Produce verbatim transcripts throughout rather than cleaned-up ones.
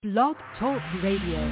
Blog Talk Radio.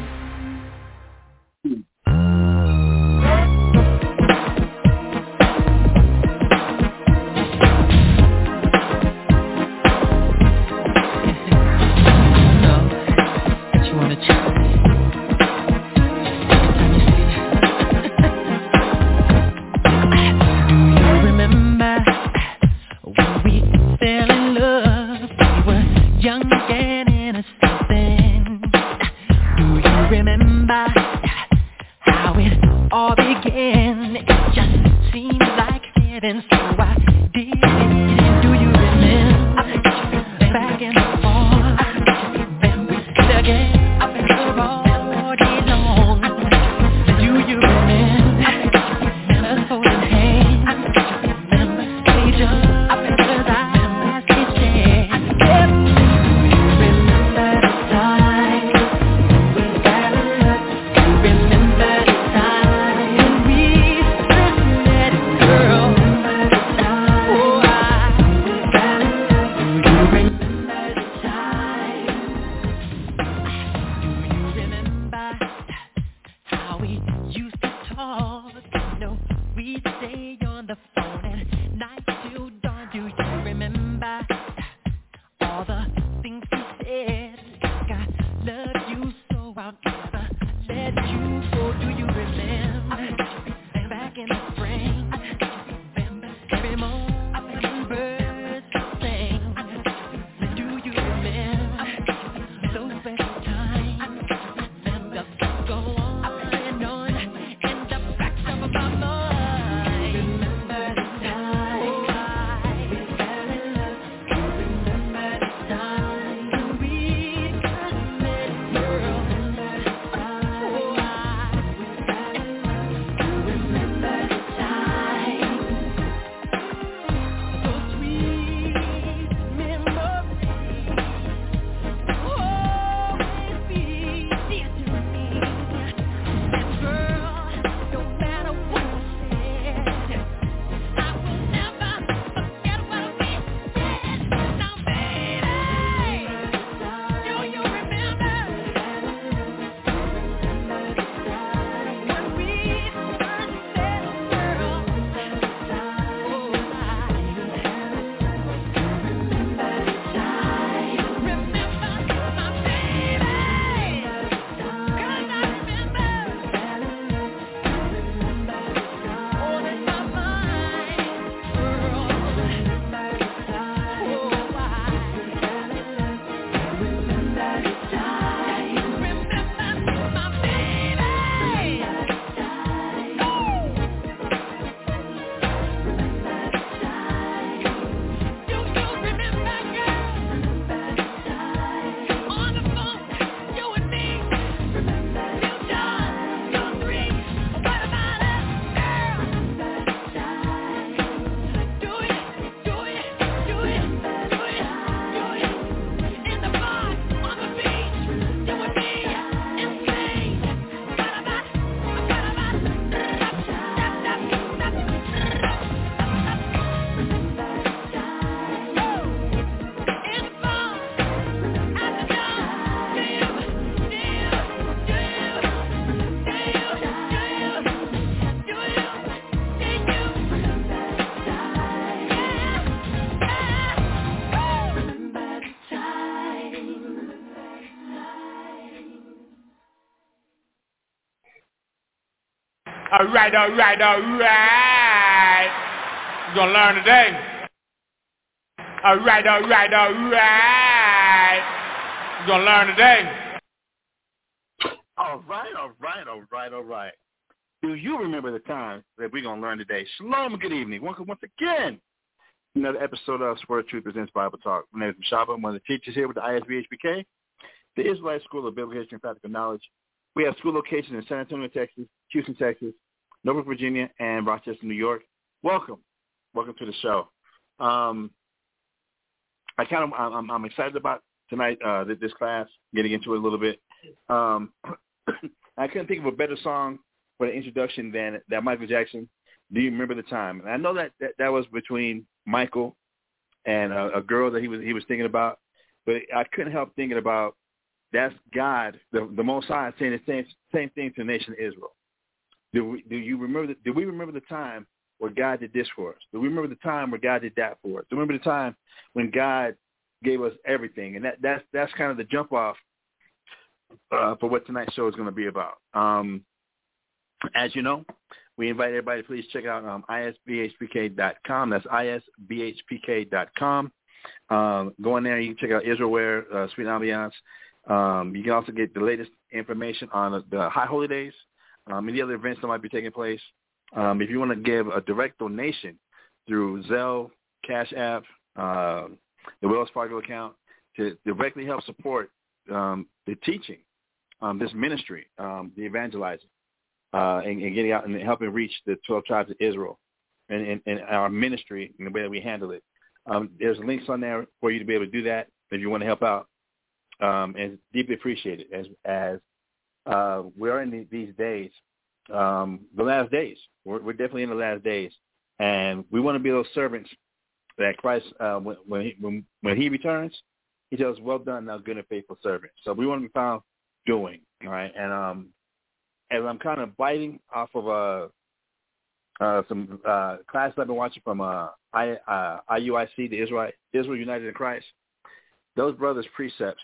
All right, all right, all right. You're going to learn today. All right, all right, all right. You're going to learn today. All right, all right, all right, all right. Do you remember the time that we're going to learn today? Shalom, good evening. Welcome once again. Another episode of Swear Truth Presents Bible Talk. My name is Mashaba. I'm one of the teachers here with the I S B H P K, the Israelite School of Biblical History and Practical Knowledge. We have school locations in San Antonio, Texas, Houston, Texas, Norfolk, Virginia, and Rochester, New York. Welcome. Welcome to the show. Um, I kind of, I'm, I'm excited about tonight, uh, this class, getting into it a little bit. Um, I couldn't think of a better song for the introduction than that Michael Jackson, Do You Remember the Time? And I know that that, that was between Michael and a, a girl that he was he was thinking about, but I couldn't help thinking about That's God, the, the Most High, saying the same same thing to the nation of Israel. Do we, do you remember? The, do we remember the time where God did this for us? Do we remember the time where God did that for us? Do we remember the time when God gave us everything? And that that's that's kind of the jump off uh, for what tonight's show is going to be about. Um, as you know, we invite everybody to please check out um, I S B H P K dot com. That's I S B H P K dot com. Um, go in there. You can check out Israelware, uh, Sweet Ambiance. Um, you can also get the latest information on the High Holy Days, um, and the other events that might be taking place. Um, if you want to give a direct donation through Zelle, Cash App, uh, the Wells Fargo account to directly help support um, the teaching, um, this ministry, um, the evangelizing, uh, and, and getting out and helping reach the twelve tribes of Israel and, and, and our ministry and the way that we handle it. Um, there's links on there for you to be able to do that if you want to help out. Um, and deeply appreciated as as uh, we're in the, these days, um, the last days. We're, we're definitely in the last days, and we want to be those servants that Christ, uh, when when he, when when he returns, he tells, "Well done, thou good and faithful servant." So we want to be found doing, all right. And um, as I'm kind of biting off of uh, uh, some uh, classes I've been watching from uh, I, uh, I U I C, the Israel Israel United in Christ, those brothers' precepts.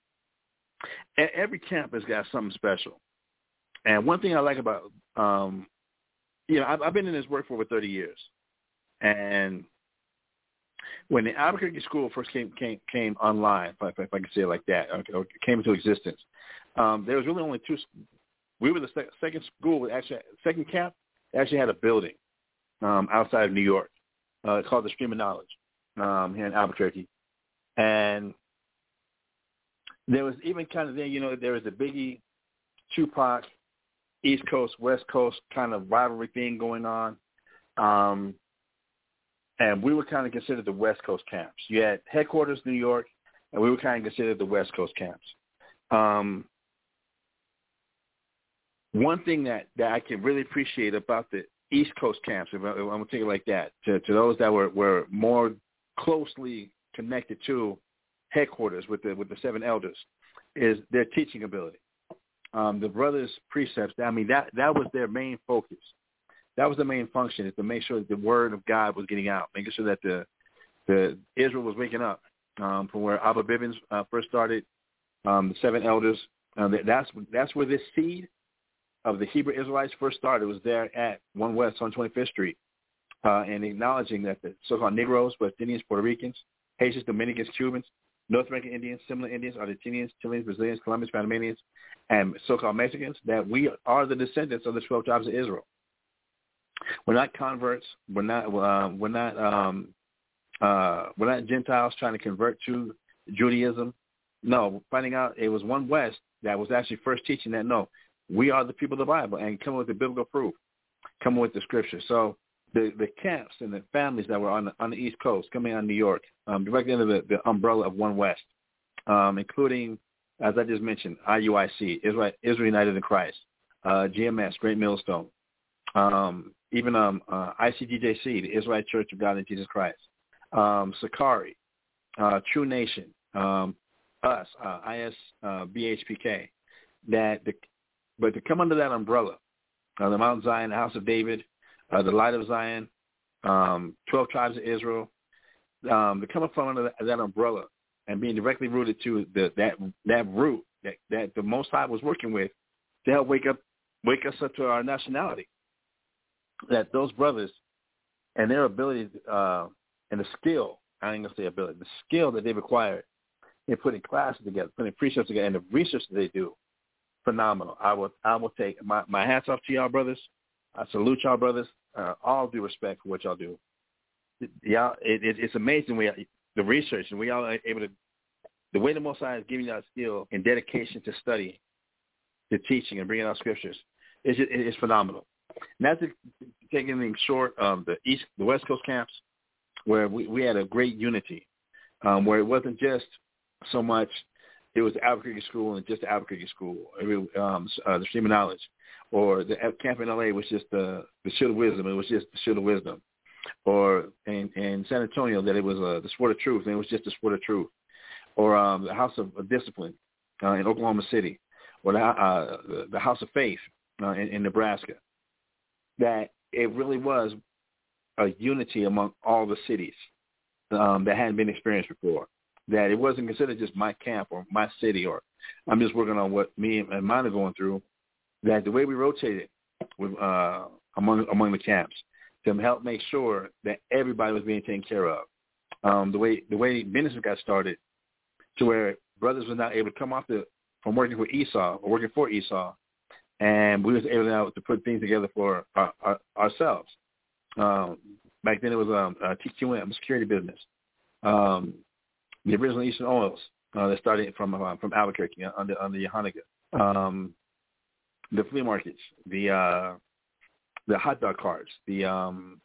Every camp has got something special. And one thing I like about, um, you know, I've, I've been in this work for over thirty years. And when the Albuquerque School first came came, came online, if I, if I can say it like that, or came into existence, um, there was really only two. We were the sec- second school, actually, second camp, actually had a building um, outside of New York uh, called the Stream of Knowledge um, here in Albuquerque. And there was even kind of there, you know, there was a Biggie, Tupac, East Coast, West Coast kind of rivalry thing going on. Um, and we were kind of considered the West Coast camps. You had headquarters New York, and we were kind of considered the West Coast camps. Um, one thing that, that I can really appreciate about the East Coast camps, if, I, if I'm going to take it like that, to, to those that were, were more closely connected to headquarters with the with the seven elders, is their teaching ability. Um, the brothers' precepts, I mean, that, that was their main focus. That was the main function, is to make sure that the word of God was getting out, making sure that the the Israel was waking up um, from where Abba Bivens uh, first started, um, the seven elders. Uh, that's that's where this seed of the Hebrew Israelites first started. It was there at One West on twenty-fifth Street, uh, and acknowledging that the so-called Negroes, West Indians, Puerto Ricans, Haitians, Dominicans, Cubans, North American Indians, Seminole Indians, Argentinians, Chileans, Brazilians, Colombians, Panamanians, and so-called Mexicans, that we are the descendants of the twelve tribes of Israel. We're not converts. We're not. Uh, we're not. Um, uh, we're not Gentiles trying to convert to Judaism. No, finding out it was One West that was actually first teaching that no, we are the people of the Bible, and coming with the biblical proof, coming with the scripture. So the the camps and the families that were on the, on the East Coast, coming on New York, um, directly under the, the umbrella of One West, um, including, as I just mentioned, I U I C, Israel, Israel United in Christ, uh, G M S, Great Millstone, um, even um, uh, I C G J C, the Israelite Church of God in Jesus Christ, um, Sakari, uh, True Nation, um, us, uh, I S B H P K, that the, but to come under that umbrella, uh, the Mount Zion, the House of David, uh, the Light of Zion, um, twelve tribes of Israel, um, to come up from under that, that umbrella and being directly rooted to the, that that root that, that the Most High was working with to help wake up wake us up to our nationality. That those brothers and their ability uh, and the skill, I ain't gonna say ability, the skill that they've acquired in putting classes together, putting precepts together, and the research that they do, phenomenal. I will I will take my, my hats off to y'all brothers. I salute y'all brothers. Uh, all due respect for what y'all do. Y'all, it, it, it's amazing we the research and we all are able to. The way the Most High is giving y'all skill and dedication to study, to teaching and bringing out scriptures, is it, it's phenomenal. Not to take anything short of the East, the West Coast camps, where we, we had a great unity, um, where it wasn't just so much. It was the Albuquerque School and just the Albuquerque School, um, uh, the Stream of Knowledge, or the camp in L A was just the the Shield of Wisdom. It was just the Shield of Wisdom, or in, in San Antonio that it was uh, the Sword of Truth, and it was just the Sword of Truth, or um, the House of, of Discipline uh, in Oklahoma City, or the, uh, the, the House of Faith uh, in, in Nebraska, that it really was a unity among all the cities um, that hadn't been experienced before, that it wasn't considered just my camp or my city, or I'm just working on what me and mine are going through, that the way we rotated with, uh, among among the camps to help make sure that everybody was being taken care of. Um, the way the way ministry got started, to where brothers were not able to come off the from working for Esau or working for Esau, and we was able now to put things together for our, our, ourselves. Um, back then it was um, a T Q M, security business. Um, the original Eastern Oils uh, that started from uh, from Albuquerque uh, under under Yohanaga. Um, the flea markets, the uh, the hot dog carts, the um,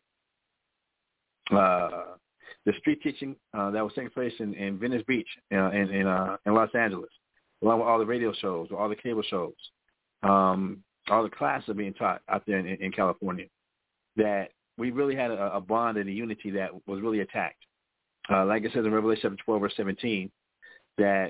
uh, the street teaching uh, that was taking place in, in Venice Beach uh, in in, uh, in Los Angeles, along with all the radio shows, all the cable shows, um, all the classes being taught out there in, in California. That we really had a, a bond and a unity that was really attacked. Uh, like it says in Revelation chapter twelve, verse seventeen, that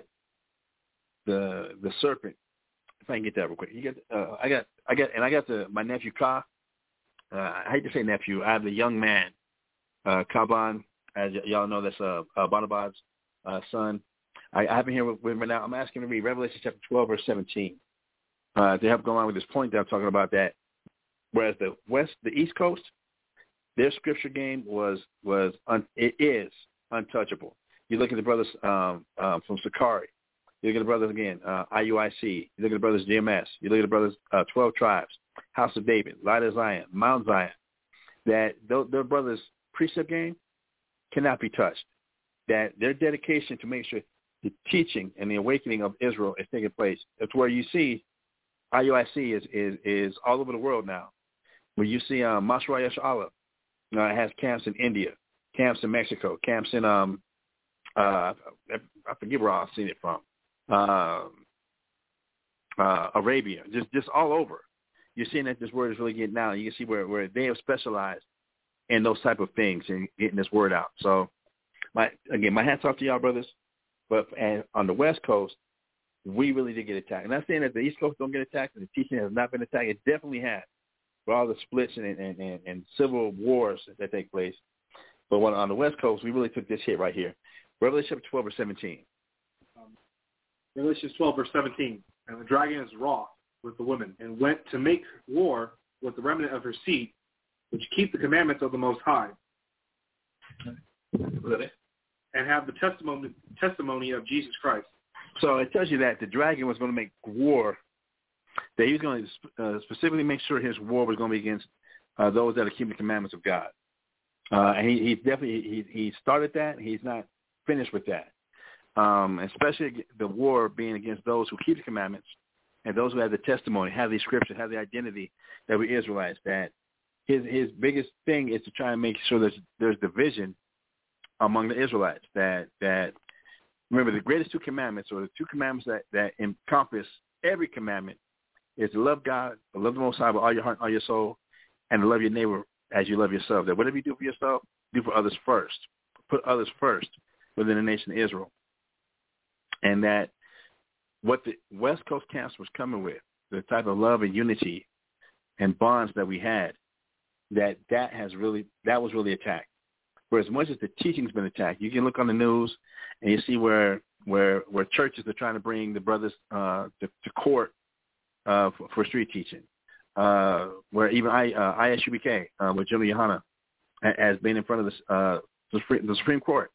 the the serpent. If I can get that real quick, you get. Uh, I got. I got. And I got the my nephew Ka. Uh, I hate to say nephew. I have the young man, uh, Kaban. As y- y'all know, that's uh, uh, Bonabad's uh, son. I, I have him here with, with me now. I'm asking him to read Revelation chapter twelve, verse seventeen, uh, to help go along with this point that I'm talking about. That whereas the West, the East Coast, their scripture game was was un, it is untouchable. You look at the brothers um, um, from Sakari. You look at the brothers again, uh, I U I C. You look at the brothers G M S. You look at the brothers uh, twelve Tribes, House of David, Light of Zion, Mount Zion. That their, their brothers' precept game cannot be touched. That their dedication to make sure the teaching and the awakening of Israel is taking place. It's where you see I U I C is is, is all over the world now. Where you see um, Masra Yeshua uh, has camps in India, camps in Mexico, camps in um uh I forget where I've seen it from. Uh, uh, Arabia, just just all over. You're seeing that this word is really getting out. You can see where, where they have specialized in those type of things and getting this word out. So, my again, my hats off to y'all, brothers. But and on the West Coast, we really did get attacked. And I'm saying that the East Coast don't get attacked and the teaching has not been attacked. It definitely has, for all the splits and and, and, and civil wars that take place. But when, on the West Coast, we really took this hit right here. Revelation chapter twelve, verse seventeen. Revelation twelve, verse seventeen. And the dragon is wroth with the woman, and went to make war with the remnant of her seed, which keep the commandments of the Most High, and have the testimony testimony of Jesus Christ. So it tells you that the dragon was going to make war, that he was going to uh, specifically make sure his war was going to be against uh, those that are keeping the commandments of God. Uh, and he, he definitely he, he started that. He's not finished with that. Um, especially the war being against those who keep the commandments and those who have the testimony, have the scripture, have the identity that we're Israelites. That his his biggest thing is to try and make sure there's there's division among the Israelites. That that remember the greatest two commandments, or the two commandments that, that encompass every commandment, is to love God, to love the Most High with all your heart, all your soul, and to love your neighbor as you love yourself. That whatever you do for yourself, do for others first. Put others first within the nation of Israel. And that what the West Coast camps was coming with, the type of love and unity and bonds that we had, that that has really, that was really attacked. For as much as the teaching's been attacked, you can look on the news and you see where where where churches are trying to bring the brothers uh, to, to court uh, for, for street teaching. Uh, where even I, uh, I S U B K uh, with Jimmy Yohana has been in front of the, uh, the, Supreme, the Supreme Court,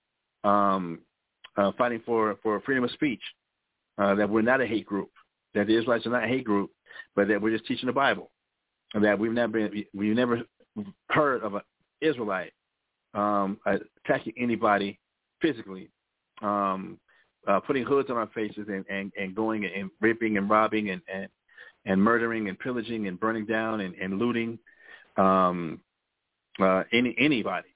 um, uh, fighting for, for freedom of speech, uh, that we're not a hate group, that the Israelites are not a hate group, but that we're just teaching the Bible, and that we've never been, we've never heard of an Israelite um, attacking anybody physically, um, uh, putting hoods on our faces and, and, and going and raping and robbing and, and, and murdering and pillaging and burning down and, and looting um, uh, any anybody.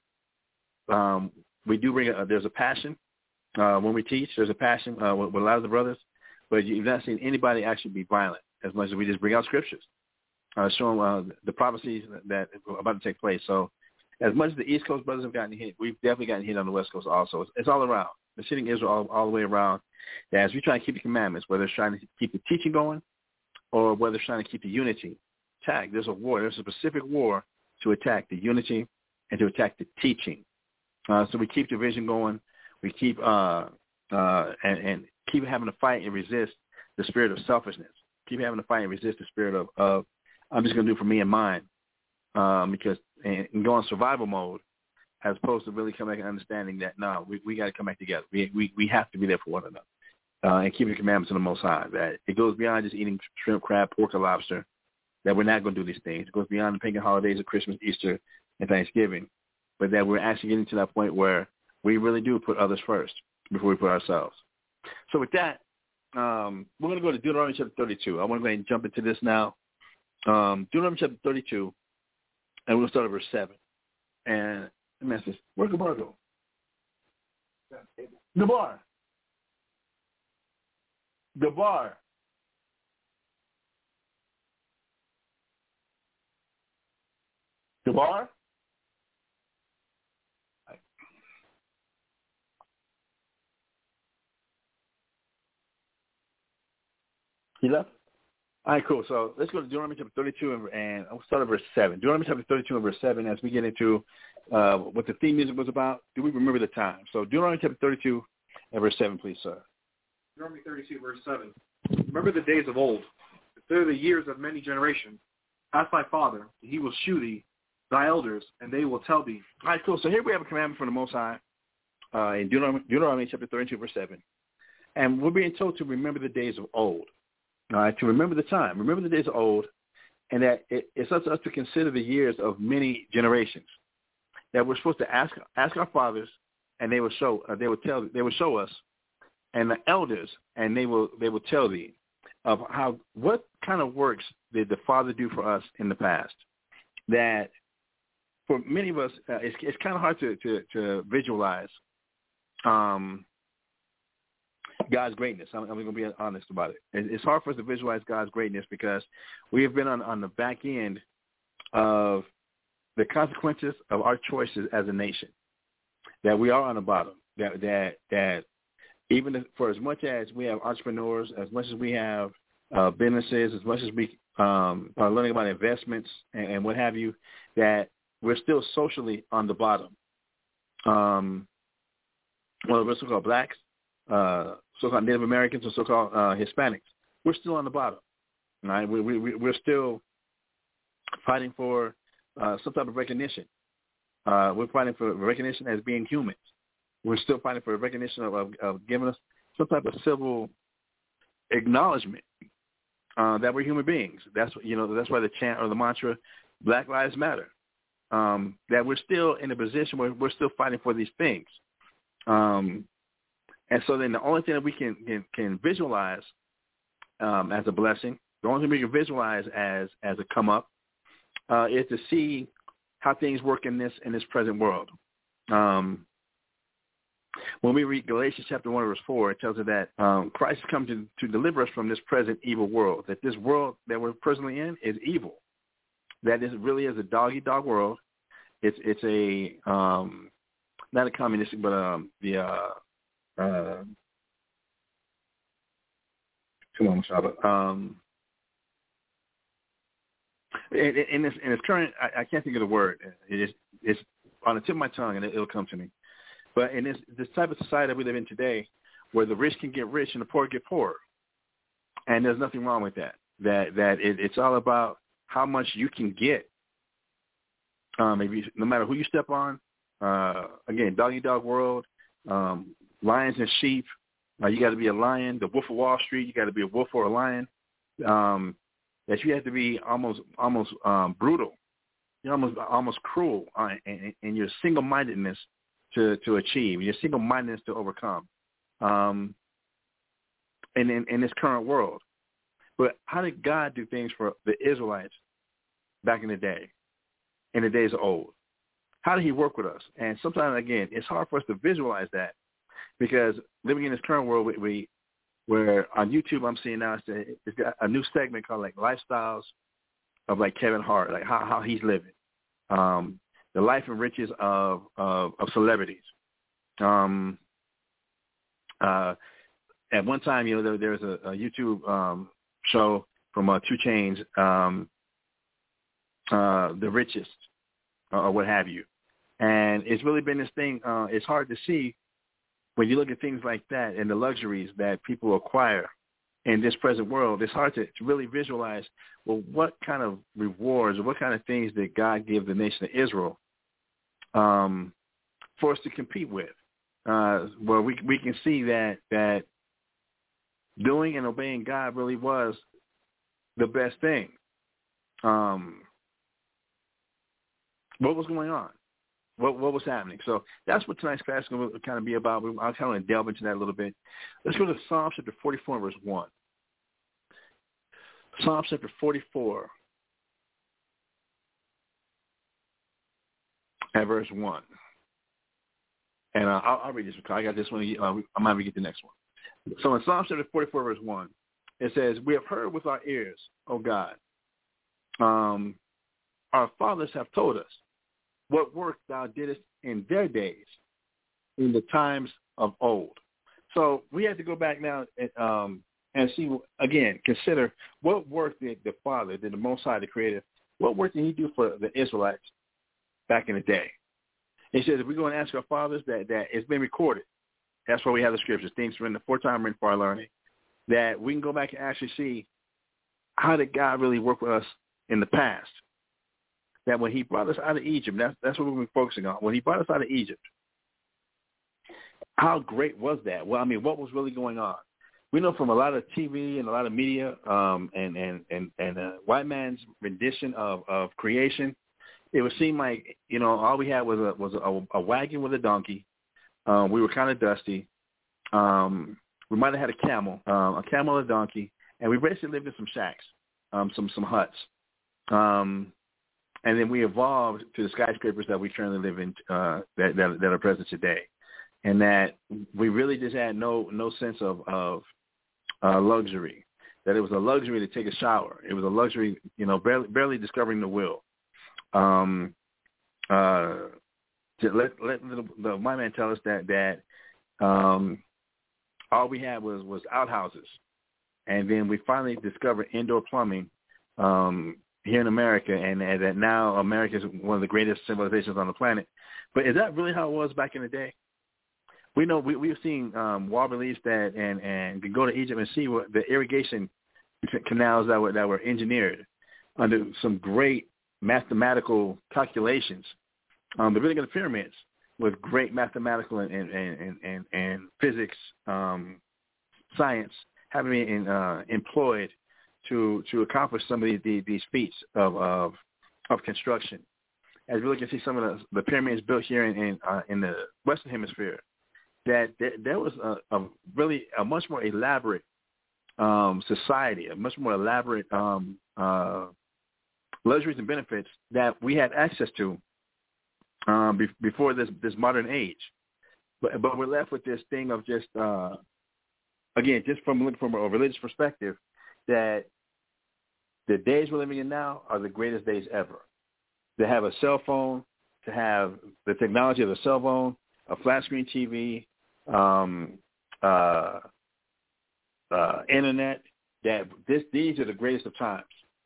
Um, we do bring a, there's a passion uh, when we teach. There's a passion uh, with, with a lot of the brothers, but you've not seen anybody actually be violent as much as we just bring out scriptures, uh, showing uh, the prophecies that are about to take place. So as much as the East Coast brothers have gotten hit, we've definitely gotten hit on the West Coast also. It's, it's all around. It's hitting Israel all, all the way around. that as we try to keep the commandments, whether it's trying to keep the teaching going or whether it's trying to keep the unity intact, there's a war. There's a specific war to attack the unity and to attack the teaching. Uh, so we keep the vision going. We keep uh, uh, and, and keep having to fight and resist the spirit of selfishness. Keep having to fight and resist the spirit of, of I'm just going to do for me and mine, um, because and, and go in survival mode as opposed to really coming back and understanding that, no, we, we got to come back together. We, we we have to be there for one another uh, and keep the commandments of the Most High. That it goes beyond just eating shrimp, crab, pork, or lobster, that we're not going to do these things. It goes beyond the pagan holidays of Christmas, Easter, and Thanksgiving, but that we're actually getting to that point where we really do put others first before we put ourselves. So with that, um, we're going to go to Deuteronomy chapter thirty-two. I want to go ahead and jump into this now. Um, Deuteronomy chapter thirty-two, and we'll start at verse seven. And the message, where's Gabar go? Gabar. Gabar. Gabar? He left? All right, cool. So let's go to Deuteronomy chapter thirty-two, and, and I'll start at verse seven. Deuteronomy chapter thirty-two and verse seven, as we get into uh, what the theme music was about. Do we remember the time? So Deuteronomy chapter thirty-two and verse seven, please, sir. Deuteronomy thirty-two, verse seven. Remember the days of old. Consider the years of many generations. Ask thy father, and he will shew thee, thy elders, and they will tell thee. All right, cool. So here we have a commandment from the Most High uh, in Deuteronomy, Deuteronomy chapter thirty-two, verse seven. And we're being told to remember the days of old. All right, to remember the time, remember the days of old, and that it, it's up to us to consider the years of many generations. That we're supposed to ask ask our fathers, and they will show uh, they will tell they will show us, and the elders, and they will they will tell thee of how what kind of works did the Father do for us in the past. That for many of us, uh, it's it's kind of hard to to, to visualize. Um, God's greatness. I'm, I'm going to be honest about it. It's hard for us to visualize God's greatness because we have been on, on the back end of the consequences of our choices as a nation. That we are on the bottom. That that that even for as much as we have entrepreneurs, as much as we have uh, businesses, as much as we um, are learning about investments and, and what have you, that we're still socially on the bottom. Um, well, we're so-called blacks. Uh, so-called Native Americans or so-called uh, Hispanics, we're still on the bottom, right? We, we, we're still fighting for uh, some type of recognition. Uh, we're fighting for recognition as being humans. We're still fighting for recognition of, of, of giving us some type of civil acknowledgement uh, that we're human beings. That's you know that's why the chant or the mantra, Black Lives Matter. Um, that we're still in a position where we're still fighting for these things. Um, And so then the only thing that we can can, can visualize um, as a blessing, the only thing we can visualize as as a come up, uh, is to see how things work in this in this present world. Um, when we read Galatians chapter one verse four, it tells us that um, Christ has come to to deliver us from this present evil world. That this world that we're presently in is evil. That this really is a dog eat dog world. It's it's a um, not a communistic, but um, the uh, Uh, come on, Shaba. Um, in, in this in this current, I, I can't think of the word. It is it's on the tip of my tongue, and it, it'll come to me. But in this this type of society that we live in today, where the rich can get rich and the poor get poorer, and there's nothing wrong with that. That that it, it's all about how much you can get. Um, maybe no matter who you step on. Uh, again, dog eat dog world. Um, lions and sheep. Uh, you got to be a lion. The Wolf of Wall Street. You got to be a wolf or a lion. Um, that you have to be almost almost um, brutal. You're almost almost cruel uh, in, in your single-mindedness to, to achieve. Your single-mindedness to overcome. Um, in, in in this current world. But how did God do things for the Israelites back in the day, in the days of old? How did he work with us? And sometimes, again, it's hard for us to visualize that because living in this current world, we, we where on YouTube I'm seeing now it's, it's got a new segment called like Lifestyles of like Kevin Hart, like how, how he's living, um, the life and riches of of, of celebrities. Um, uh, at one time, you know, there, there was a, a YouTube um, show from uh, Two Chainz, um, uh, The Richest, uh, or what have you. And it's really been this thing. Uh, it's hard to see when you look at things like that and the luxuries that people acquire in this present world. It's hard to, to really visualize, well, what kind of rewards or what kind of things did God give the nation of Israel um, for us to compete with? Uh, where we we can see that that doing and obeying God really was the best thing. Um, what was going on? What what was happening? So that's what tonight's class is going to kind of be about. I'll kind of delve into that a little bit. Let's go to Psalm chapter forty-four, verse one. Psalm chapter forty-four, at verse one. And uh, I'll, I'll read this because I got this one. Uh, I might get the next one. So in Psalm chapter forty-four, verse one, it says, "We have heard with our ears, O God. Um, our fathers have told us what work thou didst in their days, in the times of old." So we have to go back now and, um, and see, again, consider what work did the Father, did the Most High, the Creator, what work did he do for the Israelites back in the day? He says, if we go and ask our fathers, that, that it's been recorded. That's why we have the scriptures, things written, the four-time written for our learning, that we can go back and actually see how did God really work with us in the past. That when he brought us out of Egypt, that's, that's what we've been focusing on. When he brought us out of Egypt, how great was that? Well, I mean, what was really going on? We know from a lot of T V and a lot of media um, and, and, and, and uh, white man's rendition of, of creation, it would seem like, you know, all we had was a was a, a wagon with a donkey. Um, we were kind of dusty. Um, we might have had a camel, um, a camel and a donkey, and we basically lived in some shacks, um, some some huts. Um, and then we evolved to the skyscrapers that we currently live in, uh, that, that that are present today, and that we really just had no no sense of of uh, luxury. That it was a luxury to take a shower. It was a luxury, you know, barely barely discovering the will. Um, uh, to let let the, the my man tell us that that um, all we had was, was outhouses, and then we finally discovered indoor plumbing um, here in America, and, and that now America is one of the greatest civilizations on the planet. But is that really how it was back in the day? We know we we've seen um, wall reliefs that and and can go to Egypt and see what the irrigation canals that were that were engineered under some great mathematical calculations. Um, the building of the pyramids with great mathematical and and and, and, and physics um, science having been uh, employed to to accomplish some of these these, these feats of, of of construction. As we look and see some of the, the pyramids built here in in, uh, in the Western Hemisphere, that there, there was a, a really a much more elaborate um, society, a much more elaborate um, uh, luxuries and benefits that we had access to um, be, before this, this modern age. But, but we're left with this thing of just, uh, again, just from looking from a religious perspective, that the days we're living in now are the greatest days ever. To have a cell phone, to have the technology of a cell phone, a flat screen T V, um, uh, uh, internet, that this, these are the greatest of times.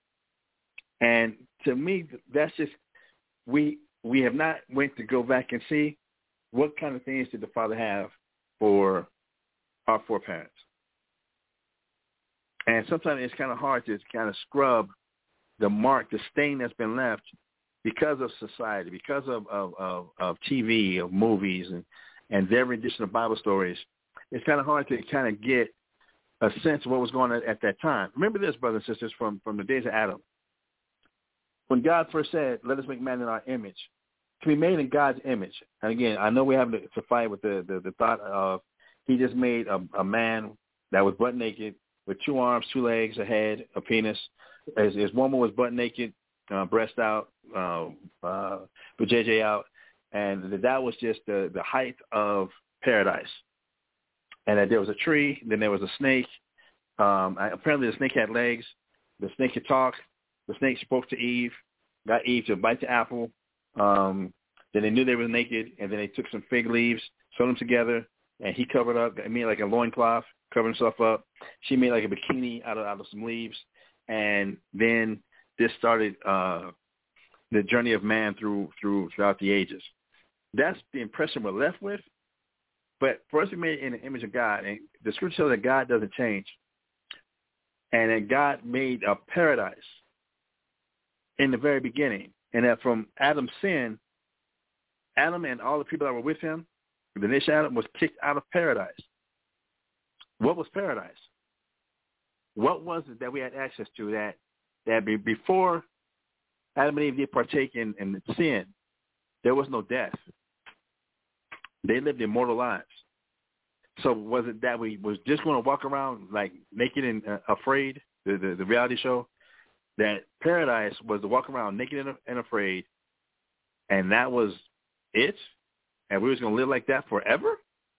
And to me, that's just, we we have not went to go back and see what kind of things did the Father have for our foreparents. And sometimes it's kind of hard to kind of scrub the mark, the stain that's been left because of society, because of, of, of, of T V, of movies, and, and their rendition of Bible stories. It's kind of hard to kind of get a sense of what was going on at that time. Remember this, brothers and sisters, from, from the days of Adam. When God first said, let us make man in our image, to be made in God's image. And again, I know we have to, to fight with the, the, the thought of he just made a, a man that was butt naked with two arms, two legs, a head, a penis. His, his woman was butt naked, uh, breast out, uh, uh, with J J out. And that was just the, the height of paradise. And that there was a tree, then there was a snake. Um, apparently the snake had legs. The snake could talk. The snake spoke to Eve, got Eve to bite the apple. Um, then they knew they were naked, and then they took some fig leaves, sewed them together, and he covered up, I mean, like a loincloth, covering herself up. She made like a bikini out of out of some leaves, and then this started uh, the journey of man through through throughout the ages. That's the impression we're left with. But for us to be made in the image of God, and the scripture says that God doesn't change, and that God made a paradise in the very beginning, and that from Adam's sin, Adam and all the people that were with him, the nation Adam was kicked out of paradise. What was paradise? What was it that we had access to that that be, before Adam and Eve did partake in, in sin, there was no death. They lived immortal lives. So was it that we was just going to walk around like naked and uh, afraid, the, the, the reality show? That paradise was to walk around naked and, and afraid, and that was it? And we was going to live like that forever?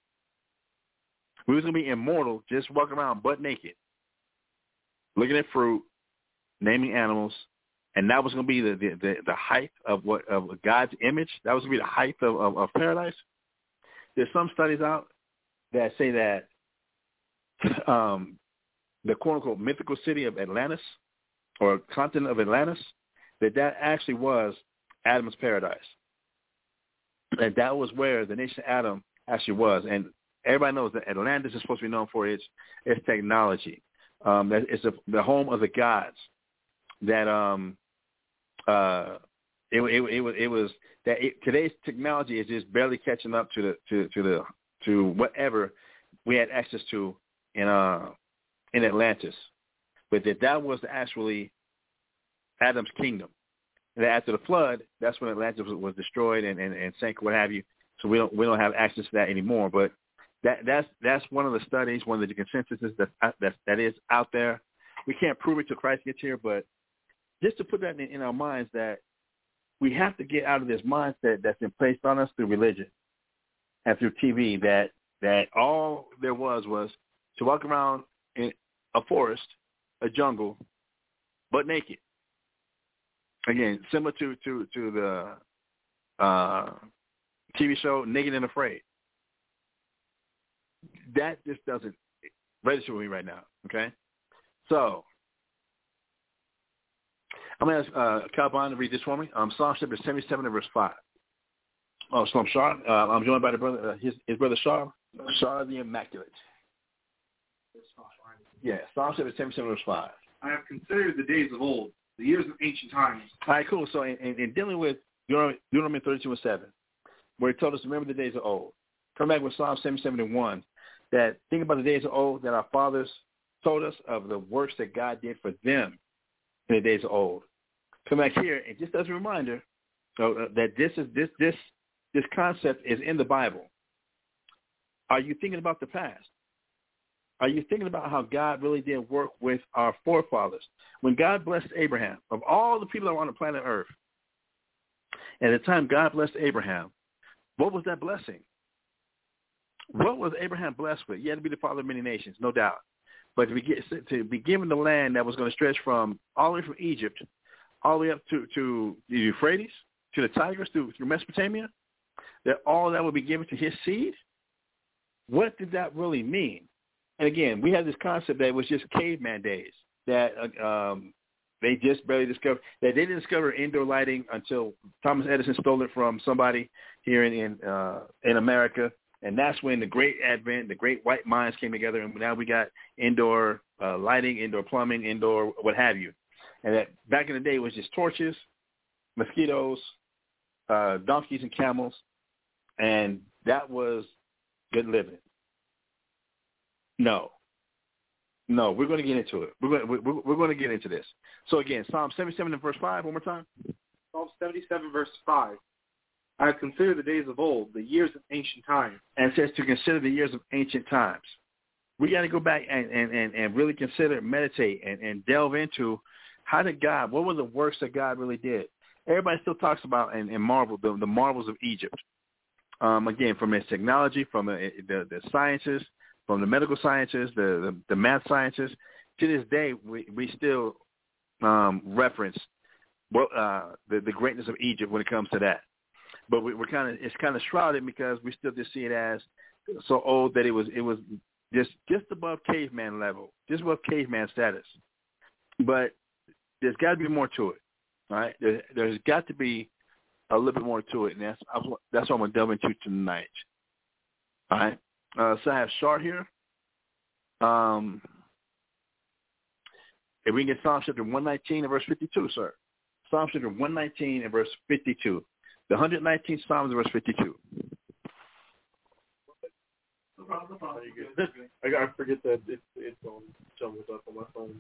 We was going to be immortal, just walking around butt naked, looking at fruit, naming animals, and that was going to be the, the, the, the height of what of God's image? That was going to be the height of, of, of paradise? There's some studies out that say that um, the quote-unquote mythical city of Atlantis, or continent of Atlantis, that that actually was Adam's paradise. And that was where the nation Adam actually was. And everybody knows that Atlantis is supposed to be known for its its technology. Um, that it's a, the home of the gods. That um, uh, it, it, it, was it was that it, today's technology is just barely catching up to the to, to the to whatever we had access to in uh in Atlantis. But that that was actually Adam's kingdom. And after the flood, that's when Atlantis was, was destroyed and, and, and sank, what have you. So we don't we don't have access to that anymore. But that that's that's one of the studies, one of the consensuses that that that is out there. We can't prove it till Christ gets here, but just to put that in, in our minds that we have to get out of this mindset that's been placed on us through religion and through T V that that all there was was to walk around in a forest, a jungle, but naked. Again, similar to to to the uh, T V show Naked and Afraid. That just doesn't register with me right now. Okay, so I'm going to ask uh, Cal Bond to read this for me. Um, Psalm chapter seventy-seven and verse five. Oh, Shalom Shah. Uh, I'm joined by the brother, uh, his his brother Shah, Shah the Immaculate. Yeah, Psalm chapter seventy-seven verse five. I have considered the days of old, the years of ancient times. All right, cool. So in, in, in dealing with Deuteronomy, Deuteronomy thirty-two and seven, where he told us to remember the days of old, come back with Psalm seventy-seven and one, that think about the days of old that our fathers told us of the works that God did for them in the days of old. Come back here, and just as a reminder uh, that this is this this this concept is in the Bible. Are you thinking about the past? Are you thinking about how God really did work with our forefathers? When God blessed Abraham, of all the people that were on the planet Earth, at the time God blessed Abraham, what was that blessing? What was Abraham blessed with? He had to be the father of many nations, no doubt. But to be, to be given the land that was going to stretch from all the way from Egypt, all the way up to, to the Euphrates, to the Tigris, through, through Mesopotamia, that all that would be given to his seed? What did that really mean? And again, we had this concept that it was just caveman days, that um, they just barely discovered, that they didn't discover indoor lighting until Thomas Edison stole it from somebody here in in, uh, in America. And that's when the great advent, the great white minds came together, and now we got indoor uh, lighting, indoor plumbing, indoor what have you. And that back in the day it was just torches, mosquitoes, uh, donkeys and camels, and that was good living. No, no, we're going to get into it. We're going, we're, we're going to get into this. So again, Psalm seventy-seven and verse five, one more time. Psalm seventy-seven verse five. I have considered the days of old, the years of ancient times. And it says to consider the years of ancient times. We got to go back and, and, and, and really consider, meditate, and, and delve into how did God, what were the works that God really did? Everybody still talks about and, and marvel, the, the marvels of Egypt. Um, again, from its technology, from the, the, the sciences, from the medical sciences, the, the, the math sciences. To this day, we, we still um, reference well, uh, the, the greatness of Egypt when it comes to that. But we, we're kind of it's kind of shrouded because we still just see it as so old that it was it was just just above caveman level, just above caveman status. But there's got to be more to it, all right? There, there's got to be a little bit more to it, and that's that's what I'm going to delve into tonight. All right? Uh, so I have Shart here. Um, if we can get Psalm chapter one nineteen and verse fifty-two, sir. Psalm chapter one nineteen and verse fifty-two. The one hundred nineteenth Psalm is verse fifty-two. No problem, no problem. I, I forget that it, it's on jumbled up on my phone.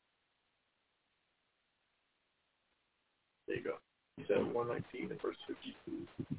There you go. You said one nineteen and verse fifty-two.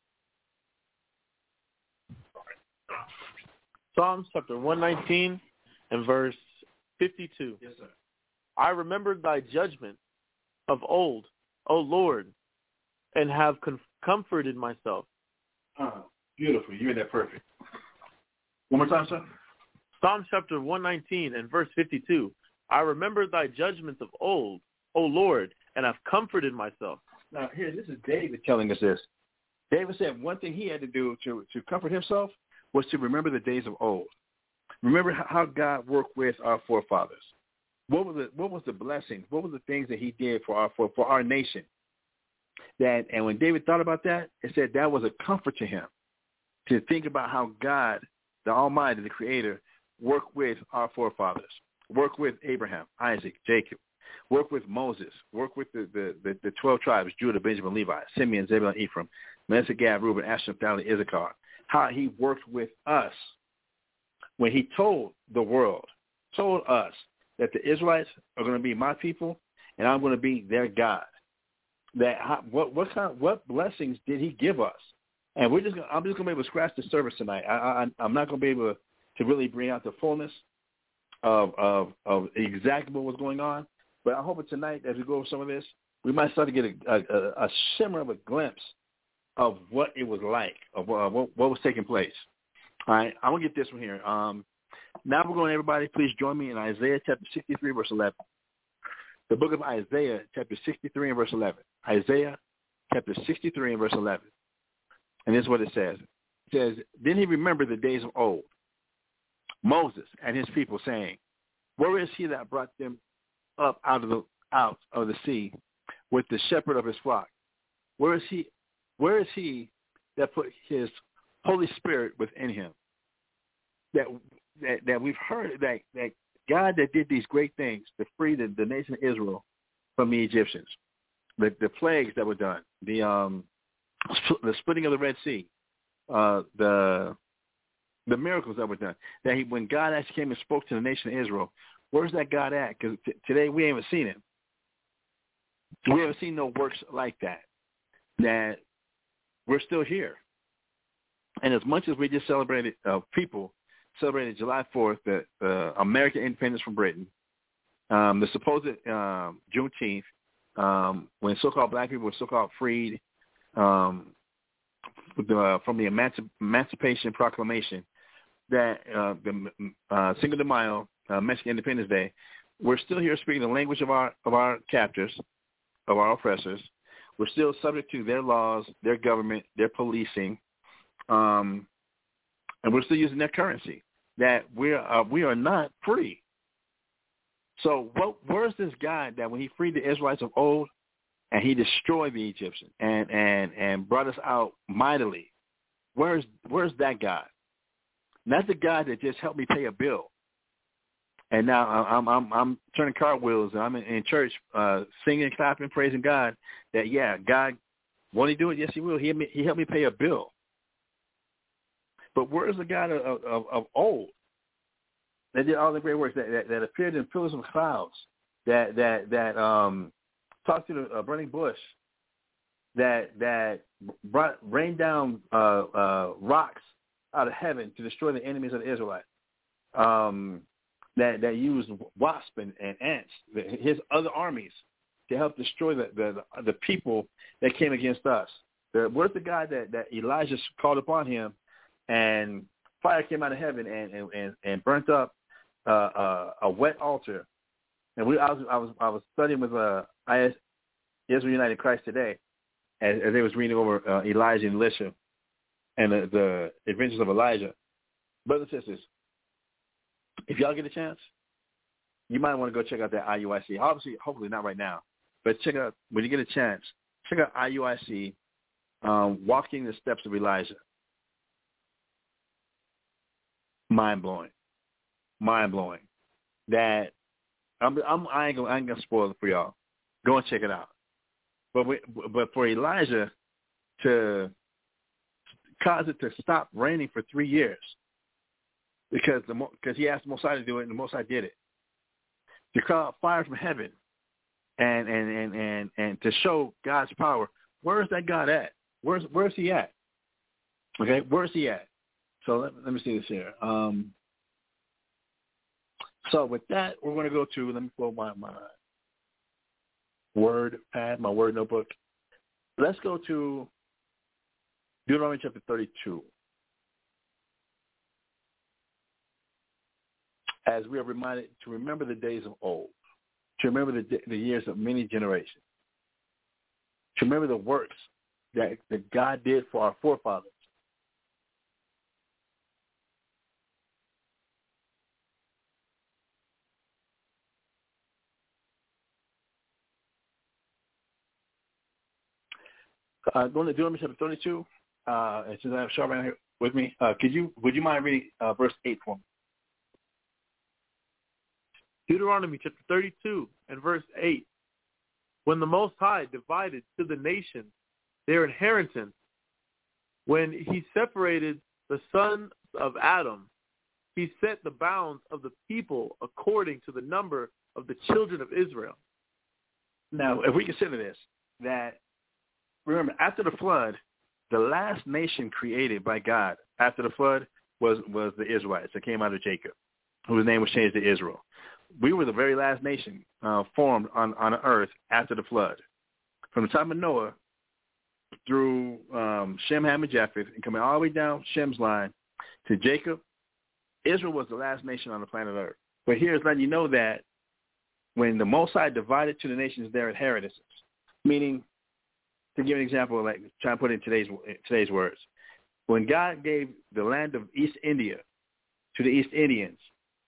Psalms chapter one nineteen and verse fifty-two. Yes, sir. I remembered thy judgment of old, O Lord, and have com- comforted myself. Uh, beautiful. You made that perfect. One more time, sir. Psalm chapter one nineteen and verse fifty-two. I remembered thy judgments of old, O Lord, and have comforted myself. Now, here, this is David telling us this. David said one thing he had to do to, to comfort himself was to remember the days of old. Remember how God worked with our forefathers. What was the what was the blessing? What was the things that he did for our for, for our nation? That and when David thought about that, it said that was a comfort to him to think about how God, the Almighty, the Creator, worked with our forefathers, worked with Abraham, Isaac, Jacob, worked with Moses, worked with the the, the, the twelve tribes, Judah, Benjamin, Levi, Simeon, Zebulun, Ephraim, Manasseh, Gad, Reuben, Asher, Naphtali, Issachar. How he worked with us when he told the world, told us that the Israelites are going to be my people and I'm going to be their God. That how, what what kind what blessings did he give us? And we're just gonna, I'm just going to be able to scratch the surface tonight. I, I, I'm not going to be able to, to really bring out the fullness of, of of exactly what was going on. But I hope that tonight, as we go over some of this, we might start to get a, a, a shimmer of a glimpse of what it was like, of uh, what, what was taking place. All right, I'm going to get this one here. Um, now we're going, everybody, please join me in Isaiah chapter sixty-three, verse eleven. The book of Isaiah, chapter sixty-three and verse eleven. Isaiah chapter sixty-three and verse eleven. And this is what it says. It says, then he remembered the days of old, Moses and his people, saying, where is he that brought them up out of the out of the sea with the shepherd of his flock? Where is he? Where is he that put his Holy Spirit within him? That that, that we've heard that, that God that did these great things to free the, the nation of Israel from the Egyptians, the, the plagues that were done, the um the splitting of the Red Sea, uh, the the miracles that were done. That he, when God actually came and spoke to the nation of Israel, where's that God at? Because t- today we haven't seen him. We haven't seen no works like that. That we're still here. And as much as we just celebrated, uh, people celebrated July fourth, the uh, American independence from Britain, um, the supposed um, Juneteenth, um, when so-called black people were so-called freed um, the, uh, from the Emanci- Emancipation Proclamation, that uh, the uh, Cinco de Mayo, uh, Mexican Independence Day, we're still here speaking the language of our of our captors, of our oppressors. We're still subject to their laws, their government, their policing, um, and we're still using their currency. That we are uh, we are not free. So, what? Where's this God that when he freed the Israelites of old, and he destroyed the Egyptians and and and brought us out mightily? Where's where's that God? Not the God that just helped me pay a bill. And now I'm I'm I'm turning cartwheels and I'm in, in church uh, singing, clapping, praising God. That yeah, God, won't he do it? Yes, he will. He helped me, he helped me pay a bill. But where is the God of, of, of old that did all the great works that, that, that appeared in pillars of clouds, that that that um, talked to the uh, burning bush, that that brought rained down uh, uh, rocks out of heaven to destroy the enemies of the Israelites. Um, that that used wasps and, and ants, his other armies, to help destroy the, the the people that came against us. The, where's the God that, that Elijah called upon him, and fire came out of heaven and and, and, and burnt up uh, uh, a wet altar? And we I was I was I was studying with uh, I S Israel United Christ today, as, as they was reading over uh, Elijah and Elisha and the, the adventures of Elijah. Brothers and sisters, if y'all get a chance, you might want to go check out that I U I C. Obviously, hopefully not right now, but check out, when you get a chance, check out I U I C, um, Walking the Steps of Elijah. Mind-blowing. Mind-blowing. That, I'm, I'm, I ain't gonna, I ain't gonna spoil it for y'all. Go and check it out. But we, but for Elijah to cause it to stop raining for three years, because the because he asked the Most High to do it, and the Most High did it, to call out fire from heaven, and and and and and to show God's power. Where is that God at? Where's where's he at? Okay, where's he at? So let, let me see this here. Um, so with that, we're going to go to, let me pull my my word pad, my word notebook. Let's go to Deuteronomy chapter thirty-two. As we are reminded to remember the days of old, to remember the, the years of many generations, to remember the works that, that God did for our forefathers. Uh, going to Deuteronomy chapter thirty-two, uh, and since I have Charmaine here with me, uh, could you would you mind reading uh, verse eight for me? Deuteronomy chapter thirty-two and verse eight. When the Most High divided to the nations their inheritance, when he separated the sons of Adam, he set the bounds of the people according to the number of the children of Israel. Now, if we consider this, that, remember, after the flood, the last nation created by God after the flood was, was the Israelites that came out of Jacob, whose name was changed to Israel. We were the very last nation uh, formed on, on earth after the flood. From the time of Noah through um, Shem, Ham, and Japheth, and coming all the way down Shem's line to Jacob, Israel was the last nation on the planet Earth. But here's letting you know that when the Most High divided to the nations their inheritances, meaning, to give an example, like trying to put it in today's, today's words, when God gave the land of East India to the East Indians,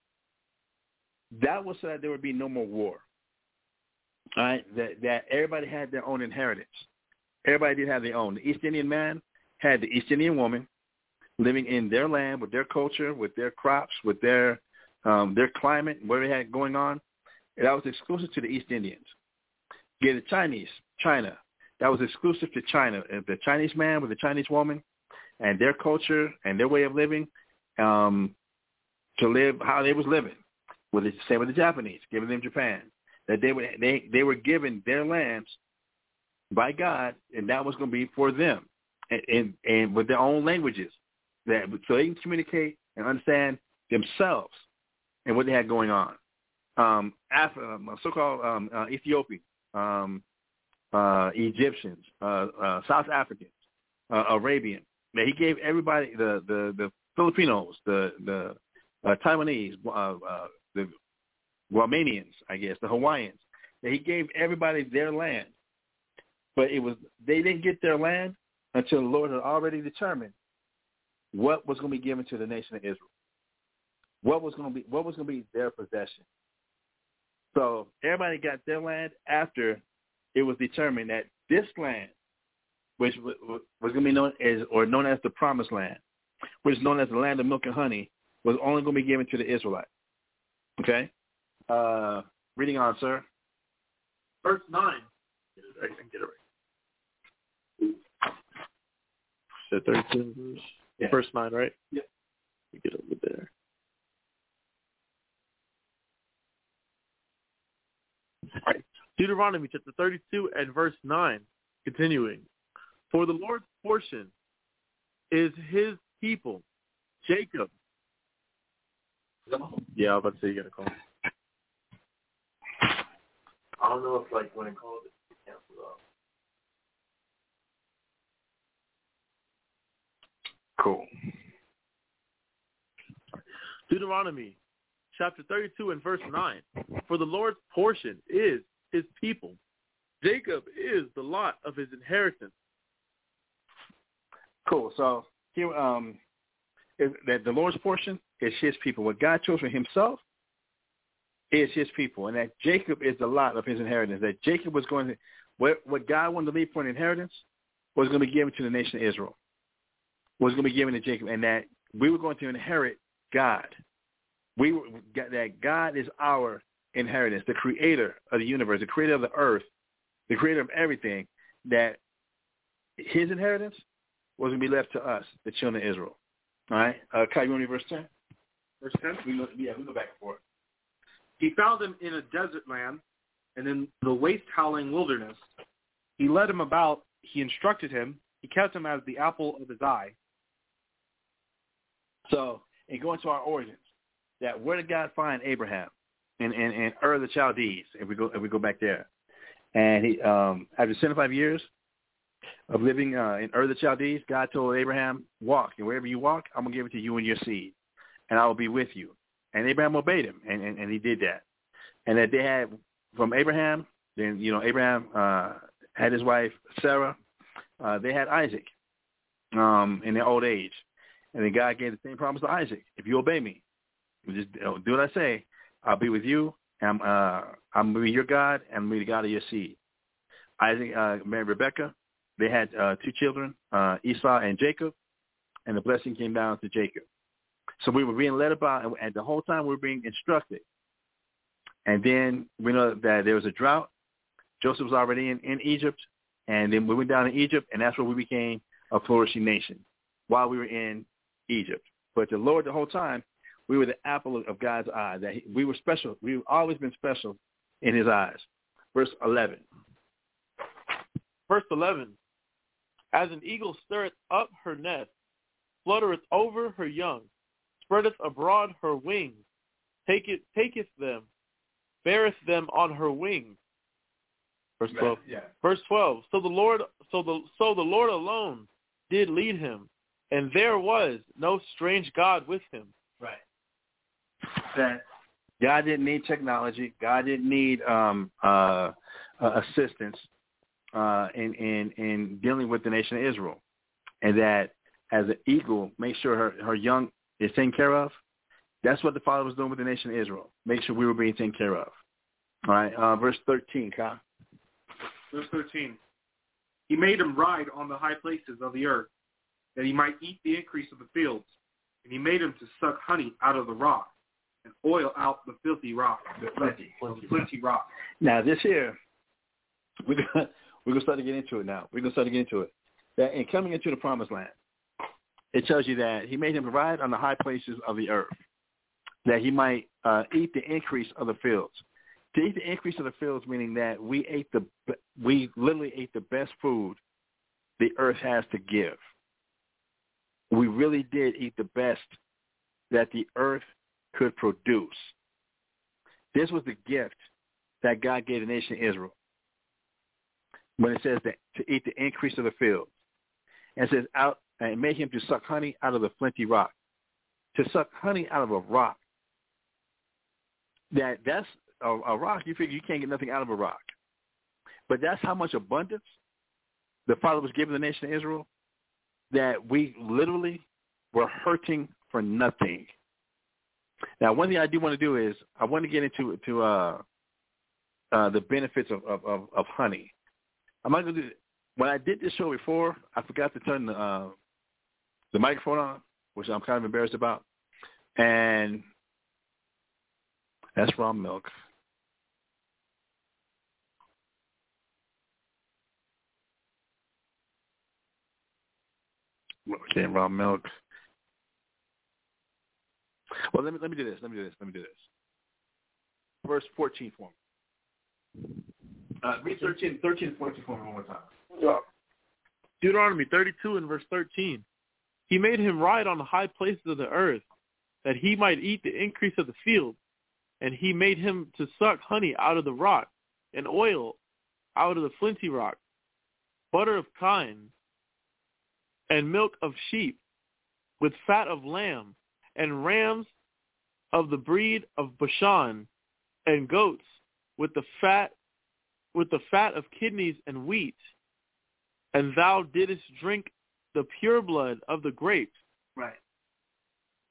that was so that there would be no more war. All right, that that everybody had their own inheritance. Everybody did have their own. The East Indian man had the East Indian woman living in their land with their culture, with their crops, with their um, their climate, what they had going on. And that was exclusive to the East Indians. You get the Chinese, China. That was exclusive to China. The Chinese man with the Chinese woman and their culture and their way of living um, to live how they was living. With the same with the Japanese, giving them Japan, that they were they they were given their lands by God, and that was going to be for them, and, and and with their own languages, that so they can communicate and understand themselves and what they had going on. Um, Africa, so-called um, uh, Ethiopian, um, uh, Egyptians, uh, uh, South Africans, uh, Arabian. Now he gave everybody the the, the Filipinos, the the uh, Taiwanese. Uh, uh, the Guamanians, I guess, the Hawaiians, that he gave everybody their land. But it was they didn't get their land until the Lord had already determined what was going to be given to the nation of Israel. What was going to be what was going to be their possession. So everybody got their land after it was determined that this land, which was going to be known as or known as the Promised Land, which is known as the land of milk and honey, was only going to be given to the Israelites. Okay. Uh, reading on, sir. Verse nine. Get it right. Get it right. So thirty-two verse, yeah. Verse nine, right? Yep. Get over there. All right. Deuteronomy chapter thirty-two and verse nine, continuing. For the Lord's portion is his people, Jacob. Yeah, I was about to say you got to call. I don't know if, like, when it calls it, it cancels off. Cool. Deuteronomy chapter thirty-two and verse nine. For the Lord's portion is his people. Jacob is the lot of his inheritance. Cool. So here, um, is that the Lord's portion is his people. What God chose for himself is his people. And that Jacob is the lot of his inheritance. That Jacob was going to, what, what God wanted to leave for an inheritance was going to be given to the nation of Israel. Was going to be given to Jacob. And that we were going to inherit God. We were, that God is our inheritance, the creator of the universe, the creator of the earth, the creator of everything, that his inheritance was going to be left to us, the children of Israel. All right? Uh, Kai, you want to read verse ten? Verse ten? We go, yeah, we go back and forth. He found him in a desert land and in the waste-howling wilderness. He led him about. He instructed him. He kept him as the apple of his eye. So, and going to our origins, that where did God find Abraham? In, in, in Ur of the Chaldees, if we go if we go back there. And he um, after seventy-five years of living uh, in Ur of the Chaldees, God told Abraham, walk, and wherever you walk, I'm going to give it to you and your seed, and I will be with you. And Abraham obeyed him, and, and, and he did that. And that they had, from Abraham, then, you know, Abraham uh, had his wife, Sarah. Uh, they had Isaac um, in their old age. And then God gave the same promise to Isaac. If you obey me, just do what I say, I'll be with you. I'm, uh, I'm going to be your God, and I'm going to be the God of your seed. Isaac uh, married Rebekah. They had uh, two children, uh, Esau and Jacob, and the blessing came down to Jacob. So we were being led about, and, and the whole time we were being instructed. And then we know that there was a drought. Joseph was already in, in Egypt, and then we went down to Egypt, and that's where we became a flourishing nation while we were in Egypt. But the Lord, the whole time, we were the apple of God's eye. That he, we were special. We've always been special in his eyes. Verse eleven. Verse eleven. As an eagle stirreth up her nest, fluttereth over her young, spreadeth abroad her wings, taketh, taketh them, beareth them on her wings. Verse twelve. Yeah. Verse twelve. So the Lord, so the so the Lord alone did lead him, and there was no strange god with him. Right. That God didn't need technology. God didn't need um, uh, uh, assistance uh, in, in in dealing with the nation of Israel, and that as an eagle makes sure her, her young is taken care of. That's what the Father was doing with the nation of Israel. Make sure we were being taken care of. All right. Uh, verse thirteen, Kyle. Verse thirteen. He made him ride on the high places of the earth, that he might eat the increase of the fields. And he made him to suck honey out of the rock, and oil out the filthy rock, the flinty, the flinty rock. Now this here, we're gonna we're gonna start to get into it now. We're gonna start to get into it. That in coming into the promised land, it tells you that he made him ride on the high places of the earth, that he might uh, eat the increase of the fields. To eat the increase of the fields, meaning that we ate the we literally ate the best food the earth has to give. We really did eat the best that the earth could produce. This was the gift that God gave the nation of Israel when it says that to eat the increase of the field. And it says, out and make him to suck honey out of the flinty rock. To suck honey out of a rock. That that's a, a rock, you figure you can't get nothing out of a rock. But that's how much abundance the Father was giving the nation of Israel, that we literally were hurting for nothing. Now, one thing I do want to do is I want to get into to uh, uh, the benefits of, of, of, of honey. I'm not going to do when I did this show before, I forgot to turn the uh, the microphone on, which I'm kind of embarrassed about, and that's raw milk. Okay, raw milk. Well, let me let me do this. Let me do this. Let me do this. Verse fourteen for me. Uh, read thirteen, thirteen and fourteen for me one more time. Yeah. Deuteronomy thirty-two and verse thirteen. He made him ride on the high places of the earth, that he might eat the increase of the field. And he made him to suck honey out of the rock, and oil out of the flinty rock, butter of kine, and milk of sheep, with fat of lamb, and rams of the breed of Bashan, and goats with the fat with the fat of kidneys and wheat. And thou didst drink the pure blood of the grapes. Right.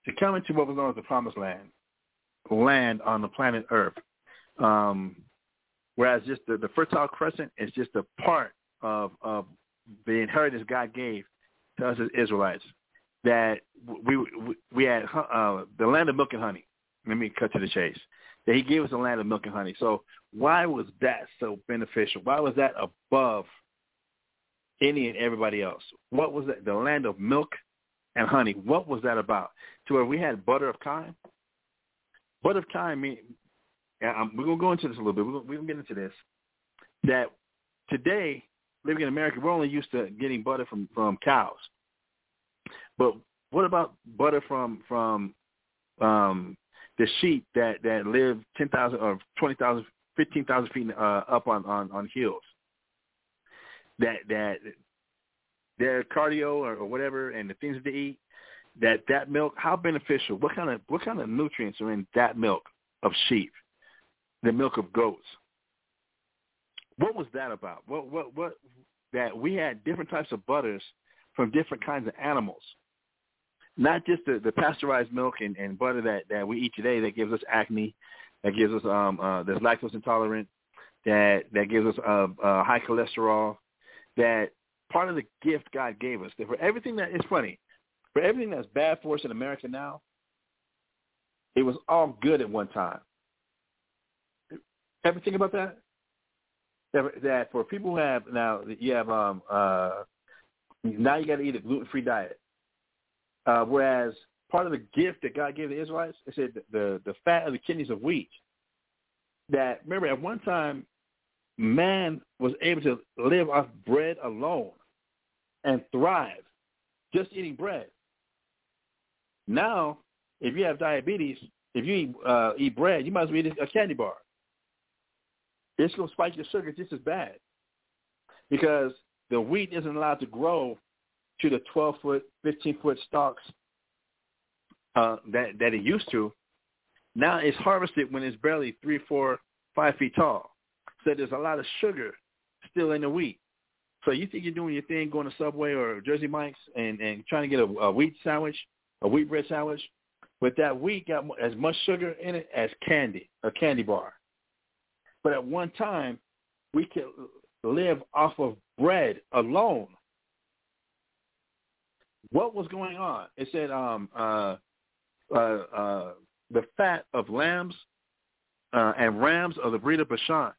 coming to what was known as the Promised Land, land on the planet Earth. Um, whereas just the, the Fertile Crescent is just a part of, of the inheritance God gave to us as Israelites. That we we, we had uh, the land of milk and honey. Let me cut to the chase. That He gave us a land of milk and honey. So why was that so beneficial? Why was that above any and everybody else? What was that? The land of milk and honey. What was that about? To where we had butter of kine. Butter of kine mean. Um, we're gonna go into this a little bit. We're gonna, we're gonna get into this. That today, living in America, we're only used to getting butter from, from cows. But what about butter from from um, the sheep that, that live ten thousand or twenty thousand, fifteen thousand feet uh, up on, on, on hills? That that their cardio or, or whatever, and the things that they eat, that that milk, how beneficial? What kind of what kind of nutrients are in that milk of sheep? The milk of goats. What was that about? What what what? That we had different types of butters from different kinds of animals. Not just the, the pasteurized milk and, and butter that, that we eat today that gives us acne, that gives us um uh, that's lactose intolerant, that that gives us uh, uh, high cholesterol. That part of the gift God gave us. That for everything that it's funny, for everything that's bad for us in America now, it was all good at one time. Ever think about that? That, that for people who have now, you have um uh now you got to eat a gluten-free diet. Uh, whereas part of the gift that God gave the Israelites, it said the, the the fat of the kidneys of wheat. That remember at one time, man was able to live off bread alone and thrive, just eating bread. Now, if you have diabetes, if you eat, uh, eat bread, you might as well eat a candy bar. It's going to spike your sugar just as bad because the wheat isn't allowed to grow to the twelve-foot, fifteen-foot stalks uh, that, that it used to. Now it's harvested when it's barely three, four, five feet tall. So there's a lot of sugar still in the wheat. So you think you're doing your thing, going to Subway or Jersey Mike's and, and trying to get a, a wheat sandwich, a wheat bread sandwich, but that wheat got as much sugar in it as candy, a candy bar. But at one time, we could live off of bread alone. What was going on? It said um, uh, uh, uh, the fat of lambs uh, and rams of the breed of Bashan.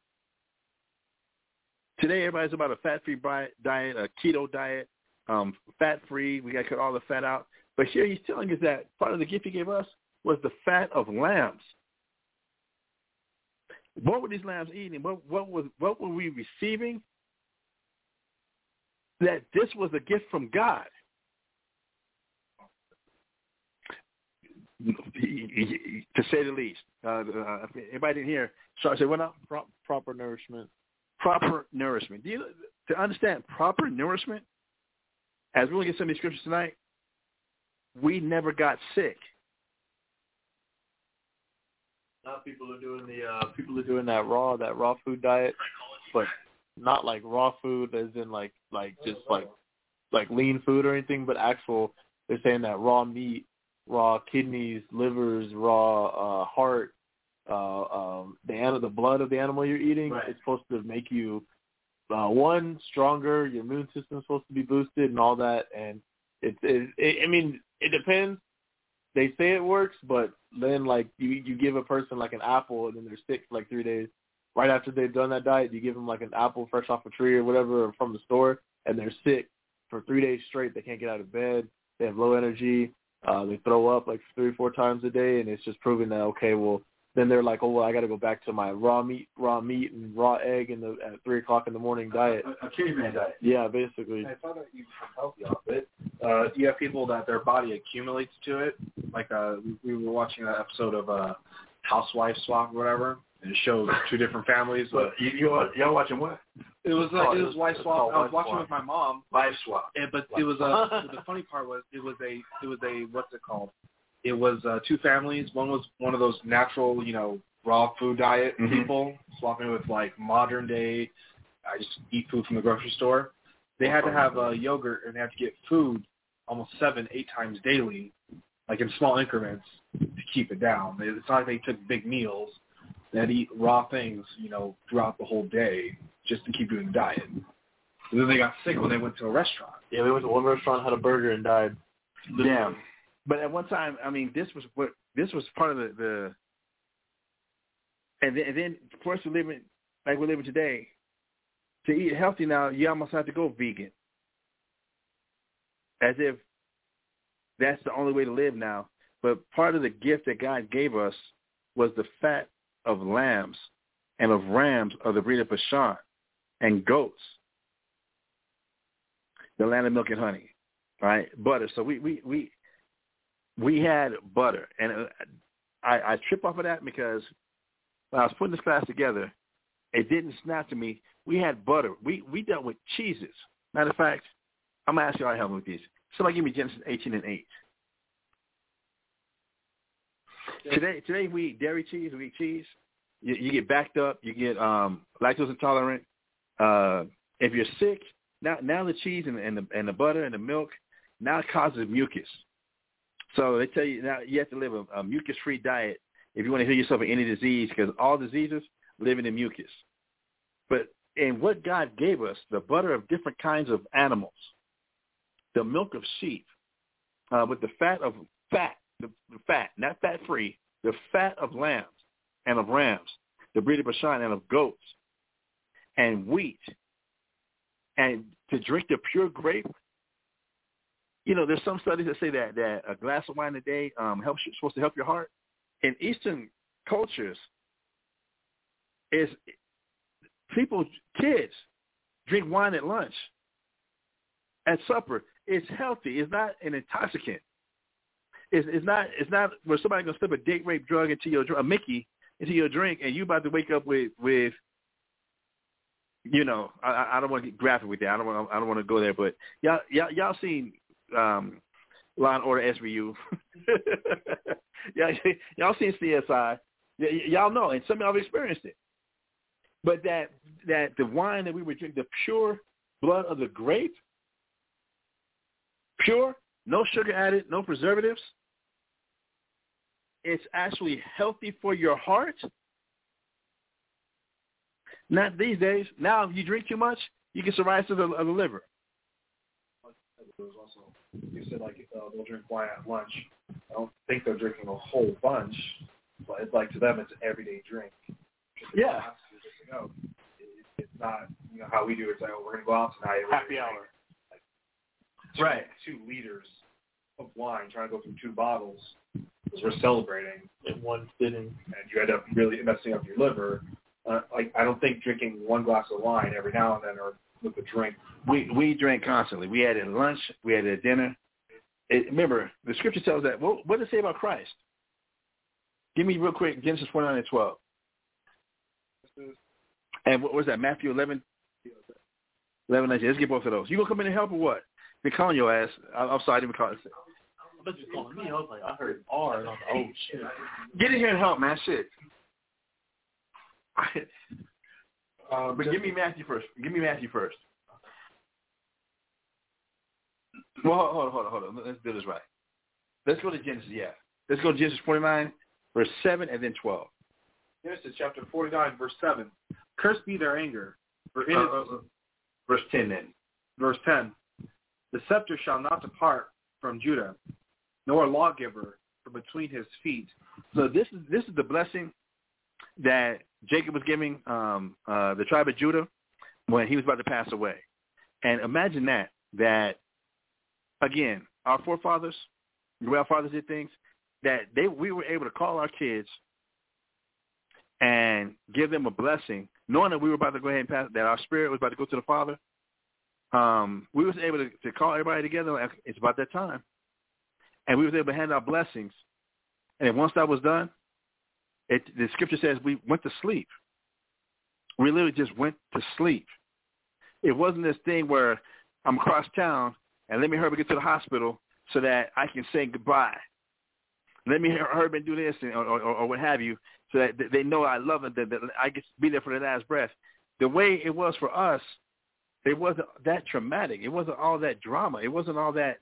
Today, everybody's about a fat-free diet, a keto diet, um, fat-free. We got to cut all the fat out. But here he's telling us that part of the gift he gave us was the fat of lambs. What were these lambs eating? What, what was what were we receiving? That this was a gift from God. To say the least. Uh, uh, everybody didn't hear. Sorry, say what now? Pro- proper nourishment. Proper nourishment. Do you, to understand proper nourishment, as we look at some of these scriptures tonight, we never got sick. Now people are doing the uh, people are doing that raw that raw food diet, but not like raw food as in like like just like like lean food or anything, but actual. They're saying that raw meat, raw kidneys, livers, raw uh, heart, uh, um, the animal, the blood of the animal you're eating. Right. It's supposed to make you uh, one stronger. Your immune system's supposed to be boosted and all that. And it's it, it, I mean it depends. They say it works, but then like you you give a person like an apple and then they're sick for like three days. Right after they've done that diet, you give them like an apple fresh off a tree or whatever or from the store, and they're sick for three days straight. They can't get out of bed. They have low energy. Uh, they throw up like three or four times a day, and it's just proving that, okay, well, then they're like, oh, well, I got to go back to my raw meat, raw meat and raw egg in the at three o'clock in the morning diet. A, a caveman diet. Yeah, basically. I found out you can healthy off it. Uh, you have people that their body accumulates to it. Like uh, we, we were watching an episode of uh, Housewife Swap or whatever, and it shows two different families. But you, you y'all watching what? It was like, it was wife swap. I was watching swap. with my mom. Live swap. And, but it was uh, the funny part was it was a it was a what's it called? It was uh, two families. One was one of those natural, you know, raw food diet mm-hmm. people swapping with like modern day. I just eat food from the grocery store. They had to have uh, yogurt and they had to get food almost seven, eight times daily like in small increments to keep it down. It's not like they took big meals. They'd eat raw things, you know, throughout the whole day just to keep doing the diet. And then they got sick when they went to a restaurant. Yeah, we went to one restaurant, had a burger, and died. Damn. But at one time, I mean, this was what this was part of the, the and then, and then for us to live in, like we're living today, to eat healthy now, you almost have to go vegan. As if that's the only way to live now. But part of the gift that God gave us was the fat of lambs and of rams of the breed of Bashan and goats, the land of milk and honey, right? Butter. So we we we we had butter, and I, I trip off of that because when I was putting this class together, it didn't snap to me. We had butter. We we dealt with cheeses. Matter of fact, I'm gonna ask y'all to help me with these. Somebody give me Genesis eighteen and eight. Yeah. Today, today we eat dairy cheese. We eat cheese. You, you get backed up. You get um, lactose intolerant. Uh, if you're sick, now now the cheese and, and the and the butter and the milk now it causes mucus. So they tell you now you have to live a, a mucus-free diet if you want to heal yourself of any disease, because all diseases live in the mucus. But in what God gave us, the butter of different kinds of animals, the milk of sheep, uh, with the fat of fat, the, the fat, not fat-free, the fat of lambs and of rams, the breed of Bashan and of goats, and wheat, and to drink the pure grape. You know, there's some studies that say that, that a glass of wine a day um, helps you, supposed to help your heart. In Eastern cultures, is people, kids, drink wine at lunch, at supper. It's healthy. It's not an intoxicant. It's, it's not. It's not where somebody's gonna slip a date rape drug into your a Mickey into your drink, and you about to wake up with with. You know, I, I don't want to get graphic with that. I don't want. I don't want to go there. But y'all, y'all, y'all seen um, Law and Order S V U. y'all, y'all seen C S I. Y- y'all know, and some of y'all have experienced it. But that that the wine that we were drinking, the pure blood of the grape, pure, no sugar added, no preservatives. It's actually healthy for your heart. Not these days. Now, if you drink too much, you get cirrhosis of the, of the liver. Also, you said like uh, they'll drink wine at lunch. I don't think they're drinking a whole bunch, but it's like to them it's an everyday drink. Yeah. It, it's not you know how we do it. It's like oh, we're gonna go out tonight. Happy hour. Like two, right. Two liters of wine, trying to go through two bottles because we're celebrating in one sitting, and you end up really messing up your liver. Uh, like I don't think drinking one glass of wine every now and then or with a drink. We we drink constantly. We had it at lunch. We had it at dinner. It, remember, the scripture tells that. What, what does it say about Christ? Give me real quick Genesis forty-nine and twelve. And what was that? Matthew eleven, eleven, nineteen. Let's get both of those. You gonna come in and help or what? They calling your ass. I, I'm sorry, I didn't call it. I bet you're calling me. I was like, I heard R, and I was like, oh shit. Get in here and help, man. Shit. Um, but give me Matthew first. Give me Matthew first. Well, hold on, hold on, hold on. Let's do this right. Let's go to Genesis, yeah. Let's go to Genesis forty-nine, verse seven, and then twelve. Genesis chapter forty-nine, verse seven. Cursed be their anger. For in uh, it, uh, verse ten then. Verse ten. The scepter shall not depart from Judah, nor a lawgiver from between his feet. So this is this is the blessing that Jacob was giving um, uh, the tribe of Judah when he was about to pass away. And imagine that, that, again, our forefathers, the way our fathers did things, that they we were able to call our kids and give them a blessing, knowing that we were about to go ahead and pass, that our spirit was about to go to the Father. Um, we was able to, to call everybody together, like, it's about that time. And we was able to hand out blessings. And once that was done, It, the scripture says we went to sleep. We literally just went to sleep. It wasn't this thing where I'm across town and let me hurry get to the hospital so that I can say goodbye. Let me hurry and do this and, or, or, or what have you so that they know I love them, that, that I get to be there for the last breath. The way it was for us, it wasn't that traumatic. It wasn't all that drama. It wasn't all that, that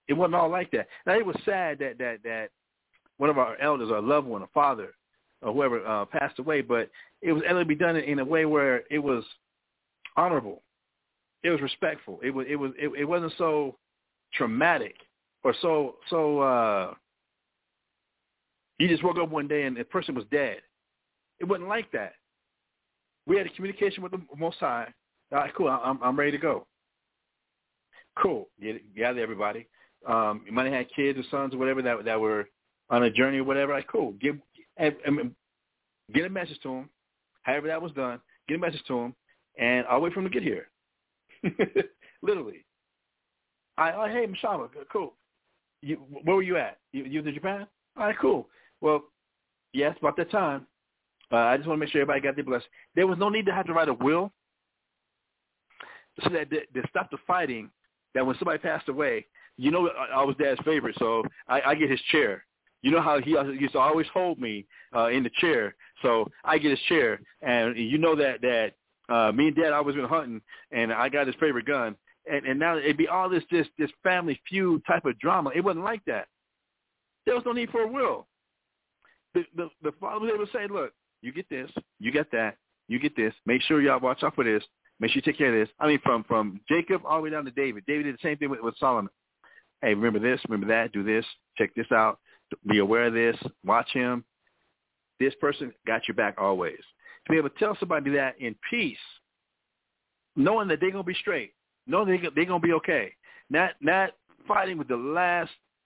It wasn't all like that. Now, it was sad that that that one of our elders, or a loved one, a father, or whoever uh, passed away, but it was able to be done in a way where it was honorable. It was respectful. It was it was it, it wasn't so traumatic or so so. Uh, you just woke up one day and the person was dead. It wasn't like that. We had a communication with the Most High. All right, cool. I'm I'm ready to go. Cool. Gather everybody. Um, you might have had kids or sons or whatever that that were on a journey or whatever. Like, cool. Give and, and get a message to them. However that was done, get a message to them, and I'll wait for them to get here. Literally. I oh hey Mashama, cool. You, where were you at? You you in Japan? All right, cool. Well, yes, about that time. Uh, I just want to make sure everybody got their blessing. There was no need to have to write a will, so that to, to stop the fighting. That when somebody passed away, you know, I, I was Dad's favorite, so I, I get his chair. You know how he used to always hold me uh, in the chair, so I get his chair, and you know that that uh, me and Dad always been hunting, and I got his favorite gun, and, and now it'd be all this this this family feud type of drama. It wasn't like that. There was no need for a will. The the, the father was able to say, look, you get this, you get that, you get this. Make sure y'all watch out for this. Make sure you take care of this. I mean, from, from Jacob all the way down to David. David did the same thing with, with Solomon. Hey, remember this, remember that, do this, check this out, be aware of this, watch him. This person got your back always. To be able to tell somebody that in peace, knowing that they're going to be straight, knowing they're, they're going to be okay, not not fighting with the last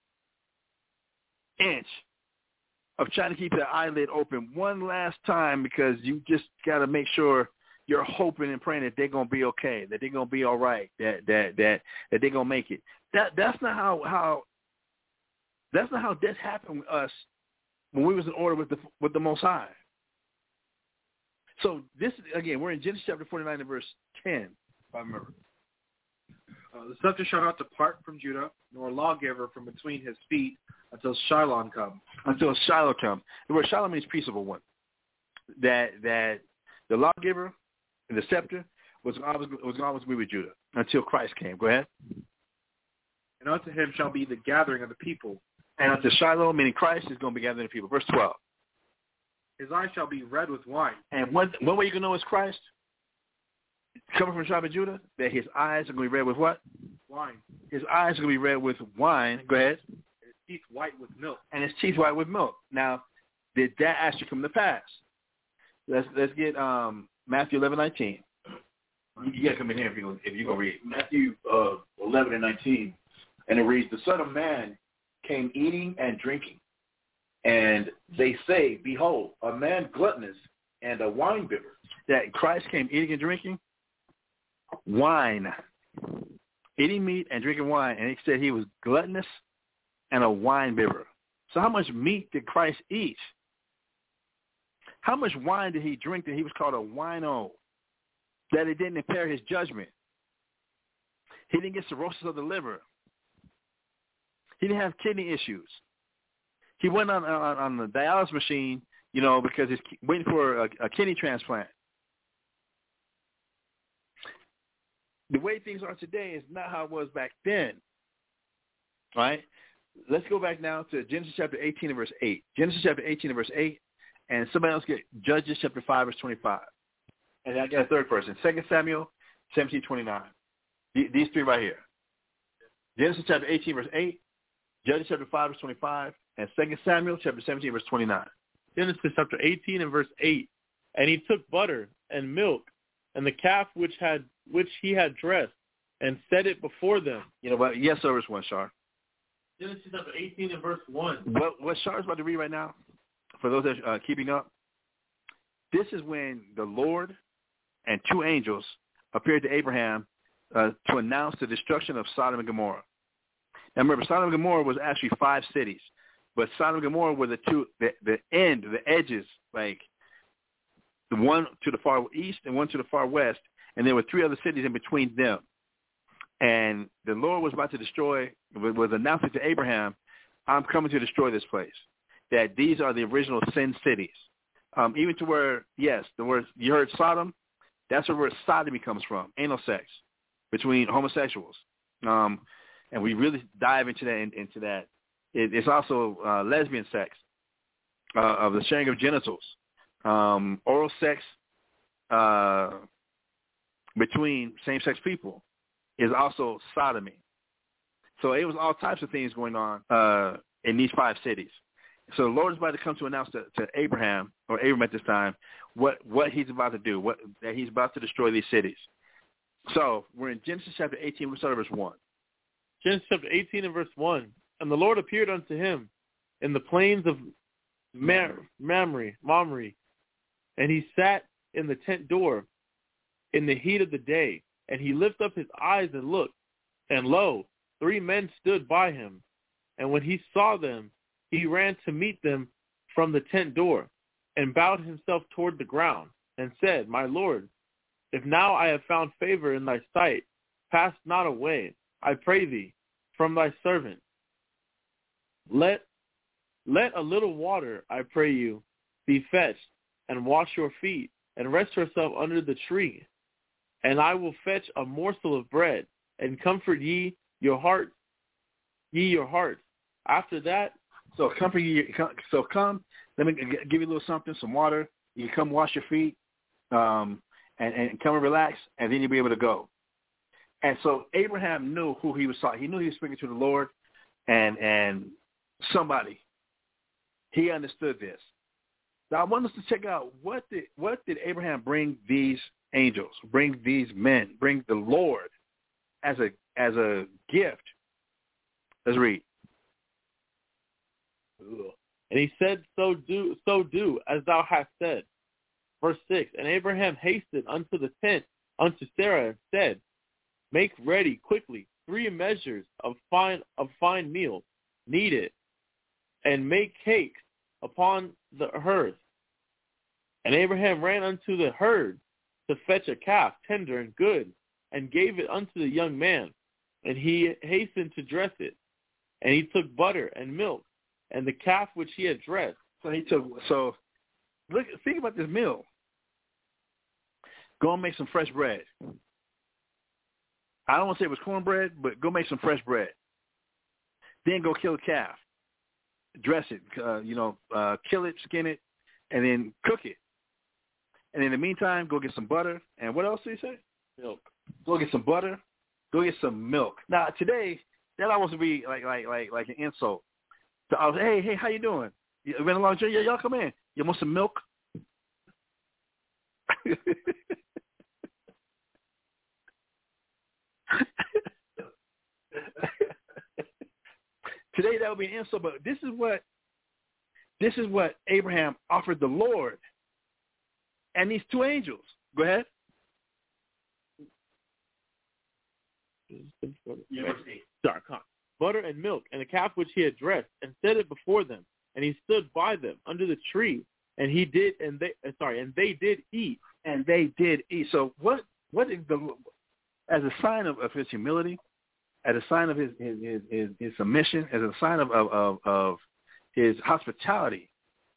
inch of trying to keep that eyelid open one last time because you just got to make sure you're hoping and praying that they're gonna be okay, that they're gonna be all right, that that that that they're gonna make it. That that's not how how that's not how death happened with us when we was in order with the with the Most High. So this again, we're in Genesis chapter forty-nine and verse ten, if I remember. Uh, the scepter shall not depart from Judah, nor a lawgiver from between his feet until Shiloh come. Until Shiloh come. The word Shiloh means peaceable one. That that the lawgiver and the scepter was always was always be with Judah until Christ came. Go ahead. And unto him shall be the gathering of the people. And unto Shiloh, meaning Christ, is going to be gathering the people. Verse twelve. His eyes shall be red with wine. And one, one way you can know it's Christ, coming from the tribe of Judah, that his eyes are going to be red with what? Wine. His eyes are going to be red with wine. Go ahead. And his teeth white with milk. And his teeth white with milk. Now, did that actually come to pass? Let's let's get um, Matthew eleven nineteen. You got to come in here if you if you gonna read Matthew uh, eleven and nineteen, and it reads, "The Son of Man came eating and drinking, and they say, Behold, a man gluttonous and a winebibber." That Christ came eating and drinking wine, eating meat and drinking wine, and he said he was gluttonous and a winebibber. So how much meat did Christ eat? How much wine did he drink that he was called a wino? That it didn't impair his judgment. He didn't get cirrhosis of the liver. He didn't have kidney issues. He went on on, on the dialysis machine, you know, because he's waiting for a, a kidney transplant. The way things are today is not how it was back then. All right? Let's go back now to Genesis chapter eighteen and verse eight. Genesis chapter eighteen and verse eight, and somebody else get Judges chapter five, verse twenty-five. And I got a third person, Second Samuel seventeen twenty-nine. These three right here. Genesis chapter eighteen, verse eight, Judges chapter five, verse twenty-five, and Second Samuel chapter seventeen, verse twenty-nine. Genesis chapter eighteen and verse eight. And he took butter and milk and the calf which had which he had dressed and set it before them. You know what? Yes, sir, verse one, Shar. Genesis chapter eighteen and verse one. What, what Shar is about to read right now, for those that are uh, keeping up, this is when the Lord and two angels appeared to Abraham uh, to announce the destruction of Sodom and Gomorrah. Now remember, Sodom and Gomorrah was actually five cities, but Sodom and Gomorrah were the two, the, the end, the edges, like the one to the far east and one to the far west, and there were three other cities in between them. And the Lord was about to destroy, was announcing to Abraham, I'm coming to destroy this place, that these are the original sin cities. Um, even to where, yes, the word, you heard Sodom, that's where the word sodomy comes from, anal sex between homosexuals. Um, and we really dive into that, into that, it, it's also uh, lesbian sex, uh, of the sharing of genitals, um, oral sex uh, between same-sex people is also sodomy. So it was all types of things going on uh, in these five cities. So the Lord is about to come to announce to, to Abraham, or Abram at this time, what, what he's about to do, what that he's about to destroy these cities. So we're in Genesis chapter eighteen. We'll start at verse one. Genesis chapter eighteen and verse one. And the Lord appeared unto him in the plains of Mamre, Mamre, and he sat in the tent door in the heat of the day. And he lifted up his eyes and looked, and lo, three men stood by him. And when he saw them, he ran to meet them from the tent door, and bowed himself toward the ground, and said, My Lord, if now I have found favor in thy sight, pass not away, I pray thee, from thy servant. Let let a little water, I pray you, be fetched, and wash your feet, and rest yourself under the tree. And I will fetch a morsel of bread, and comfort ye your heart, ye your hearts. After that, so comfort ye. So come, let me give you a little something, some water. You can come wash your feet, um, and, and come and relax, and then you'll be able to go. And so Abraham knew who he was talking. He knew he was speaking to the Lord, and and somebody. He understood this. Now I want us to check out what did what did Abraham bring these angels, bring these men, bring the Lord as a as a gift. Let's read. And he said, So do so do as thou hast said. Verse six. And Abraham hasted unto the tent unto Sarah and said, Make ready quickly three measures of fine of fine meal, knead it, and make cakes upon the hearth. And Abraham ran unto the herd to fetch a calf tender and good, and gave it unto the young man, and he hastened to dress it. And he took butter and milk, and the calf which he had dressed. So he took. So look, think about this meal. Go and make some fresh bread. I don't want to say it was cornbread, but go make some fresh bread. Then go kill a calf, dress it, uh, you know, uh, kill it, skin it, and then cook it. And in the meantime, go get some butter. And what else did he say? Milk. Go get some butter. Go get some milk. Now today, that almost would be like like like like an insult. So I was, hey hey, how you doing? You been a long journey? Yeah, y'all come in. You want some milk? Today that would be an insult, but this is what this is what Abraham offered the Lord and these two angels. Go ahead. Sorry, butter and milk, and a calf which he had dressed, and set it before them. And he stood by them under the tree, and he did, and they sorry, and they did eat, and they did eat. So what? What is the as a sign of, of his humility, as a sign of his his, his, his, his submission, as a sign of, of, of, of his hospitality,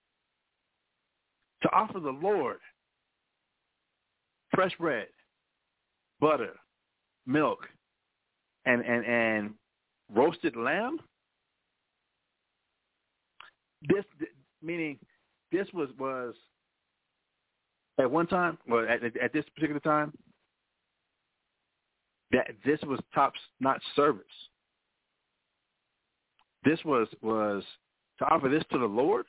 to offer the Lord fresh bread, butter, milk, and and, and roasted lamb. This meaning this was was at one time, well, at, at this particular time, that this was top-notch service. This was was to offer this to the Lord.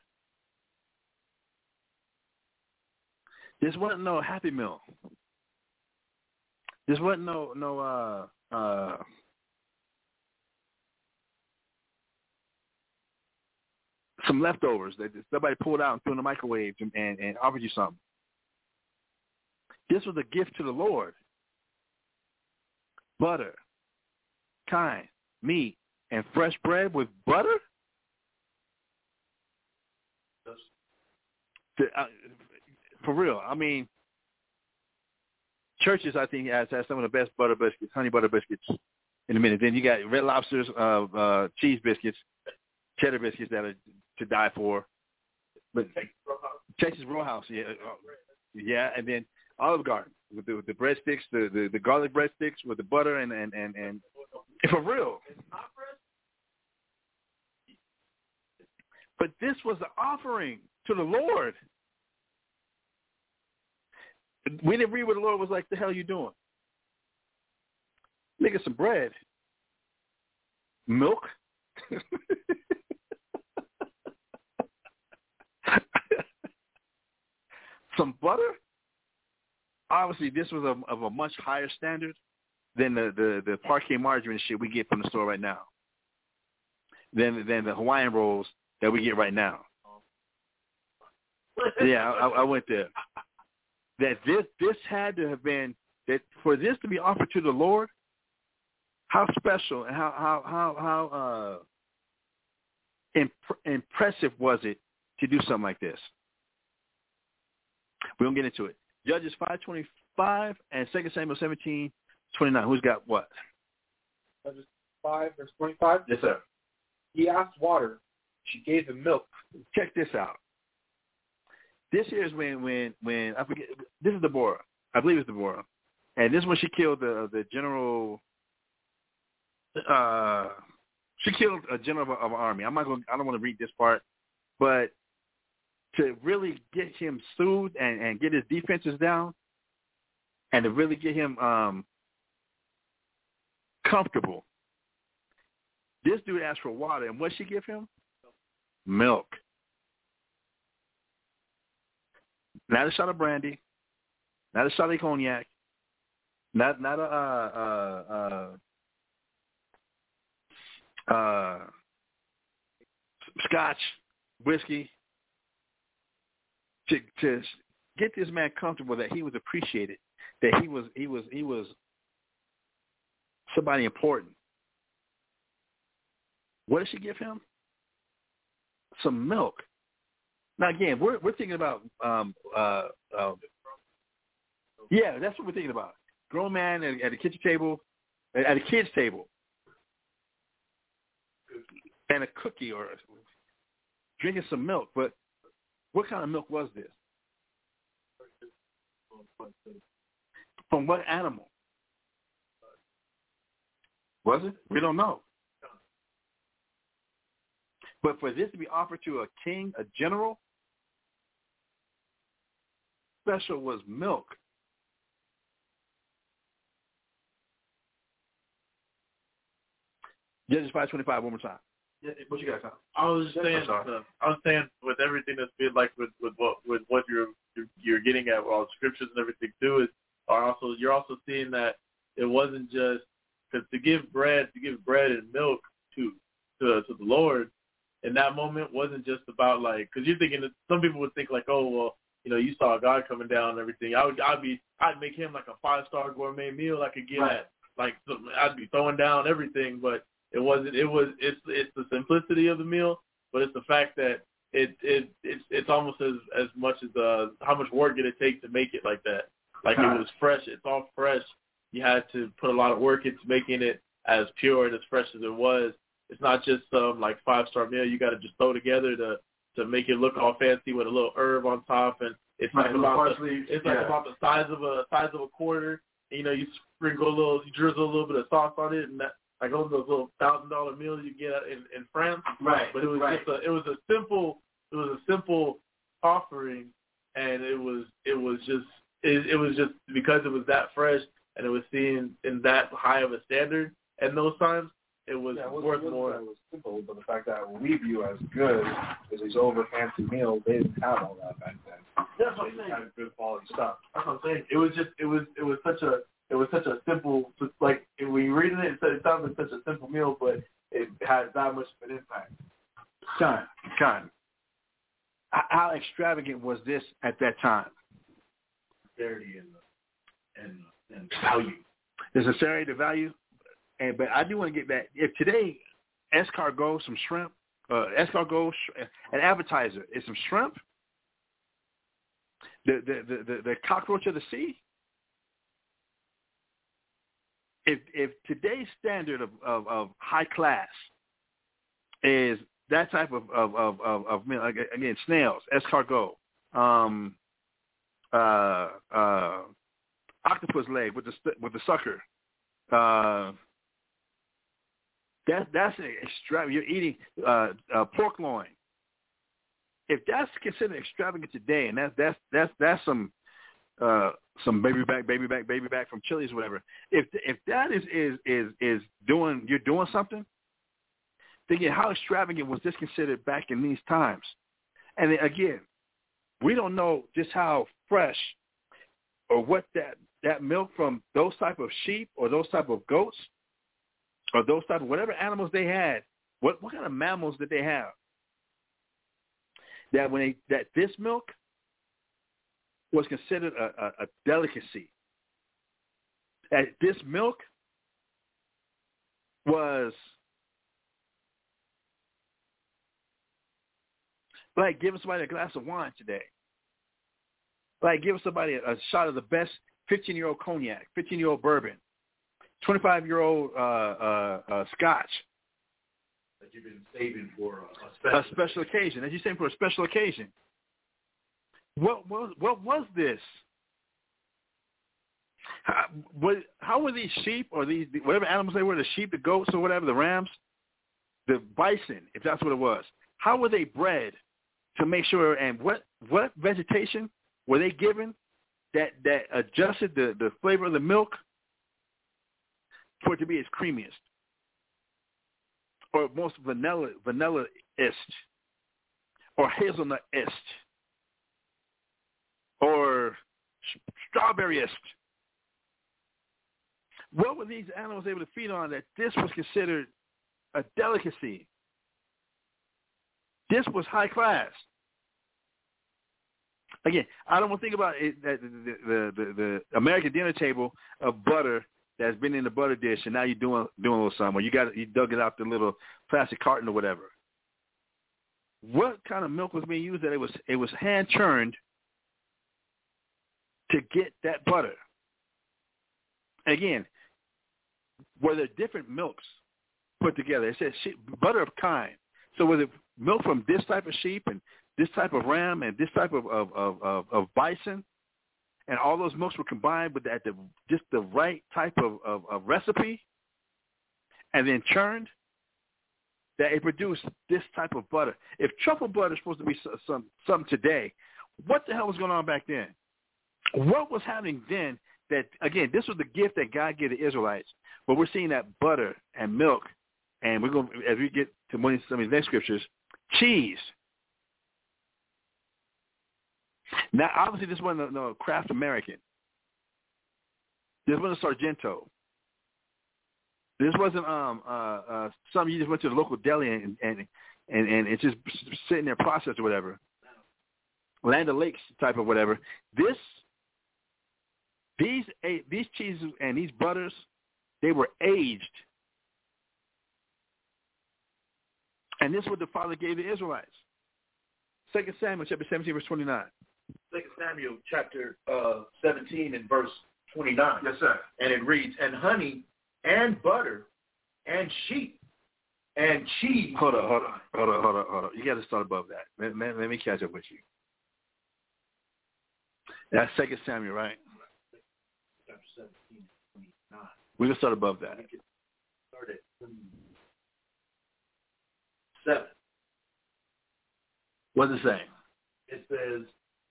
This wasn't no Happy Meal. This wasn't no no uh, uh, some leftovers that somebody pulled out and threw in the microwave and, and, and offered you something. This was a gift to the Lord. Butter, kind, meat, and fresh bread with butter? To, uh, for real, I mean, Churches, I think, has, has some of the best butter biscuits, honey butter biscuits in a minute. Then you got Red Lobster's uh, uh, cheese biscuits, cheddar biscuits that are to die for. But Texas Roadhouse, yeah, uh, yeah, and then Olive Garden with the, with the breadsticks, the, the, the garlic breadsticks with the butter and and and, and For real. But this was the offering to the Lord. We didn't read what the Lord was like, the hell you doing? Nigga, some bread. Milk. Some butter. Obviously, this was a, of a much higher standard than the, the, the parquet margarine shit we get from the store right now. Than, than the Hawaiian rolls that we get right now. Yeah, I, I went there. That this this had to have been, that for this to be offered to the Lord, how special and how how how how uh, imp- impressive was it to do something like this? We're gonna get into it. Judges five twenty five and Second Samuel seventeen twenty nine. Who's got what? Judges five verse twenty five. Yes, sir. He asked water. She gave him milk. Check this out. This here is when when when I forget. This is Deborah. I believe it's Deborah, and this is when she killed the the general. Uh, she killed a general of, of an army. I'm not going. I don't want to read this part, but to really get him soothed and, and get his defenses down, and to really get him um, comfortable, this dude asked for water, and what she give him? Milk. Not a shot of brandy, not a shot of cognac, not not a uh, uh, uh, uh, scotch, whiskey. To to get this man comfortable that he was appreciated, that he was he was he was somebody important. What did she give him? Some milk. Now again, we're we're thinking about um uh, uh yeah, that's what we're thinking about. Grown man at, at a kitchen table, at a kid's table, and a cookie or drinking some milk. But what kind of milk was this? From what animal? Was it? We don't know. But for this to be offered to a king, a general, special was milk. Judges five twenty five. One more time. Yeah, what you got, Tom? I was saying, uh, I was saying with everything that's been like with with what with what you're you're getting at, with all the scriptures and everything too, is are also you're also seeing that it wasn't just because to give bread to give bread and milk to to to the Lord in that moment wasn't just about like because you're thinking that some people would think like, oh well, you know, you saw God coming down and everything. I would I'd be I'd make him like a five star gourmet meal I could get right. at like I'd be throwing down everything, but it wasn't. It was. It's. It's the simplicity of the meal, but it's the fact that it. It. It's. It's almost as as much as uh how much work did it take to make it like that. Like it was fresh. It's all fresh. You had to put a lot of work into making it as pure and as fresh as it was. It's not just some like five star meal you got to just throw together to to make it look all fancy with a little herb on top, and it's like about the, it's like yeah. about the size of a size of a quarter. And, you know, you sprinkle a little, you drizzle a little bit of sauce on it, and that. Like all those little thousand dollar meals you get in, in France, right? But it was right. just a, it was a simple, it was a simple offering, and it was, it was just, it, it was just because it was that fresh, and it was seen in that high of a standard. And those times, it was yeah, it was, worth it was, more. It was simple, but the fact that what we view as good is these over fancy meals. They didn't have all that back then. That's what I'm saying. They had good quality stuff. That's what I'm saying. It was just, it was, it was such a. It was such a simple, like, when you read it, it, it sounds like such a simple meal, but it had that much of an impact. John, John, how extravagant was this at that time? Sincerity and, and, and value. There's a sincerity to value, and but I do want to get back. If today, escargot, some shrimp, uh, escargot, an appetizer is some shrimp, the the, the the the cockroach of the sea. If, if today's standard of, of, of high class is that type of of of, of, of again snails, escargot, um, uh, uh, octopus leg with the with the sucker, uh, That, that's extravagant. You're eating uh, uh, pork loin. If that's considered extravagant today, and that's that's that's that's some uh, some baby back, baby back, baby back from Chili's or whatever. If if that is is is is doing you're doing something, then again, how extravagant was this considered back in these times? And then, again, we don't know just how fresh or what that that milk from those type of sheep or those type of goats or those type of whatever animals they had. What what kind of mammals did they have? That when they, that this milk was considered a, a, a delicacy. That this milk was like giving somebody a glass of wine today. Like giving somebody a, a shot of the best fifteen-year-old cognac, fifteen-year-old bourbon, twenty-five-year-old uh, uh, uh, scotch. That you've been saving for a special, a special occasion. As you saying, for a special occasion. What was what was this? How, what, how were these sheep or these whatever animals they were, the sheep, the goats, or whatever, the rams, the bison, if that's what it was? How were they bred to make sure? And what what vegetation were they given that that adjusted the, the flavor of the milk for it to be its creamiest? Or most vanilla vanilla-ist, or hazelnut-ist, or strawberry-ist. What were these animals able to feed on that this was considered a delicacy? This was high class. Again, I don't want to think about it, the, the, the, the American dinner table of butter that's been in the butter dish, and now you're doing doing a little something. Or you got you dug it out the little plastic carton or whatever. What kind of milk was being used that it was it was hand churned to get that butter? Again, were there different milks put together? It says sheep, butter of kind. So was it milk from this type of sheep and this type of ram and this type of of of, of, of bison? And all those milks were combined with that, the, just the right type of, of, of recipe, and then churned, that it produced this type of butter. If truffle butter is supposed to be some, some something today, what the hell was going on back then? What was happening then that, again, this was the gift that God gave the Israelites, but we're seeing that butter and milk, and we're going to, as we get to one of some of these next scriptures, cheese. Now, obviously, this wasn't no Kraft American. This wasn't Sargento. This wasn't um uh, uh something you just went to the local deli and and and, and it's just sitting there processed or whatever. Land O'Lakes type of whatever. This these these cheeses and these butters, they were aged, and this is what the Father gave the Israelites. Second Samuel chapter seventeen verse twenty nine. Second Samuel chapter uh, seventeen and verse twenty-nine. Yes, sir. And it reads, and honey and butter and sheep and cheese. Hold on, hold on, hold on, hold on, hold on. You got to start above that. Let, let, let me catch up with you. That's Second Samuel, right? Chapter seventeen and twenty-nine. We're going to start above that. We can start at twenty-seven. What's it saying? It says,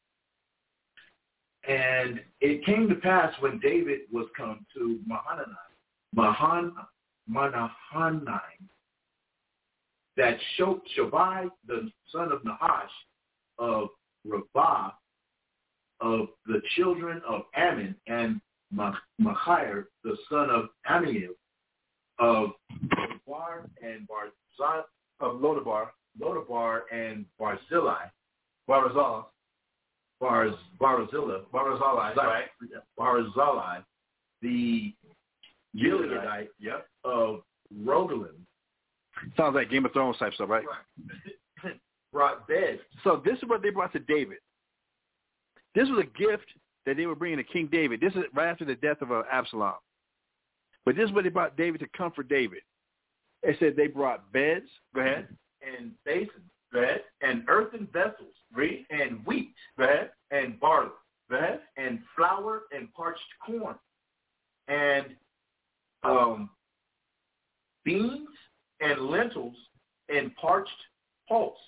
and it came to pass when David was come to Mahanaim, Mahan, Mahanaim, that Shobai, the son of Nahash, of Rabbah, of the children of Ammon, and Machir, the son of Ammiel, of Lodabar and Barzillai, of Lodabar, Lodabar and Barzillai, Barzillai, Barz, Barzillai, Barzillai, right? Barzillai, the Gileadite, yep, of Rogelim. Sounds like Game of Thrones type stuff, right? Right. Brought beds. So this is what they brought to David. This was a gift that they were bringing to King David. This is right after the death of uh, Absalom. But this is what they brought David to comfort David. It said they brought beds. Go ahead. And basins. Go ahead. And earthen vessels. Read. And wheat. Go ahead. And barley. Go ahead. And flour and parched corn. And um, beans and lentils and parched pulse,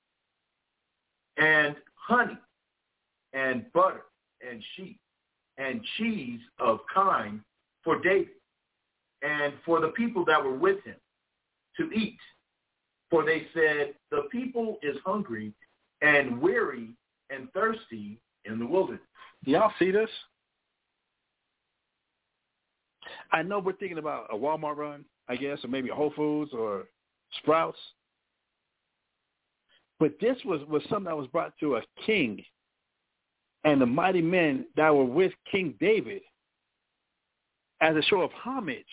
and honey and butter and sheep and cheese of kine for David and for the people that were with him to eat. For they said, the people is hungry and weary and thirsty in the wilderness. Do y'all see this? I know we're thinking about a Walmart run, I guess, or maybe a Whole Foods or Sprouts. But this was, was something that was brought to a king and the mighty men that were with King David as a show of homage.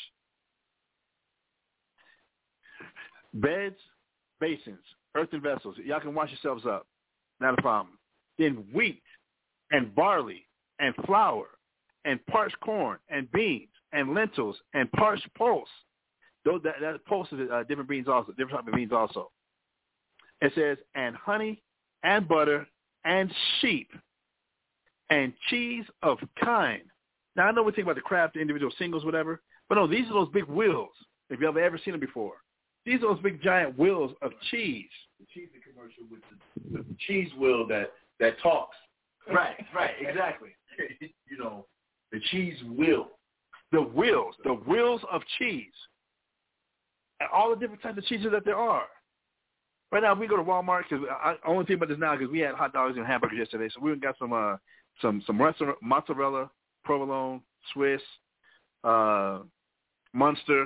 Beds, basins, earthen vessels. Y'all can wash yourselves up. Not a problem. Then wheat and barley and flour and parched corn and beans and lentils and parched pulse. Those, that, that pulse is uh, different beans also, different type of beans also. It says, and honey and butter and sheep and cheese of kine. Now, I know we think about the craft, the individual singles, whatever, but no, these are those big wheels, if you've ever, ever seen them before. These are those big giant wheels of cheese. The cheese commercial with the, the cheese wheel that, that talks. Right, right, exactly. You know, the cheese wheel. The wheels, the wheels of cheese. And all the different types of cheeses that there are. Right now, we go to Walmart because I, I only think about this now because we had hot dogs and hamburgers yesterday, so we got some uh, some some mozzarella, provolone, Swiss, uh, Munster,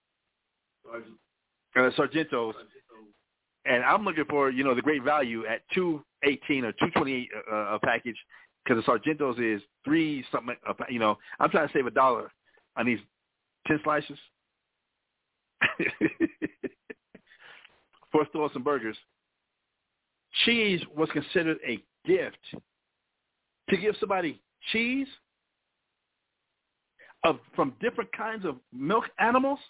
uh, Sargentos, and I'm looking for you know the great value at two eighteen or two twenty eight uh, a package because the Sargentos is three something. Uh, you know, I'm trying to save a dollar on these ten slices. For us to throw some burgers. Cheese was considered a gift. To give somebody cheese of from different kinds of milk animals,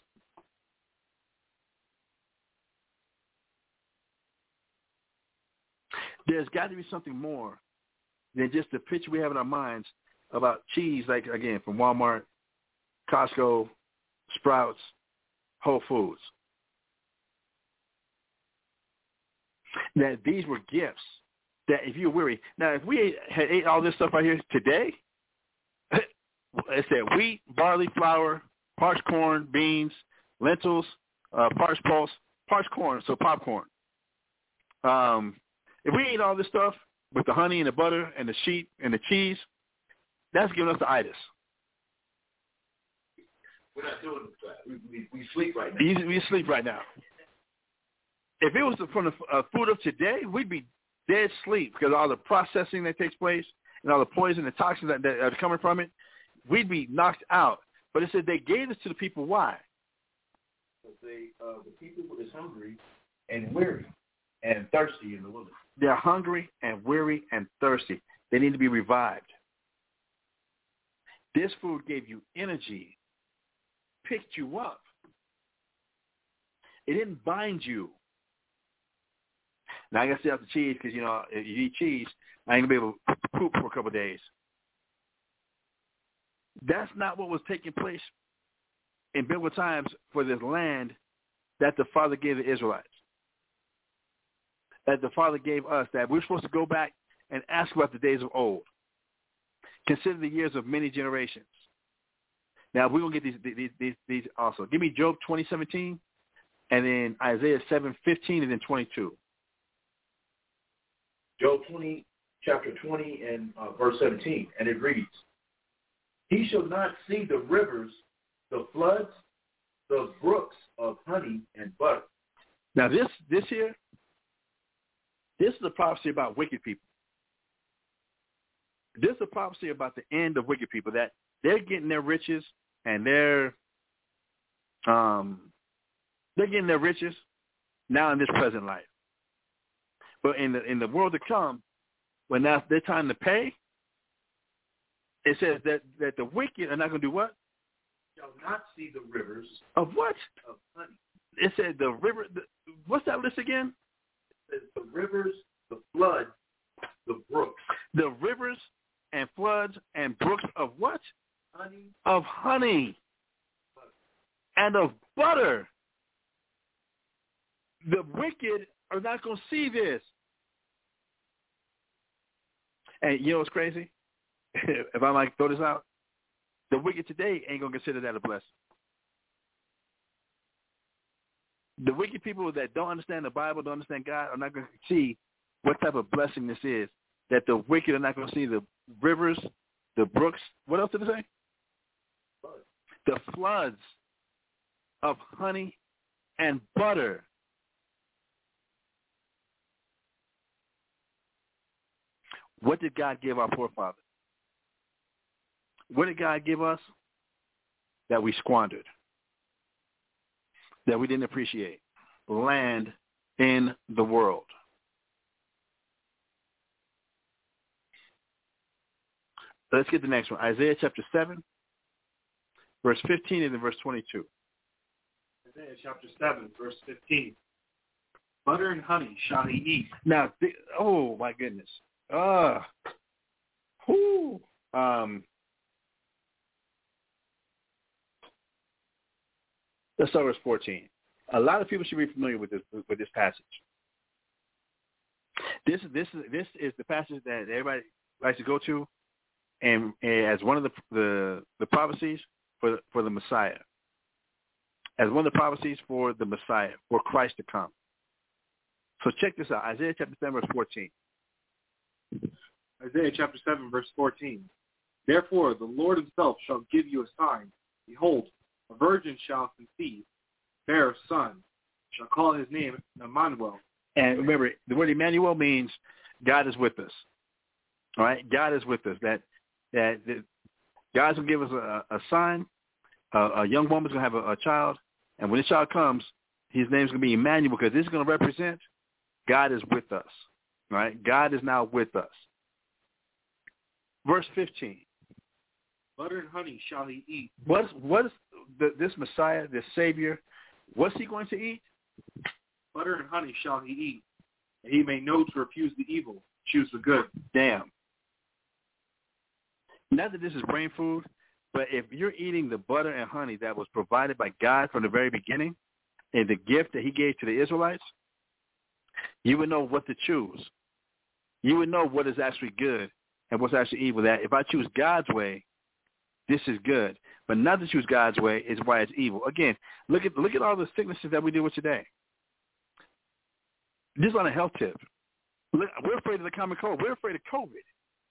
there's got to be something more than just the picture we have in our minds about cheese, like, again, from Walmart, Costco, Sprouts, Whole Foods. That these were gifts that if you're weary. Now, if we ate, had ate all this stuff right here today, it said wheat, barley, flour, parched corn, beans, lentils, uh, parched pulse, parched corn, so popcorn. Um, if we ate all this stuff with the honey and the butter and the sheep and the cheese, that's giving us the itis. We're not doing that. We, we, we sleep right now. We, we sleep right now. If it was from the uh, food of today, we'd be dead sleep because of all the processing that takes place and all the poison and toxins that, that are coming from it. We'd be knocked out. But it said they gave this to the people. Why? They, uh, the people is hungry and weary and thirsty in the wilderness. They're hungry and weary and thirsty. They need to be revived. This food gave you energy, picked you up. It didn't bind you. Now, I got to stay off the cheese because, you know, if you eat cheese, I ain't going to be able to poop for a couple of days. That's not what was taking place in biblical times for this land that the Father gave the Israelites, that the Father gave us, that we're supposed to go back and ask about the days of old. Consider the years of many generations. Now, we're going to get these, these, these, these also. Give me Job twenty seventeen, and then Isaiah seven fifteen, and then twenty-two. Job twenty, chapter twenty, and uh, verse seventeen, and it reads, he shall not see the rivers, the floods, the brooks of honey and butter. Now, this this here, this is a prophecy about wicked people. This is a prophecy about the end of wicked people, that they're getting their riches and they're um they're getting their riches now in this present life. But in the in the world to come, when that's their time to pay, it says that, that the wicked are not going to do what? Shall not see the rivers of what? Of honey. It said the river. The, what's that list again? It says the rivers, the floods, the brooks. The rivers and floods and brooks of what? Honey. Of honey. Butter. And of butter. The wicked are not going to see this. And you know what's crazy? If I might throw this out, the wicked today ain't going to consider that a blessing. The wicked people that don't understand the Bible, don't understand God, are not going to see what type of blessing this is. That the wicked are not going to see the rivers, the brooks. What else did it say? The floods of honey and butter. What did God give our forefathers? What did God give us? That we squandered. That we didn't appreciate. Land in the world. Let's get the next one. Isaiah chapter seven, verse fifteen and then verse twenty-two. Isaiah chapter seven, verse fifteen. Butter and honey shall he eat. Now, th- oh my goodness. Uh, whoo. Um, let's start with verse fourteen. A lot of people should be familiar with this with this passage. This this is this is the passage that everybody likes to go to, and, and as one of the, the the prophecies for the, for the Messiah, as one of the prophecies for the Messiah, for Christ to come. So check this out: Isaiah chapter seven, verse fourteen. Isaiah chapter seven, verse fourteen. Therefore, the Lord himself shall give you a sign. Behold, a virgin shall conceive, bear a son, shall call his name Emmanuel. And remember, the word Emmanuel means God is with us. All right, God is with us. That that, that God's gonna give us a, a sign. A, a young woman's gonna have a, a child, and when this child comes, his name's gonna be Emmanuel, because this is gonna represent God is with us. All right, God is now with us. Verse fifteen. Butter and honey shall he eat. What is, what is the, this Messiah, this Savior, what's he going to eat? Butter and honey shall he eat, and he may know to refuse the evil, choose the good. Damn. Not that this is brain food, but if you're eating the butter and honey that was provided by God from the very beginning, and the gift that he gave to the Israelites, you would know what to choose. You would know what is actually good and what's actually evil. That if I choose God's way, this is good. But not to choose God's way is why it's evil. Again, look at look at all the sicknesses that we deal with today. This is on a health tip. Look, we're afraid of the common cold. We're afraid of COVID.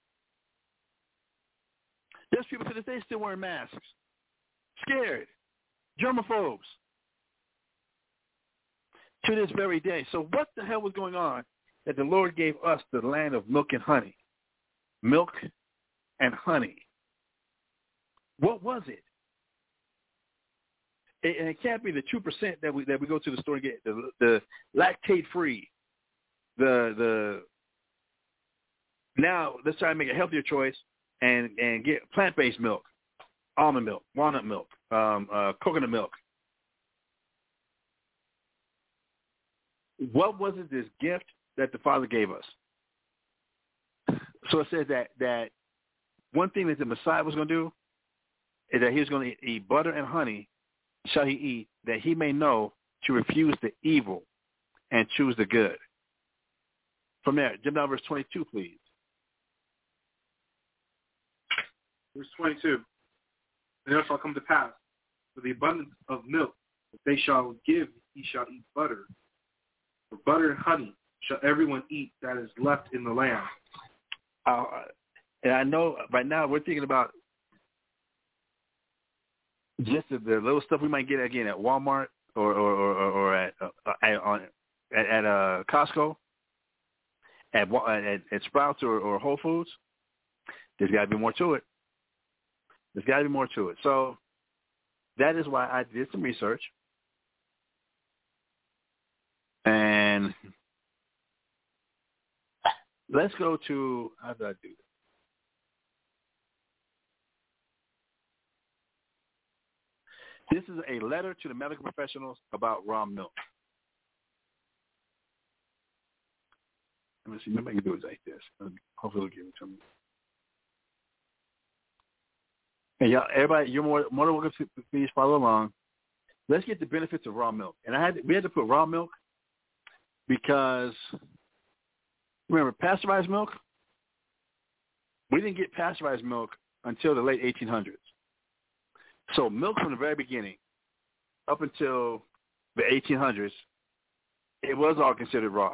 There's people to this day still wearing masks. Scared. Germaphobes. To this very day. So what the hell was going on that the Lord gave us the land of milk and honey? Milk and honey. What was it? it? And it can't be the two percent that we that we go to the store and get, the, the lactate-free, the the. Now let's try to make a healthier choice and and get plant-based milk, almond milk, walnut milk, um, uh, coconut milk. What was it? This gift that the Father gave us. So it says that that one thing that the Messiah was going to do is that he was going to eat butter and honey, shall he eat, that he may know to refuse the evil and choose the good. From there, jump down to verse twenty-two, please. Verse twenty-two. And it shall come to pass, for the abundance of milk that they shall give, he shall eat butter. For butter and honey shall everyone eat that is left in the land. Uh, and I know right now we're thinking about just the, the little stuff we might get again at Walmart or or, or, or at uh, at, on, at, at uh, Costco, at, at at Sprouts or, or Whole Foods. There's got to be more to it. There's got to be more to it. So that is why I did some research, and let's go to how did I do this? This is a letter to the medical professionals about raw milk. Let me see. Maybe I can do it like this. Hopefully it'll give it to me. And y'all, everybody, you're more, more than welcome to please follow along. Let's get the benefits of raw milk. And I had we had to put raw milk because, remember, pasteurized milk, we didn't get pasteurized milk until the late eighteen hundreds. So milk from the very beginning up until the eighteen hundreds, it was all considered raw.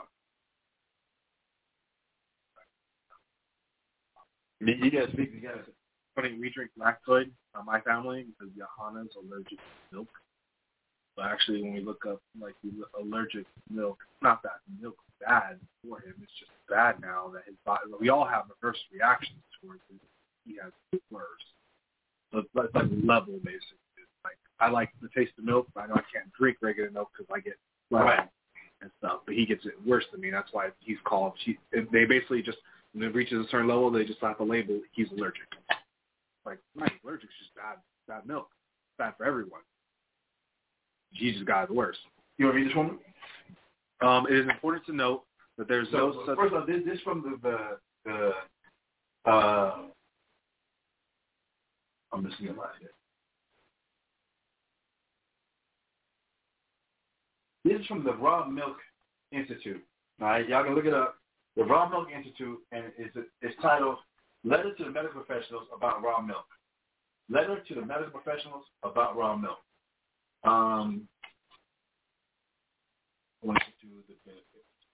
You, you guys speak together. Funny, we drink lactoid, uh, my family, because Johanna's allergic to milk. But actually, when we look up, like, we look allergic milk, not that milk's bad for him. It's just bad now that his body, we all have adverse reactions towards it. He has worse. So it's like, it's like level, basically. It's like, I like the taste of milk, but I know I can't drink regular milk because I get right and stuff. But he gets it worse than me. That's why he's called, he, they basically just, when it reaches a certain level, they just slap a label, he's allergic. Like, not allergic, it's just bad, bad milk. It's bad for everyone. Jesus got it worse. You want to read this one? Um, it is important to note that there's so, no such... First of all, this, this from the, the, the uh, I'm missing a line here. This is from the Raw Milk Institute. All right, y'all can look it up. The Raw Milk Institute, and it's, it's titled Letter to the Medical Professionals About Raw Milk. Letter to the Medical Professionals About Raw Milk. Um, I want to do the benefits.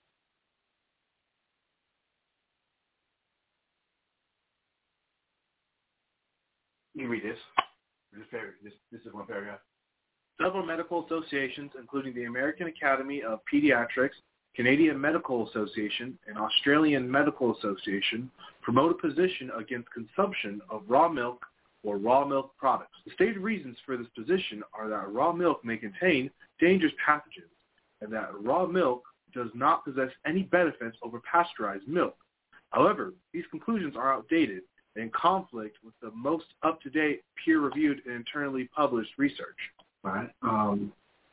You can read this. This, paragraph, this, this is one paragraph. Several medical associations, including the American Academy of Pediatrics, Canadian Medical Association, and Australian Medical Association, promote a position against consumption of raw milk or raw milk products. The stated reasons for this position are that raw milk may contain dangerous pathogens and that raw milk does not possess any benefits over pasteurized milk. However, these conclusions are outdated and in conflict with the most up-to-date, peer-reviewed, and internally published research. Right. Um,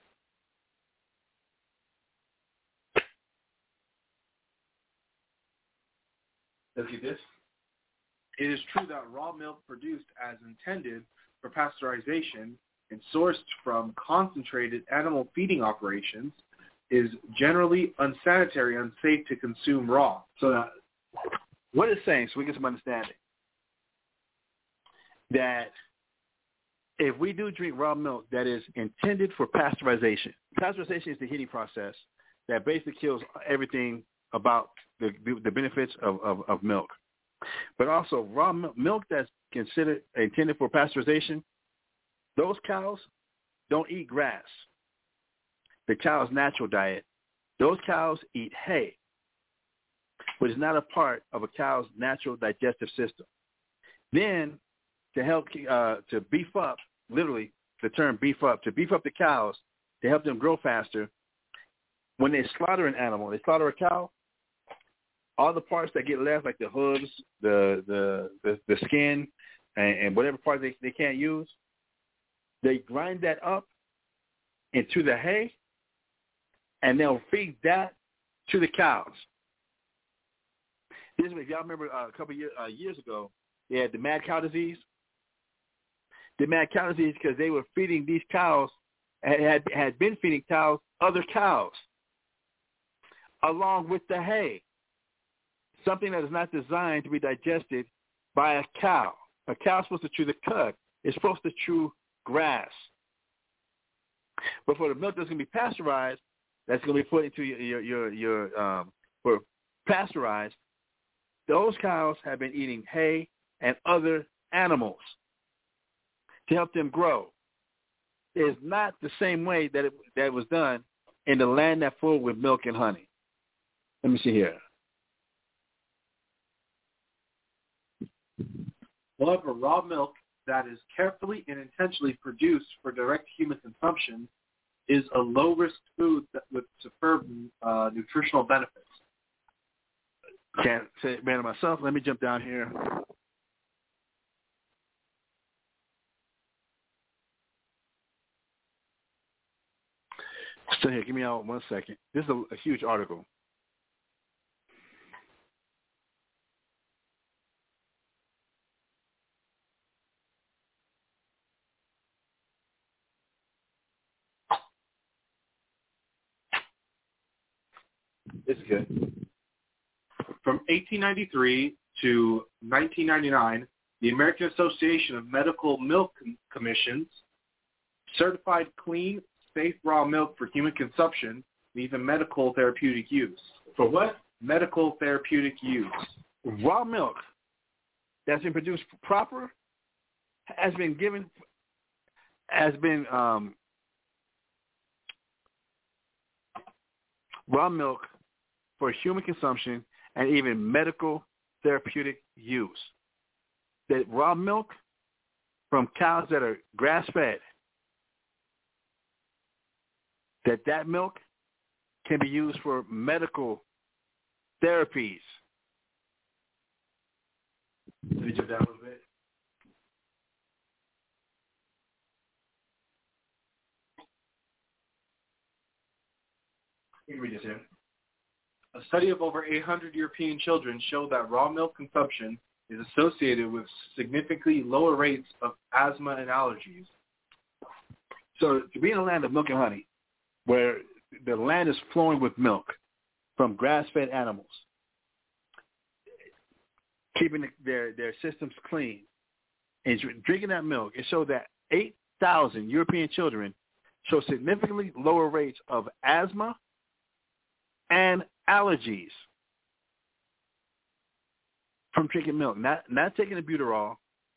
let's get this. It is true that raw milk produced as intended for pasteurization and sourced from concentrated animal feeding operations is generally unsanitary and unsafe to consume raw. So that, what it's saying, so we get some understanding, that if we do drink raw milk that is intended for pasteurization, pasteurization is the heating process that basically kills everything about the, the benefits of, of, of milk. But also raw milk, milk that's considered intended for pasteurization, those cows don't eat grass. The cow's natural diet, those cows eat hay, which is not a part of a cow's natural digestive system. Then to help, uh, to beef up, literally the term beef up, to beef up the cows, to help them grow faster, when they slaughter an animal, they slaughter a cow, all the parts that get left, like the hooves, the the the, the skin, and, and whatever part they, they can't use, they grind that up into the hay, and they'll feed that to the cows. This, if y'all remember uh, a couple of year, uh, years ago, they had the mad cow disease. The mad cow disease because they were feeding these cows, had had been feeding cows other cows, along with the hay. Something that is not designed to be digested by a cow. A cow is supposed to chew the cud. It's supposed to chew grass. But for the milk that's going to be pasteurized, that's going to be put into your, your, your, your um, for pasteurized, those cows have been eating hay and other animals to help them grow. It's not the same way that it, that it was done in the land that flowed with milk and honey. Let me see here. However, raw milk that is carefully and intentionally produced for direct human consumption is a low-risk food that, with superb uh, nutritional benefits. Can't say it better myself. Let me jump down here. Still here. Give me out one second. This is a, a huge article. This is good. From eighteen ninety-three to nineteen ninety-nine, the American Association of Medical Milk Commissions certified clean, safe raw milk for human consumption and even medical therapeutic use. For what? Medical therapeutic use. Raw milk that's been produced proper has been given, has been um, raw milk for human consumption and even medical therapeutic use. That raw milk from cows that are grass-fed, that that milk can be used for medical therapies. Let me jump down a little bit. You can read this here. A study of over eight hundred European children showed that raw milk consumption is associated with significantly lower rates of asthma and allergies. So to be in a land of milk and honey, where the land is flowing with milk from grass-fed animals, keeping their, their systems clean, and drinking that milk, it showed that eight thousand European children show significantly lower rates of asthma and allergies from drinking milk, not not taking the Buterol,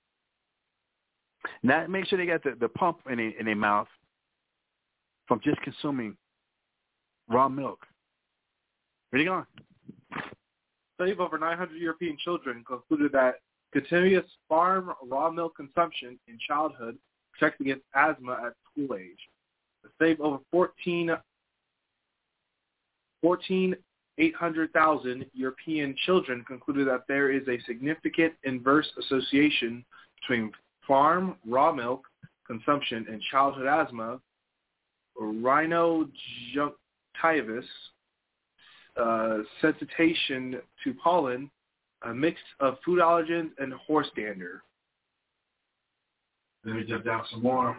not make sure they got the, the pump in their, in their mouth from just consuming raw milk. Ready on. A study of over nine hundred European children concluded that continuous farm raw milk consumption in childhood protects against asthma at school age. A study of over fourteen, fourteen eight hundred thousand European children concluded that there is a significant inverse association between farm raw milk consumption and childhood asthma, rhinoconjunctivitis, uh, sensitization to pollen, a mix of food allergens, and horse dander. Let me jump down some more.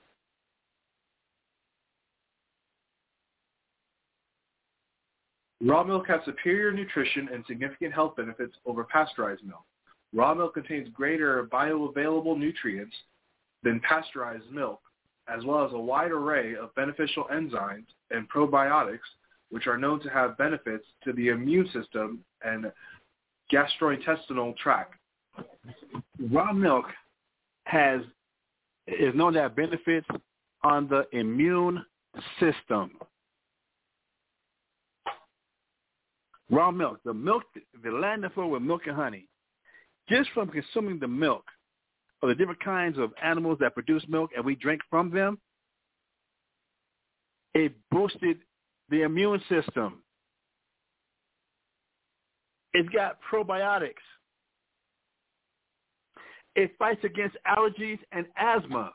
Raw milk has superior nutrition and significant health benefits over pasteurized milk. Raw milk contains greater bioavailable nutrients than pasteurized milk, as well as a wide array of beneficial enzymes and probiotics, which are known to have benefits to the immune system and gastrointestinal tract. Raw milk has is known to have benefits on the immune system. Raw milk, the milk, the land that flows with milk and honey, just from consuming the milk of the different kinds of animals that produce milk and we drink from them, it boosted the immune system. It's got probiotics. It fights against allergies and asthma.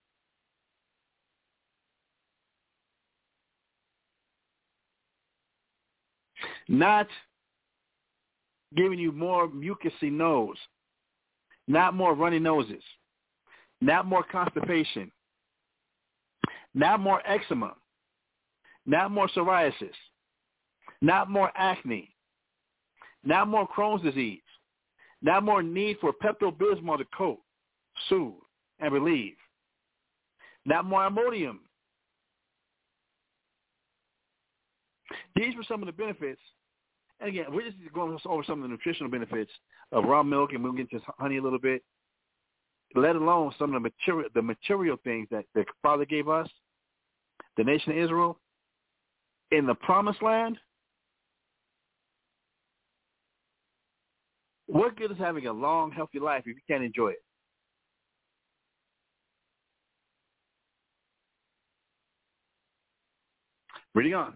Not giving you more mucousy nose, not more runny noses, not more constipation, not more eczema, not more psoriasis, not more acne, not more Crohn's disease, not more need for Pepto-Bismol to coat, soothe, and relieve, not more Imodium. These were some of the benefits. And again, we're just going over some of the nutritional benefits of raw milk, and we'll get into honey a little bit, let alone some of the material, the material things that the Father gave us, the nation of Israel, in the promised land. What good is having a long, healthy life if you can't enjoy it? Reading on.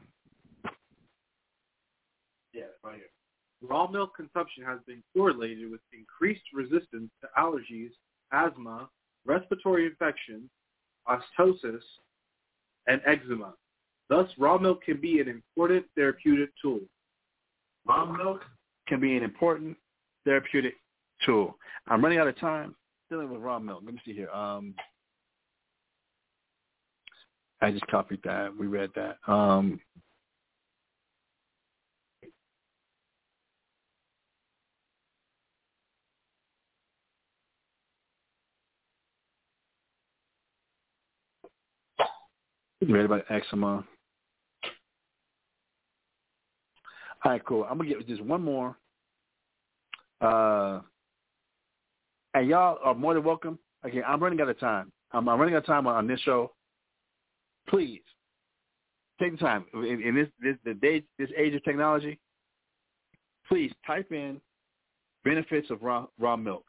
Yeah, right here. Raw milk consumption has been correlated with increased resistance to allergies, asthma, respiratory infections, osteosis, and eczema. Thus, raw milk can be an important therapeutic tool. Raw milk can be an important therapeutic tool. I'm running out of time dealing with raw milk. Let me see here. Um, I just copied that. We read that. Um, You read about eczema. All right, cool. I'm going to get just one more. Uh, and y'all are more than welcome. Again, I'm running out of time. I'm, I'm running out of time on, on this show. Please, take the time. In, in this, this, the day, this age of technology, please type in benefits of raw, raw milk.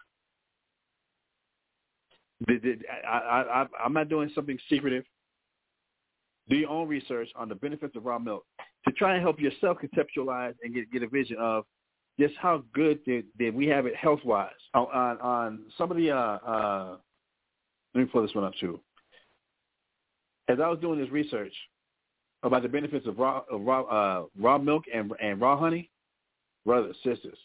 The, the, I, I, I'm not doing something secretive. Do your own research on the benefits of raw milk to try and help yourself conceptualize and get, get a vision of just how good did, did we have it health-wise. On, on, on some of the, uh, uh, let me pull this one up too. As I was doing this research about the benefits of raw, of raw, uh, raw milk and, and raw honey, brothers, sisters,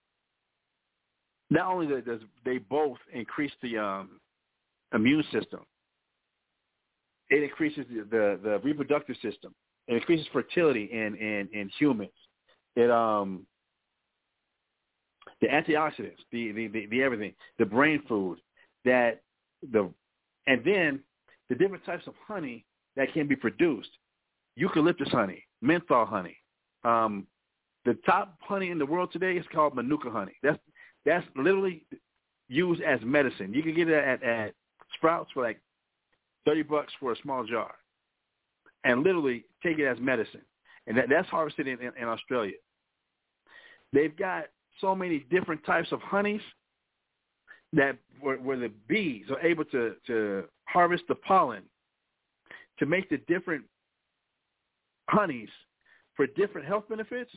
not only does they both increase the um, immune system, it increases the, the, the reproductive system. It increases fertility in, in, in humans. It um the antioxidants, the, the, the, the everything, the brain food, that the and then the different types of honey that can be produced. Eucalyptus honey, menthol honey. Um, the top honey in the world today is called Manuka honey. That's that's literally used as medicine. You can get it at, at Sprouts for like thirty bucks for a small jar, and literally take it as medicine. And that, that's harvested in, in, in Australia. They've got so many different types of honeys that where, where the bees are able to, to harvest the pollen to make the different honeys for different health benefits,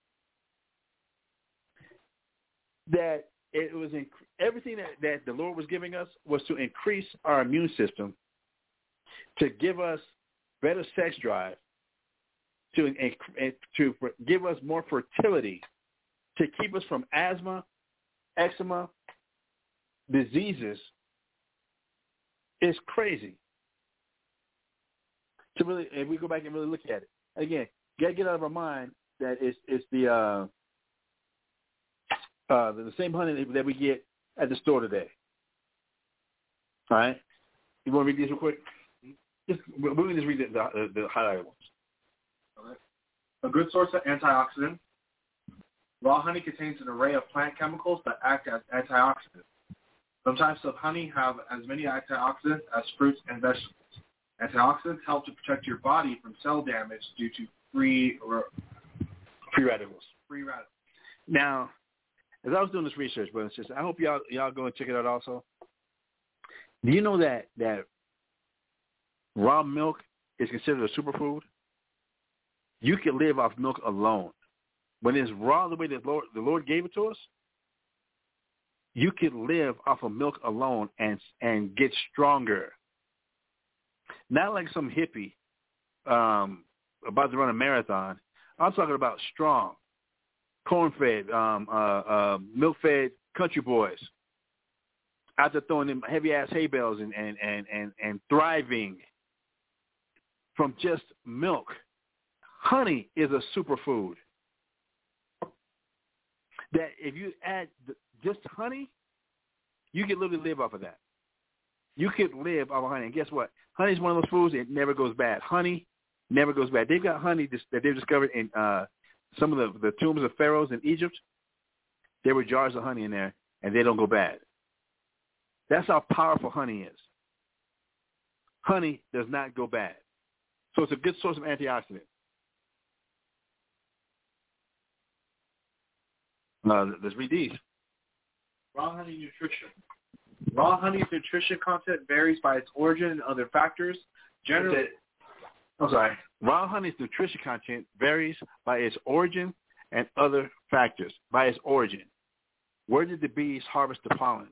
that it was inc- everything that, that the Lord was giving us was to increase our immune system, to give us better sex drive, to to give us more fertility, to keep us from asthma, eczema, diseases. It's crazy. To really, if we go back and really look at it again, get get out of our mind that it's it's the uh, uh, the, the same honey that we get at the store today. All right, you want to read these real quick? Just, we're going to just read the, the, the highlighted ones. Okay. A good source of antioxidants. Raw honey contains an array of plant chemicals that act as antioxidants. Some types of honey have as many antioxidants as fruits and vegetables. Antioxidants help to protect your body from cell damage due to free or free radicals. Free radicals. Now, as I was doing this research, but it's just I hope y'all y'all go and check it out also. Do you know that that raw milk is considered a superfood? You can live off milk alone. When it's raw the way that Lord, the Lord gave it to us, you can live off of milk alone and and get stronger. Not like some hippie um, about to run a marathon. I'm talking about strong, corn-fed, um, uh, uh, milk-fed country boys out there throwing them heavy-ass hay bales and, and, and, and, and thriving from just milk. Honey is a superfood. That if you add just honey, you can literally live off of that. You could live off of honey. And guess what? Honey is one of those foods that never goes bad. Honey never goes bad. They've got honey that they've discovered in uh, some of the, the tombs of pharaohs in Egypt. There were jars of honey in there, and they don't go bad. That's how powerful honey is. Honey does not go bad. So it's a good source of antioxidant. Uh, let's read these. Raw honey nutrition. Raw honey's nutrition content varies by its origin and other factors. Generally, I'm sorry. Raw honey's nutrition content varies by its origin and other factors. By its origin. Where did the bees harvest the pollen?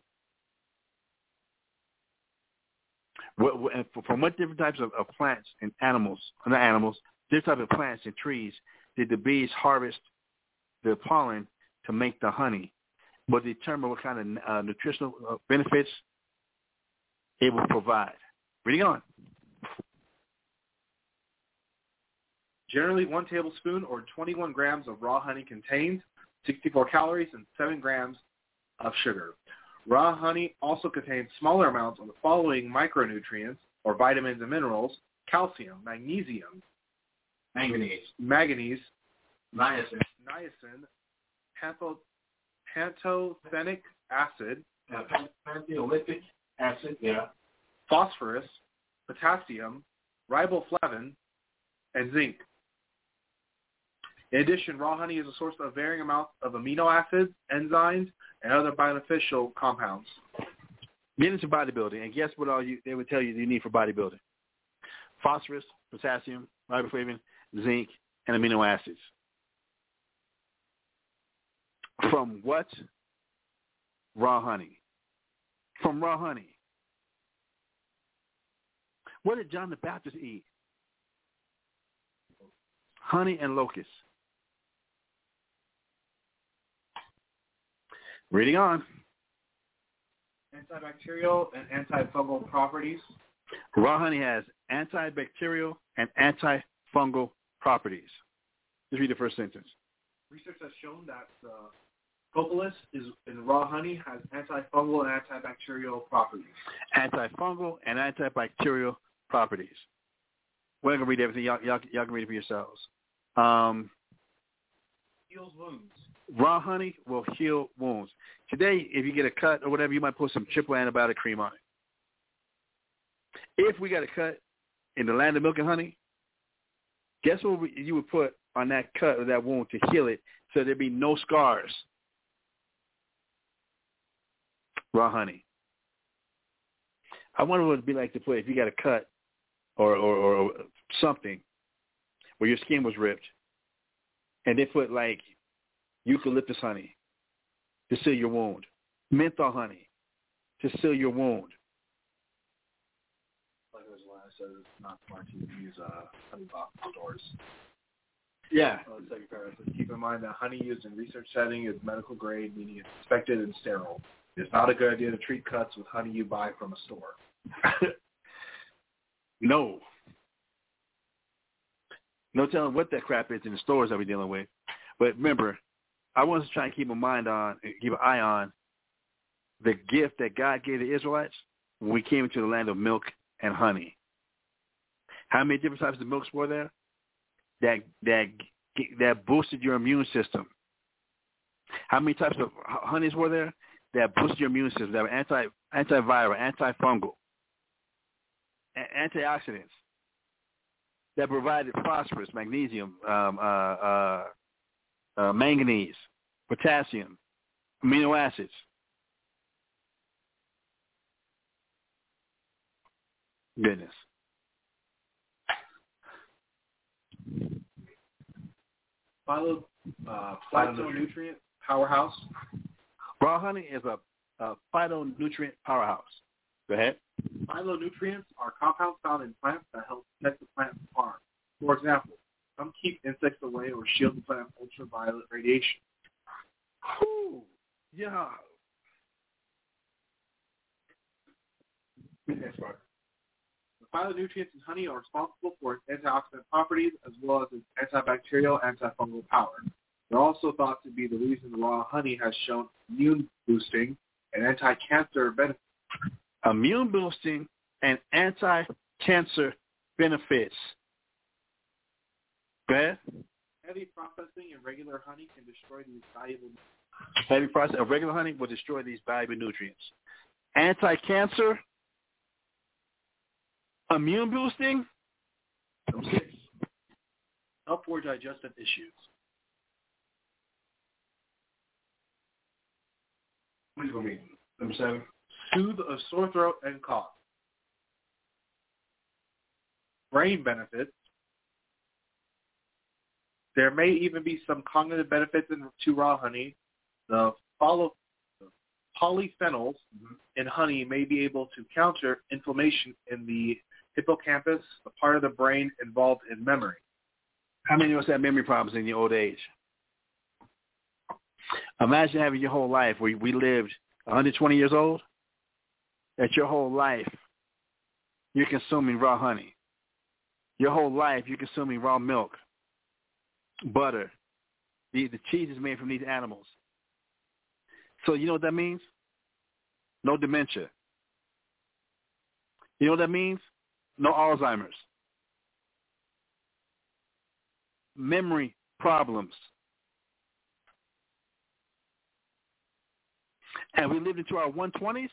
What, what, from what different types of, of plants and animals, not animals, different types of plants and trees did the bees harvest the pollen to make the honey? Will determine what kind of uh, nutritional uh, benefits it will provide. Reading on. Generally, one tablespoon or twenty-one grams of raw honey contains sixty-four calories and seven grams of sugar. Raw honey also contains smaller amounts of the following micronutrients or vitamins and minerals: calcium, magnesium, Manganese. manganese, Niacin. niacin, pantho- pantothenic acid, Uh, Pantheolithic acid. Yeah. phosphorus, potassium, riboflavin, and zinc. In addition, raw honey is a source of varying amounts of amino acids, enzymes, and other beneficial compounds. Get into bodybuilding, and guess what all you they would tell you you need for bodybuilding? Phosphorus, potassium, riboflavin, zinc, and amino acids. From what? Raw honey. From raw honey. What did John the Baptist eat? Honey and locusts. Reading on. Antibacterial and antifungal properties. Raw honey has antibacterial and antifungal properties. Just read the first sentence. Research has shown that the propolis is in raw honey has antifungal and antibacterial properties. Antifungal and antibacterial properties. We're not going to read everything. Y'all, y'all, y'all can read it for yourselves. Um, Heals wounds. Raw honey will heal wounds. Today, if you get a cut or whatever, you might put some triple antibiotic cream on it. If we got a cut in the land of milk and honey, guess what we, you would put on that cut or that wound to heal it so there'd be no scars? Raw honey. I wonder what it would be like to put if you got a cut or, or, or, or something where your skin was ripped and they put like eucalyptus honey to seal your wound, menthol honey to seal your wound. Like there's one that says it's not smart to use uh, honey box stores. Yeah. Uh, the second paragraph says, keep in mind that honey used in research setting is medical grade, meaning it's inspected and sterile. It's not a good idea to treat cuts with honey you buy from a store. No. No telling what that crap is in the stores that we're dealing with. But remember, I want us to try and keep a mind on, keep an eye on the gift that God gave the Israelites when we came into the land of milk and honey. How many different types of milks were there? That that that boosted your immune system. How many types of honeys were there that boosted your immune system? That were anti antiviral, antifungal, a- antioxidants. That provided phosphorus, magnesium, um, uh, uh, uh, manganese, potassium, amino acids. Goodness. Phyto, uh, phytonutrient powerhouse. Raw honey is a, a phytonutrient powerhouse. Go ahead. Phytonutrients are compounds found in plants that help protect the plant from harm. For example, some keep insects away or shield the plant from ultraviolet radiation. Whew. Yeah. Next part. The phytonutrients in honey are responsible for its antioxidant properties as well as its antibacterial, antifungal power. They're also thought to be the reason raw honey has shown immune boosting and anti-cancer benefits. Immune boosting and anti-cancer benefits. Go ahead. Heavy processing in regular honey can destroy these valuable Heavy process of regular honey will destroy these valuable nutrients. Anti-cancer, immune boosting, number six. Help for digestive issues. What is it going to be? Number seven? Soothe a sore throat and cough. Brain benefits. There may even be some cognitive benefits in, to raw honey. The follow, polyphenols mm-hmm. in honey may be able to counter inflammation in the hippocampus, the part of the brain involved in memory. How many of us have memory problems in your old age? Imagine having your whole life where we lived one hundred twenty years old. That your whole life you're consuming raw honey. Your whole life you're consuming raw milk, butter. The, the cheese is made from these animals. So you know what that means? No dementia. You know what that means? No Alzheimer's. memory problems. And we lived into our one twenties.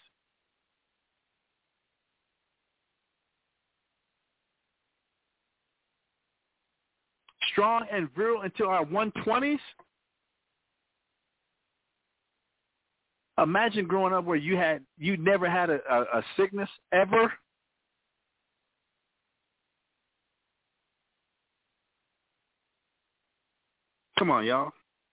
Strong and virile until our one twenties. Imagine growing up where you had you never had a, a, a sickness ever. Come on, y'all.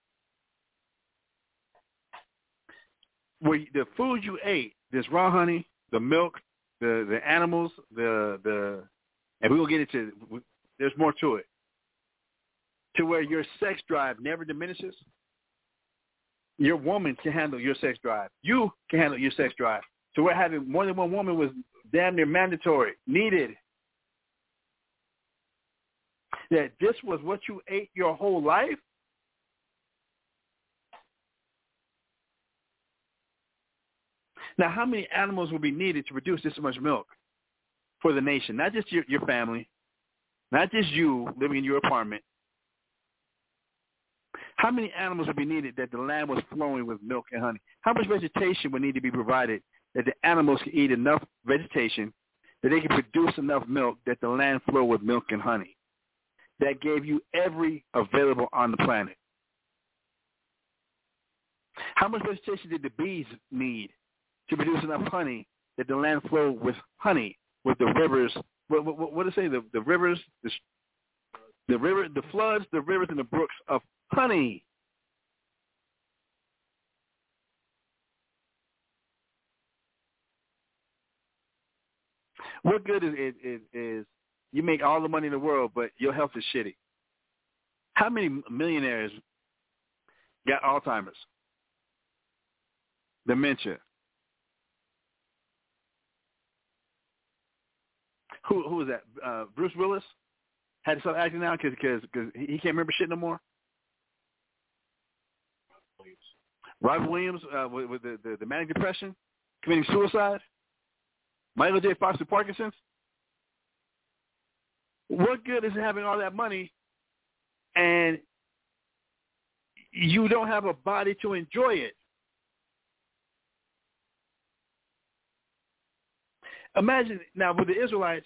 Where the food you ate, this raw honey, the milk, the the animals, the the, and we will get into. There's more to it. To where your sex drive never diminishes. Your woman can handle your sex drive. You can handle your sex drive. To where having more than one woman was damn near mandatory, needed. That this was what you ate your whole life. Now, how many animals will be needed to produce this much milk for the nation? Not just your, your family, not just you living in your apartment. How many animals would be needed that the land was flowing with milk and honey? How much vegetation would need to be provided that the animals could eat enough vegetation that they could produce enough milk that the land flowed with milk and honey? That gave you every available on the planet. How much vegetation did the bees need to produce enough honey that the land flowed with honey, with the rivers? What, what, what do they say? The, the rivers, the, the river, the floods, the rivers, and the brooks of honey. What good is, is, is, is you make all the money in the world, but your health is shitty? How many millionaires got Alzheimer's, dementia? Who who was that? Uh, Bruce Willis had to start acting now because because he can't remember shit no more. Robert Williams uh, with, with the, the, the manic depression, committing suicide. Michael J. Fox with Parkinson's. What good is having all that money and you don't have a body to enjoy it? Imagine now with the Israelites,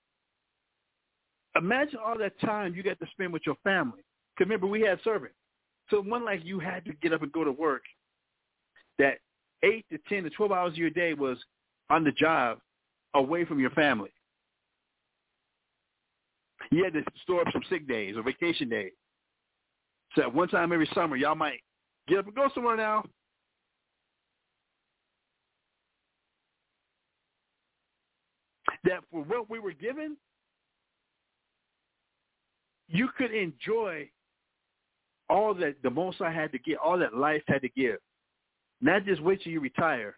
imagine all that time you got to spend with your family. Because remember, we had servants. So one like you had to get up and go to work, that eight to ten to twelve hours of your day was on the job away from your family. You had to store up some sick days or vacation days. So at one time every summer, y'all might get up and go somewhere now. That for what we were given, you could enjoy all that the Most High had to give, all that life had to give. Not just wait till you retire.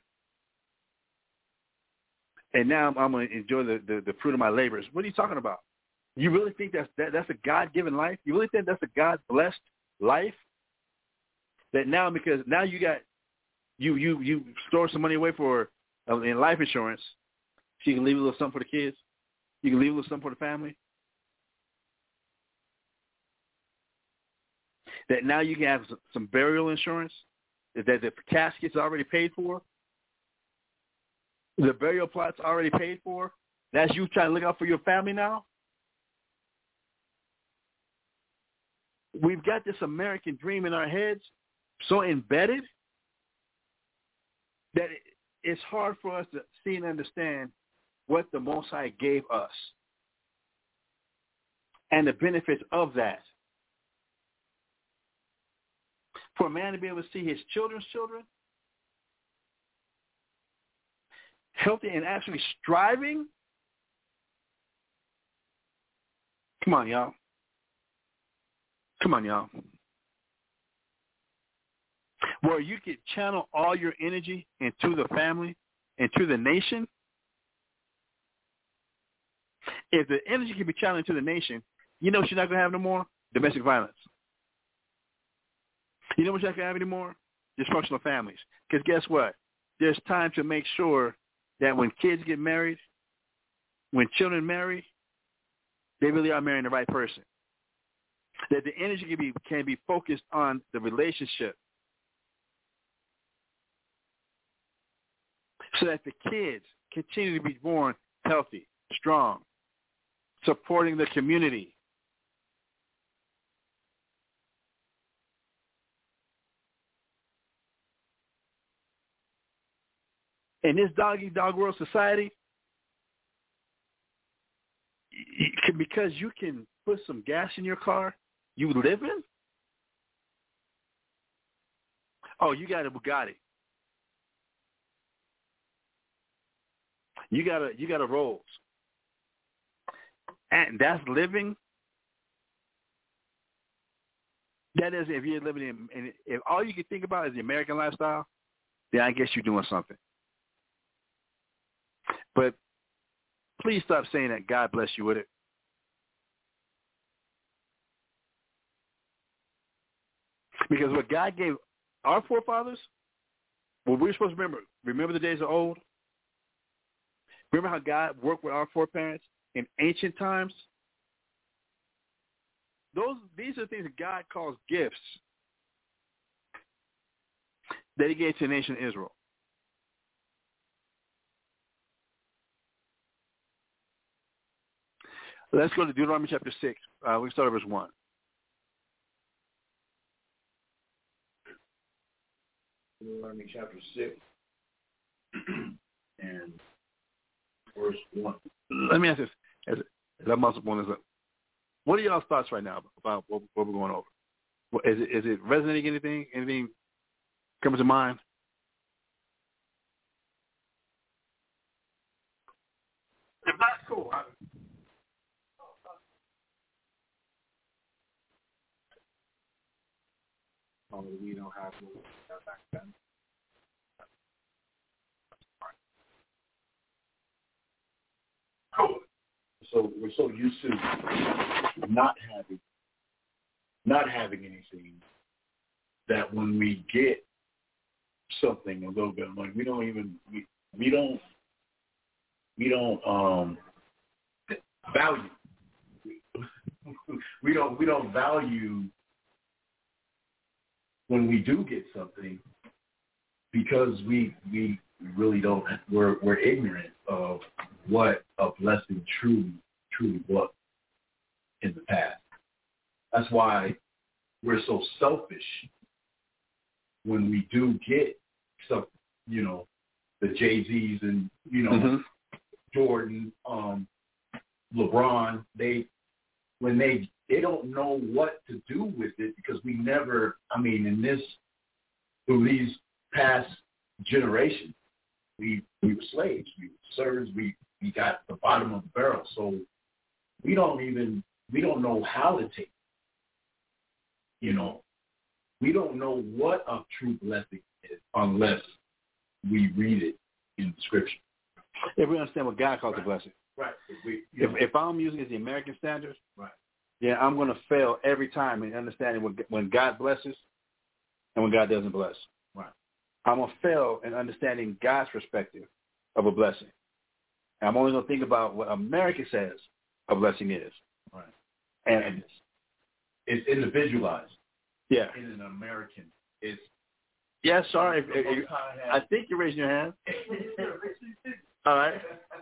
And now I'm, I'm going to enjoy the, the, the fruit of my labors. What are you talking about? You really think that's that, that's a God-given life? You really think that's a God-blessed life? That now, because now you got, you you you store some money away for uh, in life insurance, so you can leave a little something for the kids. You can leave a little something for the family. That now you can have some burial insurance, that the casket's already paid for, the burial plot's already paid for. That's you trying to look out for your family now. We've got this American dream in our heads so embedded that it's hard for us to see and understand what the Most High gave us and the benefits of that. For a man to be able to see his children's children healthy and actually striving. Come on, y'all. Come on, y'all. Where you could channel all your energy into the family, into the nation. If the energy can be channeled into the nation, you know what you're not going to have no more? Domestic violence. You know what you're not going to have anymore? Dysfunctional families. Because guess what? There's time to make sure that when kids get married, when children marry, they really are marrying the right person. That the energy can be can be focused on the relationship, so that the kids continue to be born healthy, strong, supporting the community. In this dog-eat-dog world society, because you can put some gas in your car, you living? Oh, you got a Bugatti. You got a you got a Rolls. And that's living. That is, if you're living in, and if all you can think about is the American lifestyle, then I guess you're doing something. But please stop saying that. God bless you with it. Because what God gave our forefathers, what we're supposed to remember, remember the days of old? Remember how God worked with our foreparents in ancient times? Those, these are things that God calls gifts that he gave to the nation of Israel. Let's go to Deuteronomy chapter six. Uh, we start at verse one. Deuteronomy chapter six and verse one. Let me ask this. As, as I must one is up. What are y'all's thoughts right now about what, what we're going over? What, is it is it resonating anything? Anything comes to mind? If that's cool, I, Oh, we don't have no back then. cool. So we're so used to not having, not having anything that when we get something a little bit of money, we don't even we we don't we don't um value. We don't we don't value when we do get something, because we we really don't we're we're ignorant of what a blessing truly truly was in the past. That's why we're so selfish when we do get some, you know, the Jay-Z's and, you know, Mm-hmm. Jordan, um, LeBron, they when they they don't know what to do with it, because we never, I mean, in this, through these past generations, we we were slaves, we were servants, we, we got the bottom of the barrel. So we don't even, we don't know how to take it. You know, we don't know what a true blessing is unless we read it in the scripture. If we understand what God calls Right. a blessing. Right. If, we, If, if I'm using it as the American standard, right. yeah, I'm going to fail every time in understanding when, when God blesses and when God doesn't bless. Right. I'm going to fail in understanding God's perspective of a blessing. And I'm only going to think about what America says a blessing is. Right. And, And it's, it's individualized. yeah. In an American, it's Yeah, sorry. If, if, if, I think you're raising your hand. All right.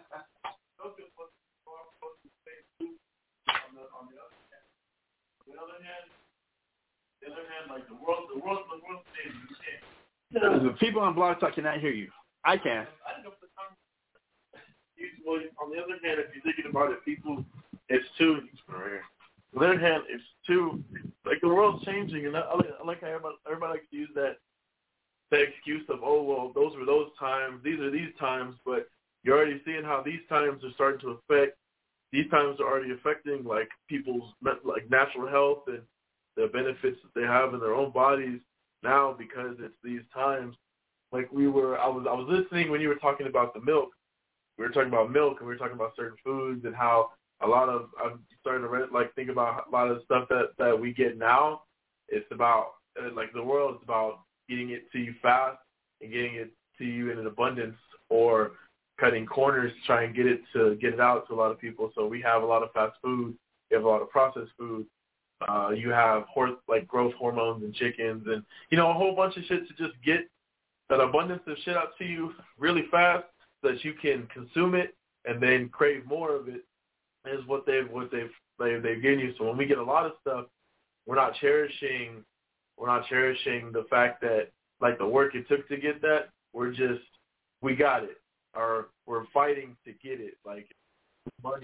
On the other hand, the other hand, like the world, the world, the world stage, you can't. The people on Blog Talk cannot hear you. I can. I don't know if the time. Well, on the other hand, if you're thinking about it, people, it's too. On the other hand, it's too like the world's changing, and I, I like how everybody, everybody likes to use that that excuse of, oh well, those were those times, these are these times, but you're already seeing how these times are starting to affect. These times are already affecting like people's like natural health and the benefits that they have in their own bodies now, because it's these times. Like we were, I was, I was listening when you were talking about the milk. We were talking about milk, and we were talking about certain foods and how a lot of I'm starting to read, like think about a lot of the stuff that that we get now. It's about like the world is about getting it to you fast and getting it to you in an abundance, or cutting corners to try and get it to get it out to a lot of people. So we have a lot of fast food, we have a lot of processed food, Uh, you have horse, like growth hormones in chickens, and you know a whole bunch of shit to just get that abundance of shit out to you really fast, so that you can consume it and then crave more of it. Is what they've what they've they, they've given you. So when we get a lot of stuff, we're not cherishing we're not cherishing the fact that like the work it took to get that. We're just we got it, or we're fighting to get it. Like money,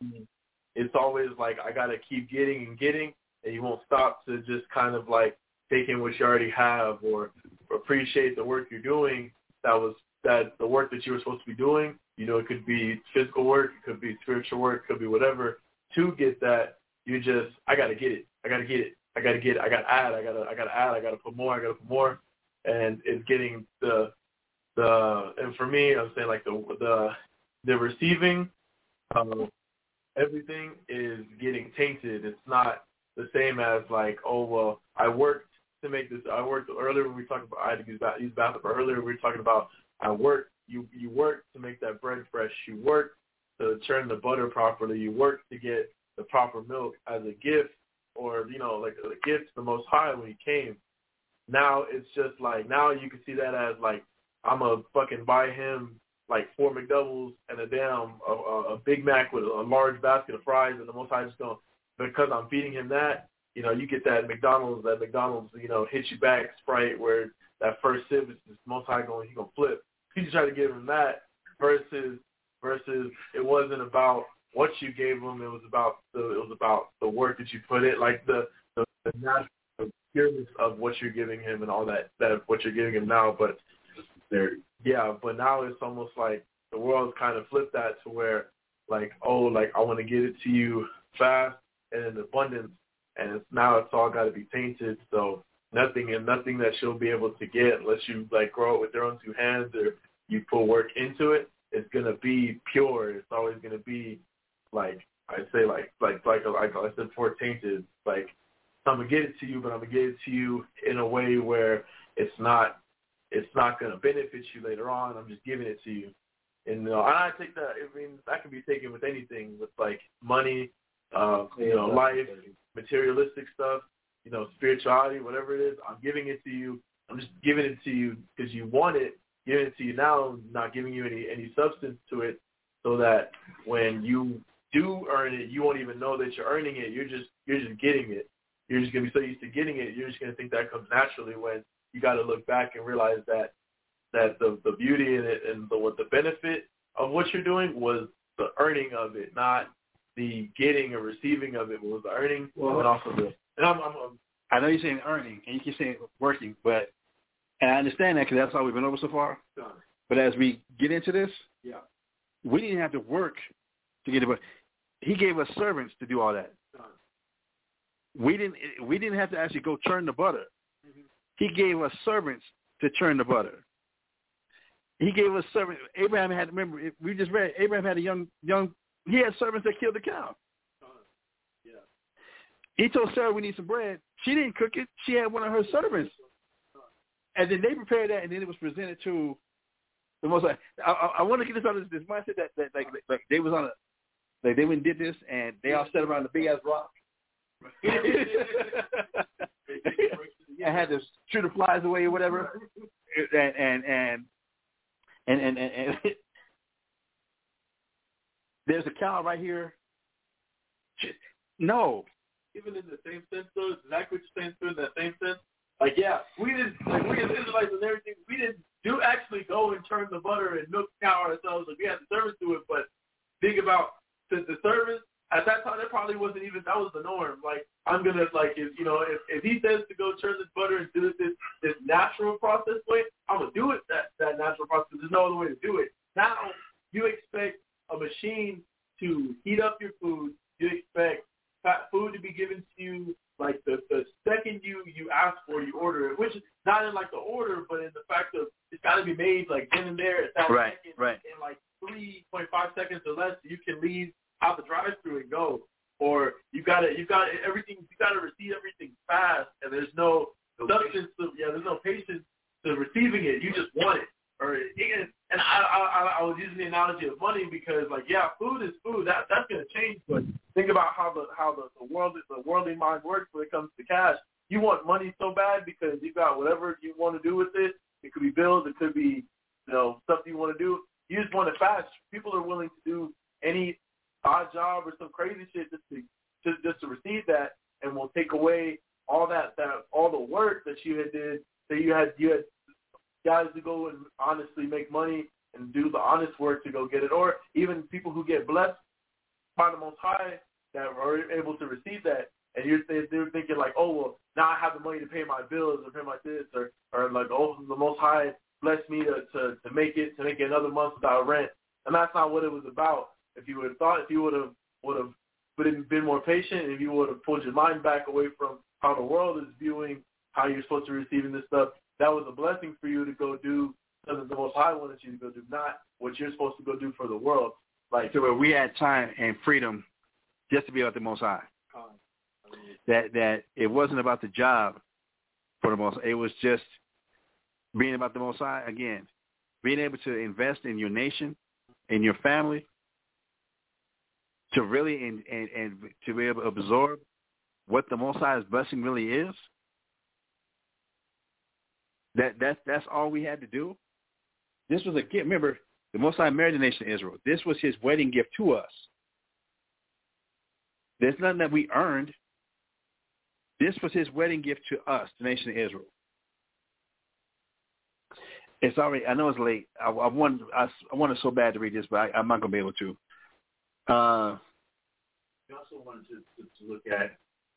it's always like I gotta keep getting and getting, and you won't stop to just kind of like take in what you already have or appreciate the work you're doing. That was that the work that you were supposed to be doing. You know, it could be physical work, it could be spiritual work, it could be whatever. To get that, you just I gotta get it. I gotta get it. I gotta get it. I gotta add. I gotta I gotta add. I gotta put more. I gotta put more. And it's getting the the and for me, I'm saying like the the the receiving. Um, everything is getting tainted. It's not the same as like, oh, well, I worked to make this. I worked earlier when we talked about, I had to use, use bathroom, but earlier we were talking about I worked. You, you worked to make that bread fresh. You worked to churn the butter properly. You worked to get the proper milk as a gift or, you know, like a gift to the Most High when he came. Now it's just like, now you can see that as like, I'm going to fucking buy him like four McDoubles and a damn a, a Big Mac with a large basket of fries, and the Most High just going, because I'm feeding him that, you know, you get that McDonald's, that McDonald's, you know, hits you back Sprite where that first sip is the Most High going, he's going to flip. You try to give him that versus versus it wasn't about what you gave him, it was about the it was about the work that you put in, like the the, the natural pureness of what you're giving him and all that that what you're giving him now. But there, yeah, but now it's almost like the world's kind of flipped that to where like, oh, like I want to get it to you fast and in abundance, and it's, now it's all got to be tainted. So nothing and nothing that she'll be able to get unless you like grow it with your own two hands or you put work into it. It's gonna be pure. It's always gonna be like I say, like like like like I said before, tainted. Like I'm gonna get it to you, but I'm gonna get it to you in a way where it's not it's not gonna benefit you later on. I'm just giving it to you. And, you know, and I take that. I mean, that can be taken with anything, with like money, uh, you know, life, materialistic stuff, you know, spirituality, whatever it is. I'm giving it to you. I'm just giving it to you because you want it. Giving it to you now, not giving you any any substance to it, so that when you do earn it, you won't even know that you're earning it. You're just you're just getting it. You're just gonna be so used to getting it. You're just gonna think that comes naturally. When you got to look back and realize that that the the beauty in it and the what the benefit of what you're doing was the earning of it, not the getting or receiving of it. Was the earning well, and also the. And I'm, I'm, I'm, I know you're saying earning and you keep saying working, but and I understand that because that's all we've been over so far. done. But as we get into this, Yeah. we didn't have to work to get it. But he gave us servants to do all that. Done. We didn't. We didn't have to actually go churn the butter. Mm-hmm. He gave us servants to churn the butter. He gave us servants. Abraham had. Remember, we just read. Abraham had a young young. He had servants that killed the cow. Done. Yeah. He told Sarah we need some bread. She didn't cook it. She had one of her servants. And then they prepared that, and then it was presented to the Most. I, I, I want to get this out of this mindset that, that like, like they was on a, like they went and did this, and they all sat around the big ass rock, and had to shoot the flies away or whatever, and and and and and, and, and there's a cow right here. No, Even in the same sense, though, exactly what you're saying, too, in that same sense. Like, yeah, we didn't, like, we as Israelites and everything, we didn't do actually go and churn the butter and milk the cow ourselves. Like, we had the servants do it, but think about the, the servants, at that time, that probably wasn't even, that was the norm. Like, I'm going to, like, if, you know, if, if he says to go churn this butter and do it this, this natural process way, I'm going to do it that, that natural process. There's no other way to do it. Now, you expect a machine to heat up your food. You expect food to be given to you like the, the second you, you ask for, you order it, which is not in like the order, but in the fact of it's got to be made like then and there at that right, second right. in like three point five seconds or less. You can leave out the drive-through and go, or you got to you got everything you got to receive everything fast, and there's no substance. To, yeah, there's no patience to receiving it. You just want it. Or and I, I I was using the analogy of money because like yeah, food is food. That that's gonna change. But think about how the how how the, the world the worldly mind works when it comes to cash. You want money so bad because you got whatever you want to do with it. It could be bills. It could be, you know, stuff you want to do. You just want it fast. People are willing to do any odd job or some crazy shit just to just, just to receive that, and will take away all that, that all the work that you had did. That you had you had guys to go and honestly make money and do the honest work to go get it, or even people who get blessed by the Most High that are able to receive that. And you're they're thinking like, oh well, now I have the money to pay my bills or pay my this, or or like, oh, the Most High blessed me to, to to make it to make it another month without rent. And that's not what it was about. If you would have thought, if you would have would have been been more patient, if you would have pulled your mind back away from how the world is viewing how you're supposed to be receiving this stuff, that was a blessing for you to go do something the Most High wanted you to go do, not what you're supposed to go do for the world. Like, so we had time and freedom just to be about the Most High. That that it wasn't about the job for the Most High. It was just being about the Most High. Again, being able to invest in your nation, in your family, to really and, and, and to be able to absorb what the Most High's blessing really is. That that's that's all we had to do. This was a gift. Remember, the Most High married the nation of Israel. This was his wedding gift to us. There's nothing that we earned. This was his wedding gift to us, the nation of Israel. It's already. I know it's late. I, I want. I, I wanted so bad to read this, but I, I'm not going to be able to. Uh, We also wanted to, to, to look at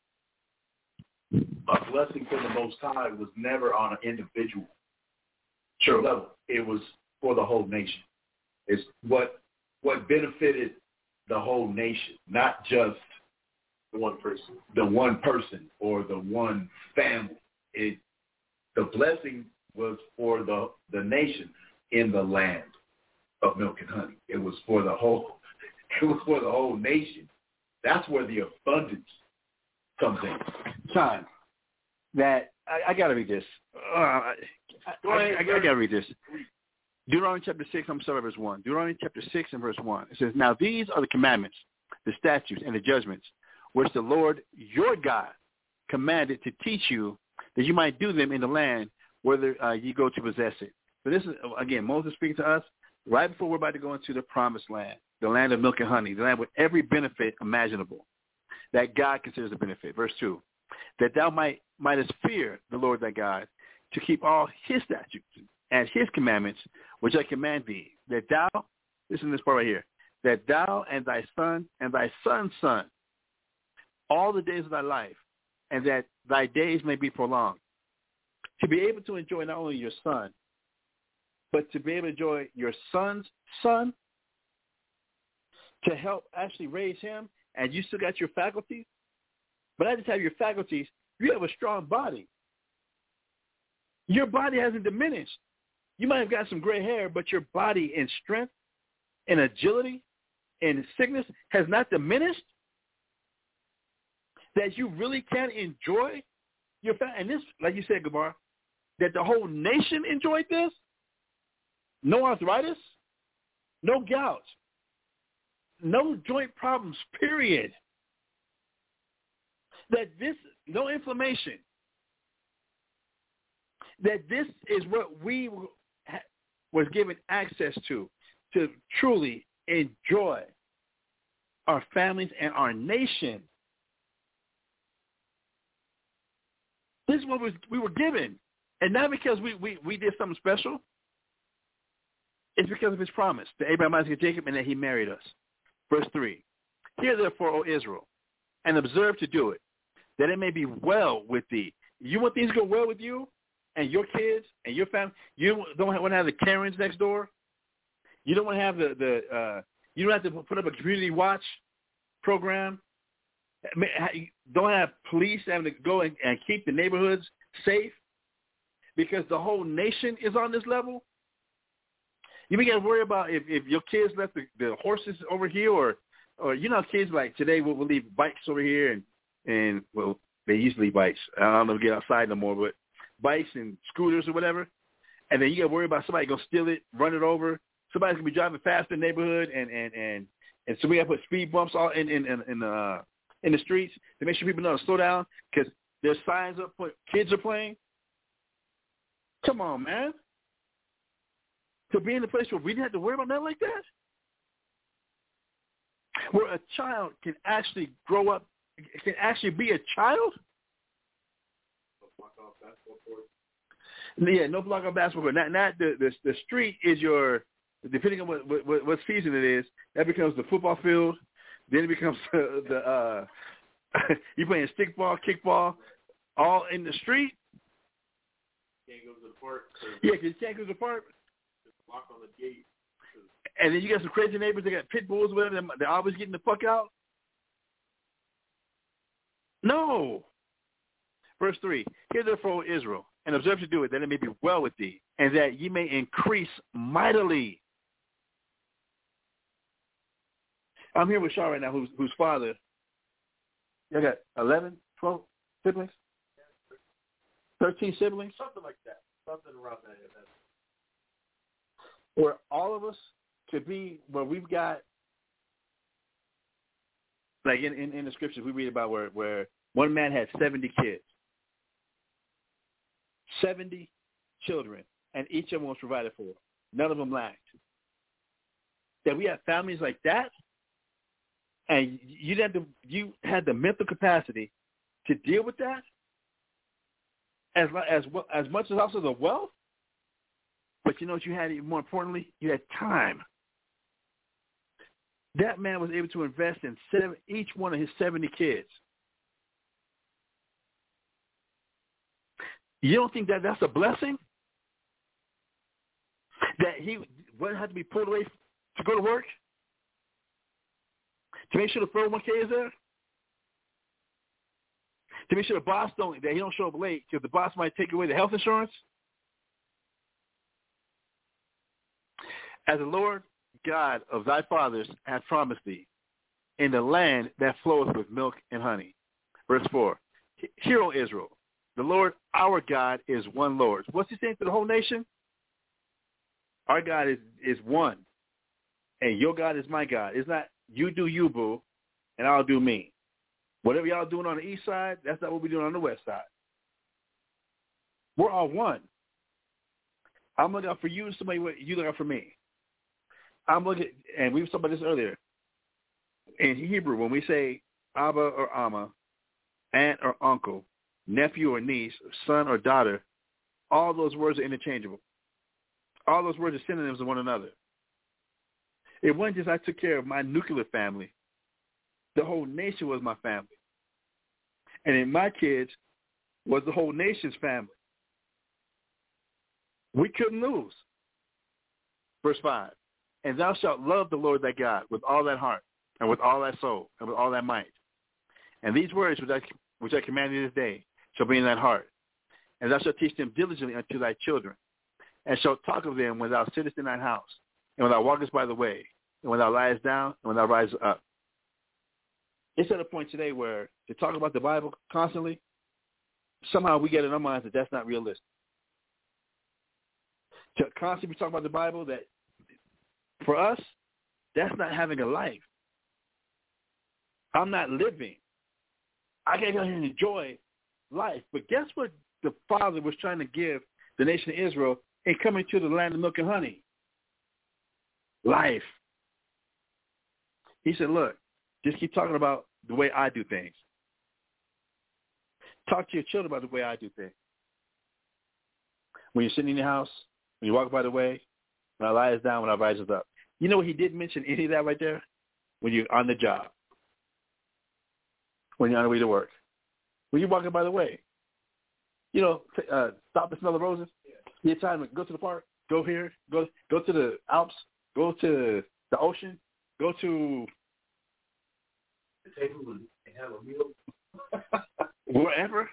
a blessing from the Most High was never on an individual sure. level. It was for the whole nation. It's what what benefited the whole nation, not just the one person, the one person or the one family. It the blessing was for the the nation in the land of milk and honey. It was for the whole. It was for the whole nation. That's where the abundance comes in. Time that I, I got to read this. Uh, I, I, I, I got to read this. Deuteronomy chapter six. I'm sorry, verse one. Deuteronomy chapter six and verse one. It says, "Now these are the commandments, the statutes, and the judgments which the Lord your God commanded to teach you, that you might do them in the land whether uh, you go to possess it." So this is again Moses speaking to us right before we're about to go into the promised land, the land of milk and honey, the land with every benefit imaginable that God considers a benefit. Verse two, "That thou might mightest fear the Lord thy God, to keep all his statutes and his commandments, which I command thee, that thou," listen to this part right here, "that thou and thy son and thy son's son, all the days of thy life, and that thy days may be prolonged, to be able to enjoy not only your son, but to be able to enjoy your son's son, to help actually raise him, and you still got your faculties. But I just have your faculties. You have a strong body. Your body hasn't diminished. You might have got some gray hair, but your body in strength, in agility, in sickness has not diminished. That you really can enjoy your family. And this, like you said, Gabar, that the whole nation enjoyed this. No arthritis, no gout, no joint problems, period. That this, no inflammation. That this is what we was given access to, to truly enjoy our families and our nation. This is what was, we were given. And not because we, we, we did something special. It's because of his promise to Abraham, Isaac, and Jacob, and that he married us. Verse three, "Hear therefore, O Israel, and observe to do it, that it may be well with thee." You want things to go well with you and your kids and your family? You don't want to have the Karens next door? You don't want to have the, the uh, you don't have to put up a community watch program? Don't have police having to go and, and keep the neighborhoods safe because the whole nation is on this level? You got to worry about if, if your kids left the, the horses over here, or, or you know, kids like today will we'll leave bikes over here, and, and well, they usually bikes. I don't know if they get outside no more, but bikes and scooters or whatever. And then you got to worry about somebody going to steal it, run it over. Somebody's going to be driving fast in the neighborhood, and, and, and, and so we got to put speed bumps all in, in, in, in the, uh, in the streets to make sure people know to slow down because there's signs up for kids are playing? Come on, man. To be in a place where we didn't have to worry about nothing like that? Where a child can actually grow up, can actually be a child? Yeah, no block off basketball court. Not, not the, the the street is your, depending on what, what what season it is, that becomes the football field. Then it becomes the, the uh, you playing stickball, kickball, all in the street. Can't go to the park. Yeah, because you can't go to the park. Just lock on the gate. And then you got some crazy neighbors that got pit bulls with them. They're always getting the fuck out. No. Verse three, hear therefore, Israel, and observe to do it, that it may be well with thee, and that ye may increase mightily. I'm here with Shaw right now, whose, whose father, you got eleven, twelve siblings? thirteen siblings? Something like that. Something around that. Where all of us could be, where we've got, like in, in, in the scriptures we read about where, where one man had seventy kids. seventy children, and each of them was provided for. None of them lacked. That we have families like that, and you had the you had the mental capacity to deal with that, as as as much as also the wealth. But you know what you had? Even more importantly, you had time. That man was able to invest in seven, each one of his seventy kids. You don't think that that's a blessing? That he wouldn't have to be pulled away to go to work? To make sure the four oh one k is there? To make sure the boss don't, that he don't show up late because the boss might take away the health insurance? As the Lord God of thy fathers hath promised thee, in the land that floweth with milk and honey. Verse four, hear, O Israel, the Lord our God is one Lord. What's he saying to the whole nation? Our God is, is one, and your God is my God. It's not you do you, boo, and I'll do me. Whatever y'all doing on the east side, that's not what we're doing on the west side. We're all one. I'm looking out for you, somebody you look out for me. I'm looking, and we were talking about this earlier. In Hebrew, when we say Abba or Amma, aunt or uncle, nephew or niece, son or daughter, all those words are interchangeable. All those words are synonyms of one another. It wasn't just I took care of my nuclear family. The whole nation was my family. And in my kids was the whole nation's family. We couldn't lose. Verse five, and thou shalt love the Lord thy God with all thy heart, and with all thy soul, and with all thy might. And these words which I, which I command thee this day shall be in thine heart, and thou shalt teach them diligently unto thy children, and shalt talk of them when thou sittest in thine house, and when thou walkest by the way, and when thou liest down, and when thou risest up. It's at a point today where to talk about the Bible constantly, somehow we get in our minds that that's not realistic. To constantly talk about the Bible, that for us, that's not having a life. I'm not living. I can't go ahead and enjoy life. But guess what the Father was trying to give the nation of Israel in coming to the land of milk and honey? Life. He said, look, just keep talking about the way I do things. Talk to your children about the way I do things. When you're sitting in your house, when you walk by the way, when I lies down, when I rises up. You know what he didn't mention any of that right there? When you're on the job. When you're on the way to work. When you're walking by the way. You know, uh, stop and smell the roses. You have time to go to the park, go here, go go to the Alps, go to the ocean, go to the table and have a meal. Wherever.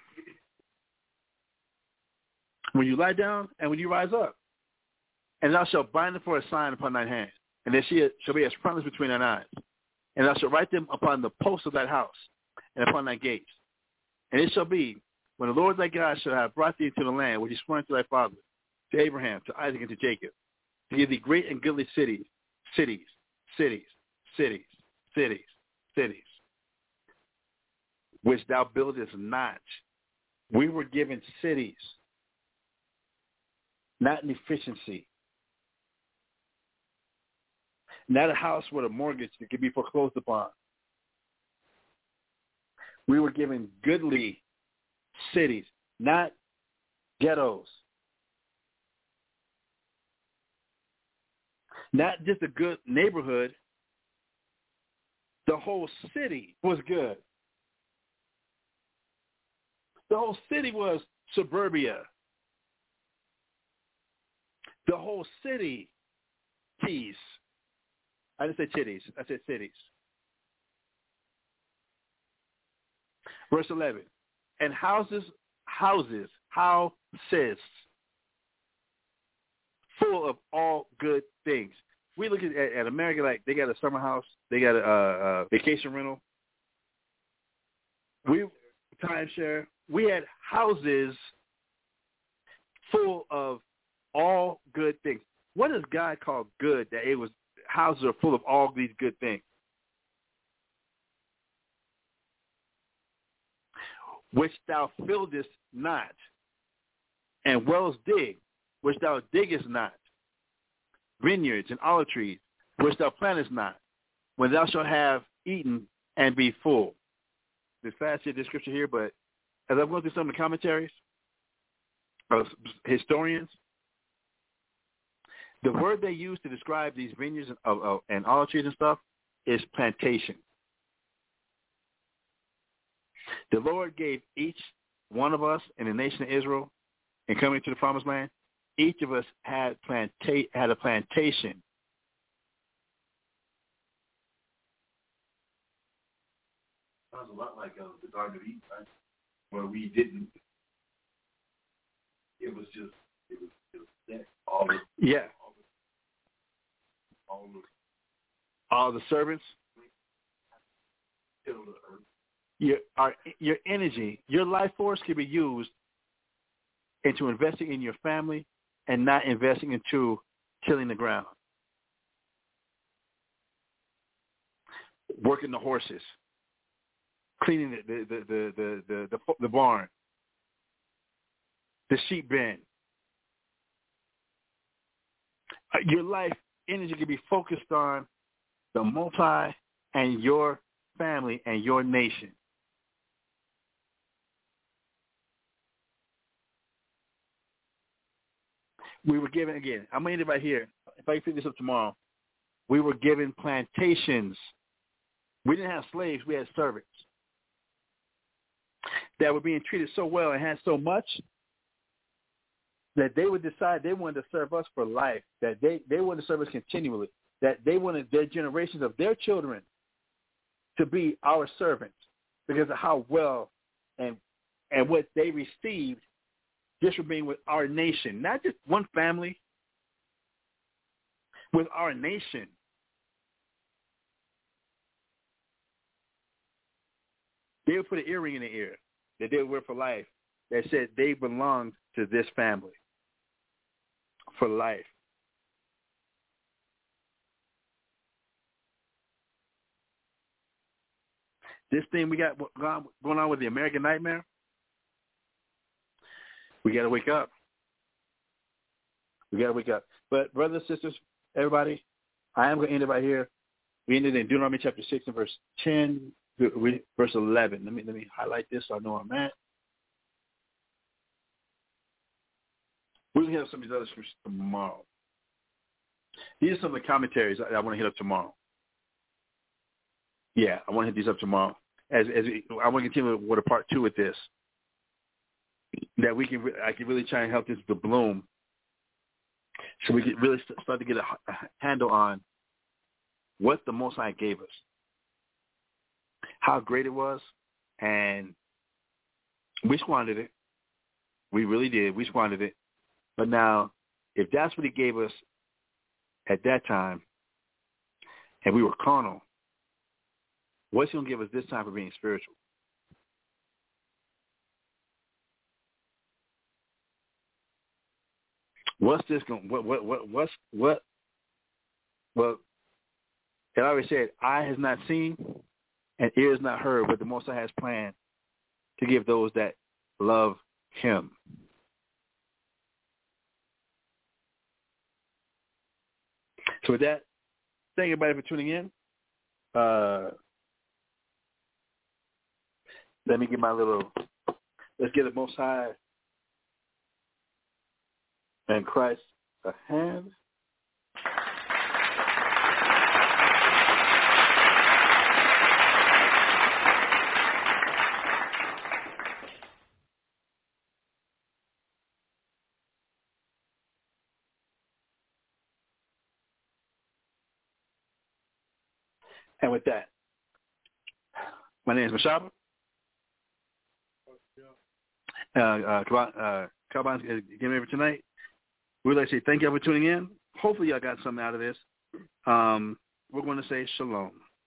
When you lie down and when you rise up. And thou shalt bind them for a sign upon thine hand, and there shall be a promise between thine eyes. And thou shalt write them upon the posts of thy house, and upon thy gates. And it shall be, when the Lord thy God shall have brought thee into the land which he swore unto thy father, to Abraham, to Isaac, and to Jacob, to give thee great and goodly cities, cities, cities, cities, cities, cities. which thou buildest not. We were given cities, not an efficiency, not a house with a mortgage that could be foreclosed upon. We were given goodly cities, not ghettos. Not just a good neighborhood. The whole city was good. The whole city was suburbia. The whole city, teas. I didn't say titties. I said cities. Verse eleven. And houses, houses, houses, full of all good things. We look at, at America like they got a summer house, they got a, a vacation rental. We timeshare. We had houses full of all good things. What does God call good? That it was houses are full of all these good things. Which thou fieldest not, and wells dig, which thou diggest not, vineyards and olive trees, which thou plantest not, when thou shalt have eaten and be full. There's fast this scripture here, but as I'm going through some of the commentaries of historians, the word they use to describe these vineyards and, of, of, and olive trees and stuff is plantation. The Lord gave each one of us in the nation of Israel, and coming to the promised land, each of us had planta- had a plantation. Sounds a lot like uh, the Garden of Eden, right? Where we didn't. It was just. It was. It was that. All the. Yeah. All the. All the, all the servants. Till the earth. Your our, your energy, your life force can be used into investing in your family and not investing into tilling the ground, working the horses, cleaning the the the the the, the, the, the barn, the sheep pen. Your life energy can be focused on the multi and your family and your nation. We were given, again, I'm going to end it right here. If I can figure this up tomorrow, we were given plantations. We didn't have slaves. We had servants that were being treated so well and had so much that they would decide they wanted to serve us for life, that they, they wanted to serve us continually, that they wanted their generations of their children to be our servants because of how well and and what they received just for being with our nation, not just one family, with our nation. They would put an earring in their ear that they would wear for life that said they belonged to this family for life. This thing we got going on with the American Nightmare, we got to wake up. We got to wake up. But brothers and sisters, everybody, I am going to end it right here. We ended in Deuteronomy chapter six and verse ten, verse eleven. Let me let me highlight this so I know where I'm at. We're going to hit up some of these other scriptures tomorrow. These are some of the commentaries I, I want to hit up tomorrow. Yeah, I want to hit these up tomorrow. As as we, I want to continue with a part two with this. That we can, I can really try and help this to bloom, so we can really start to get a, a handle on what the Most High gave us, how great it was, and we squandered it. We really did. We squandered it. But now, if that's what He gave us at that time, and we were carnal, what's He gonna give us this time for being spiritual? What's this going? What what what what's what? Well, it already said, eye has not seen, and ear has not heard what the Most High has planned to give those that love him. So with that, thank everybody for tuning in. Uh, let me get my little, let's get the Most High and Christ a hand. And with that, my name is Mashaba. Uh, uh, uh, Carbon's getting ready for tonight. We'd like to say thank y'all for tuning in. Hopefully y'all got something out of this. Um, we're going to say shalom.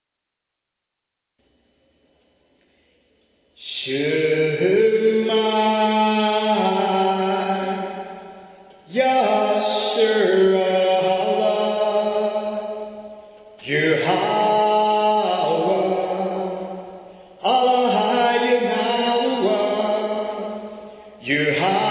Shema Yasharallah Yahweh Allah Yahweh Yahweh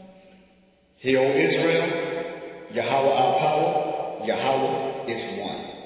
Hail Israel, Yahweh our power, Yahweh is one.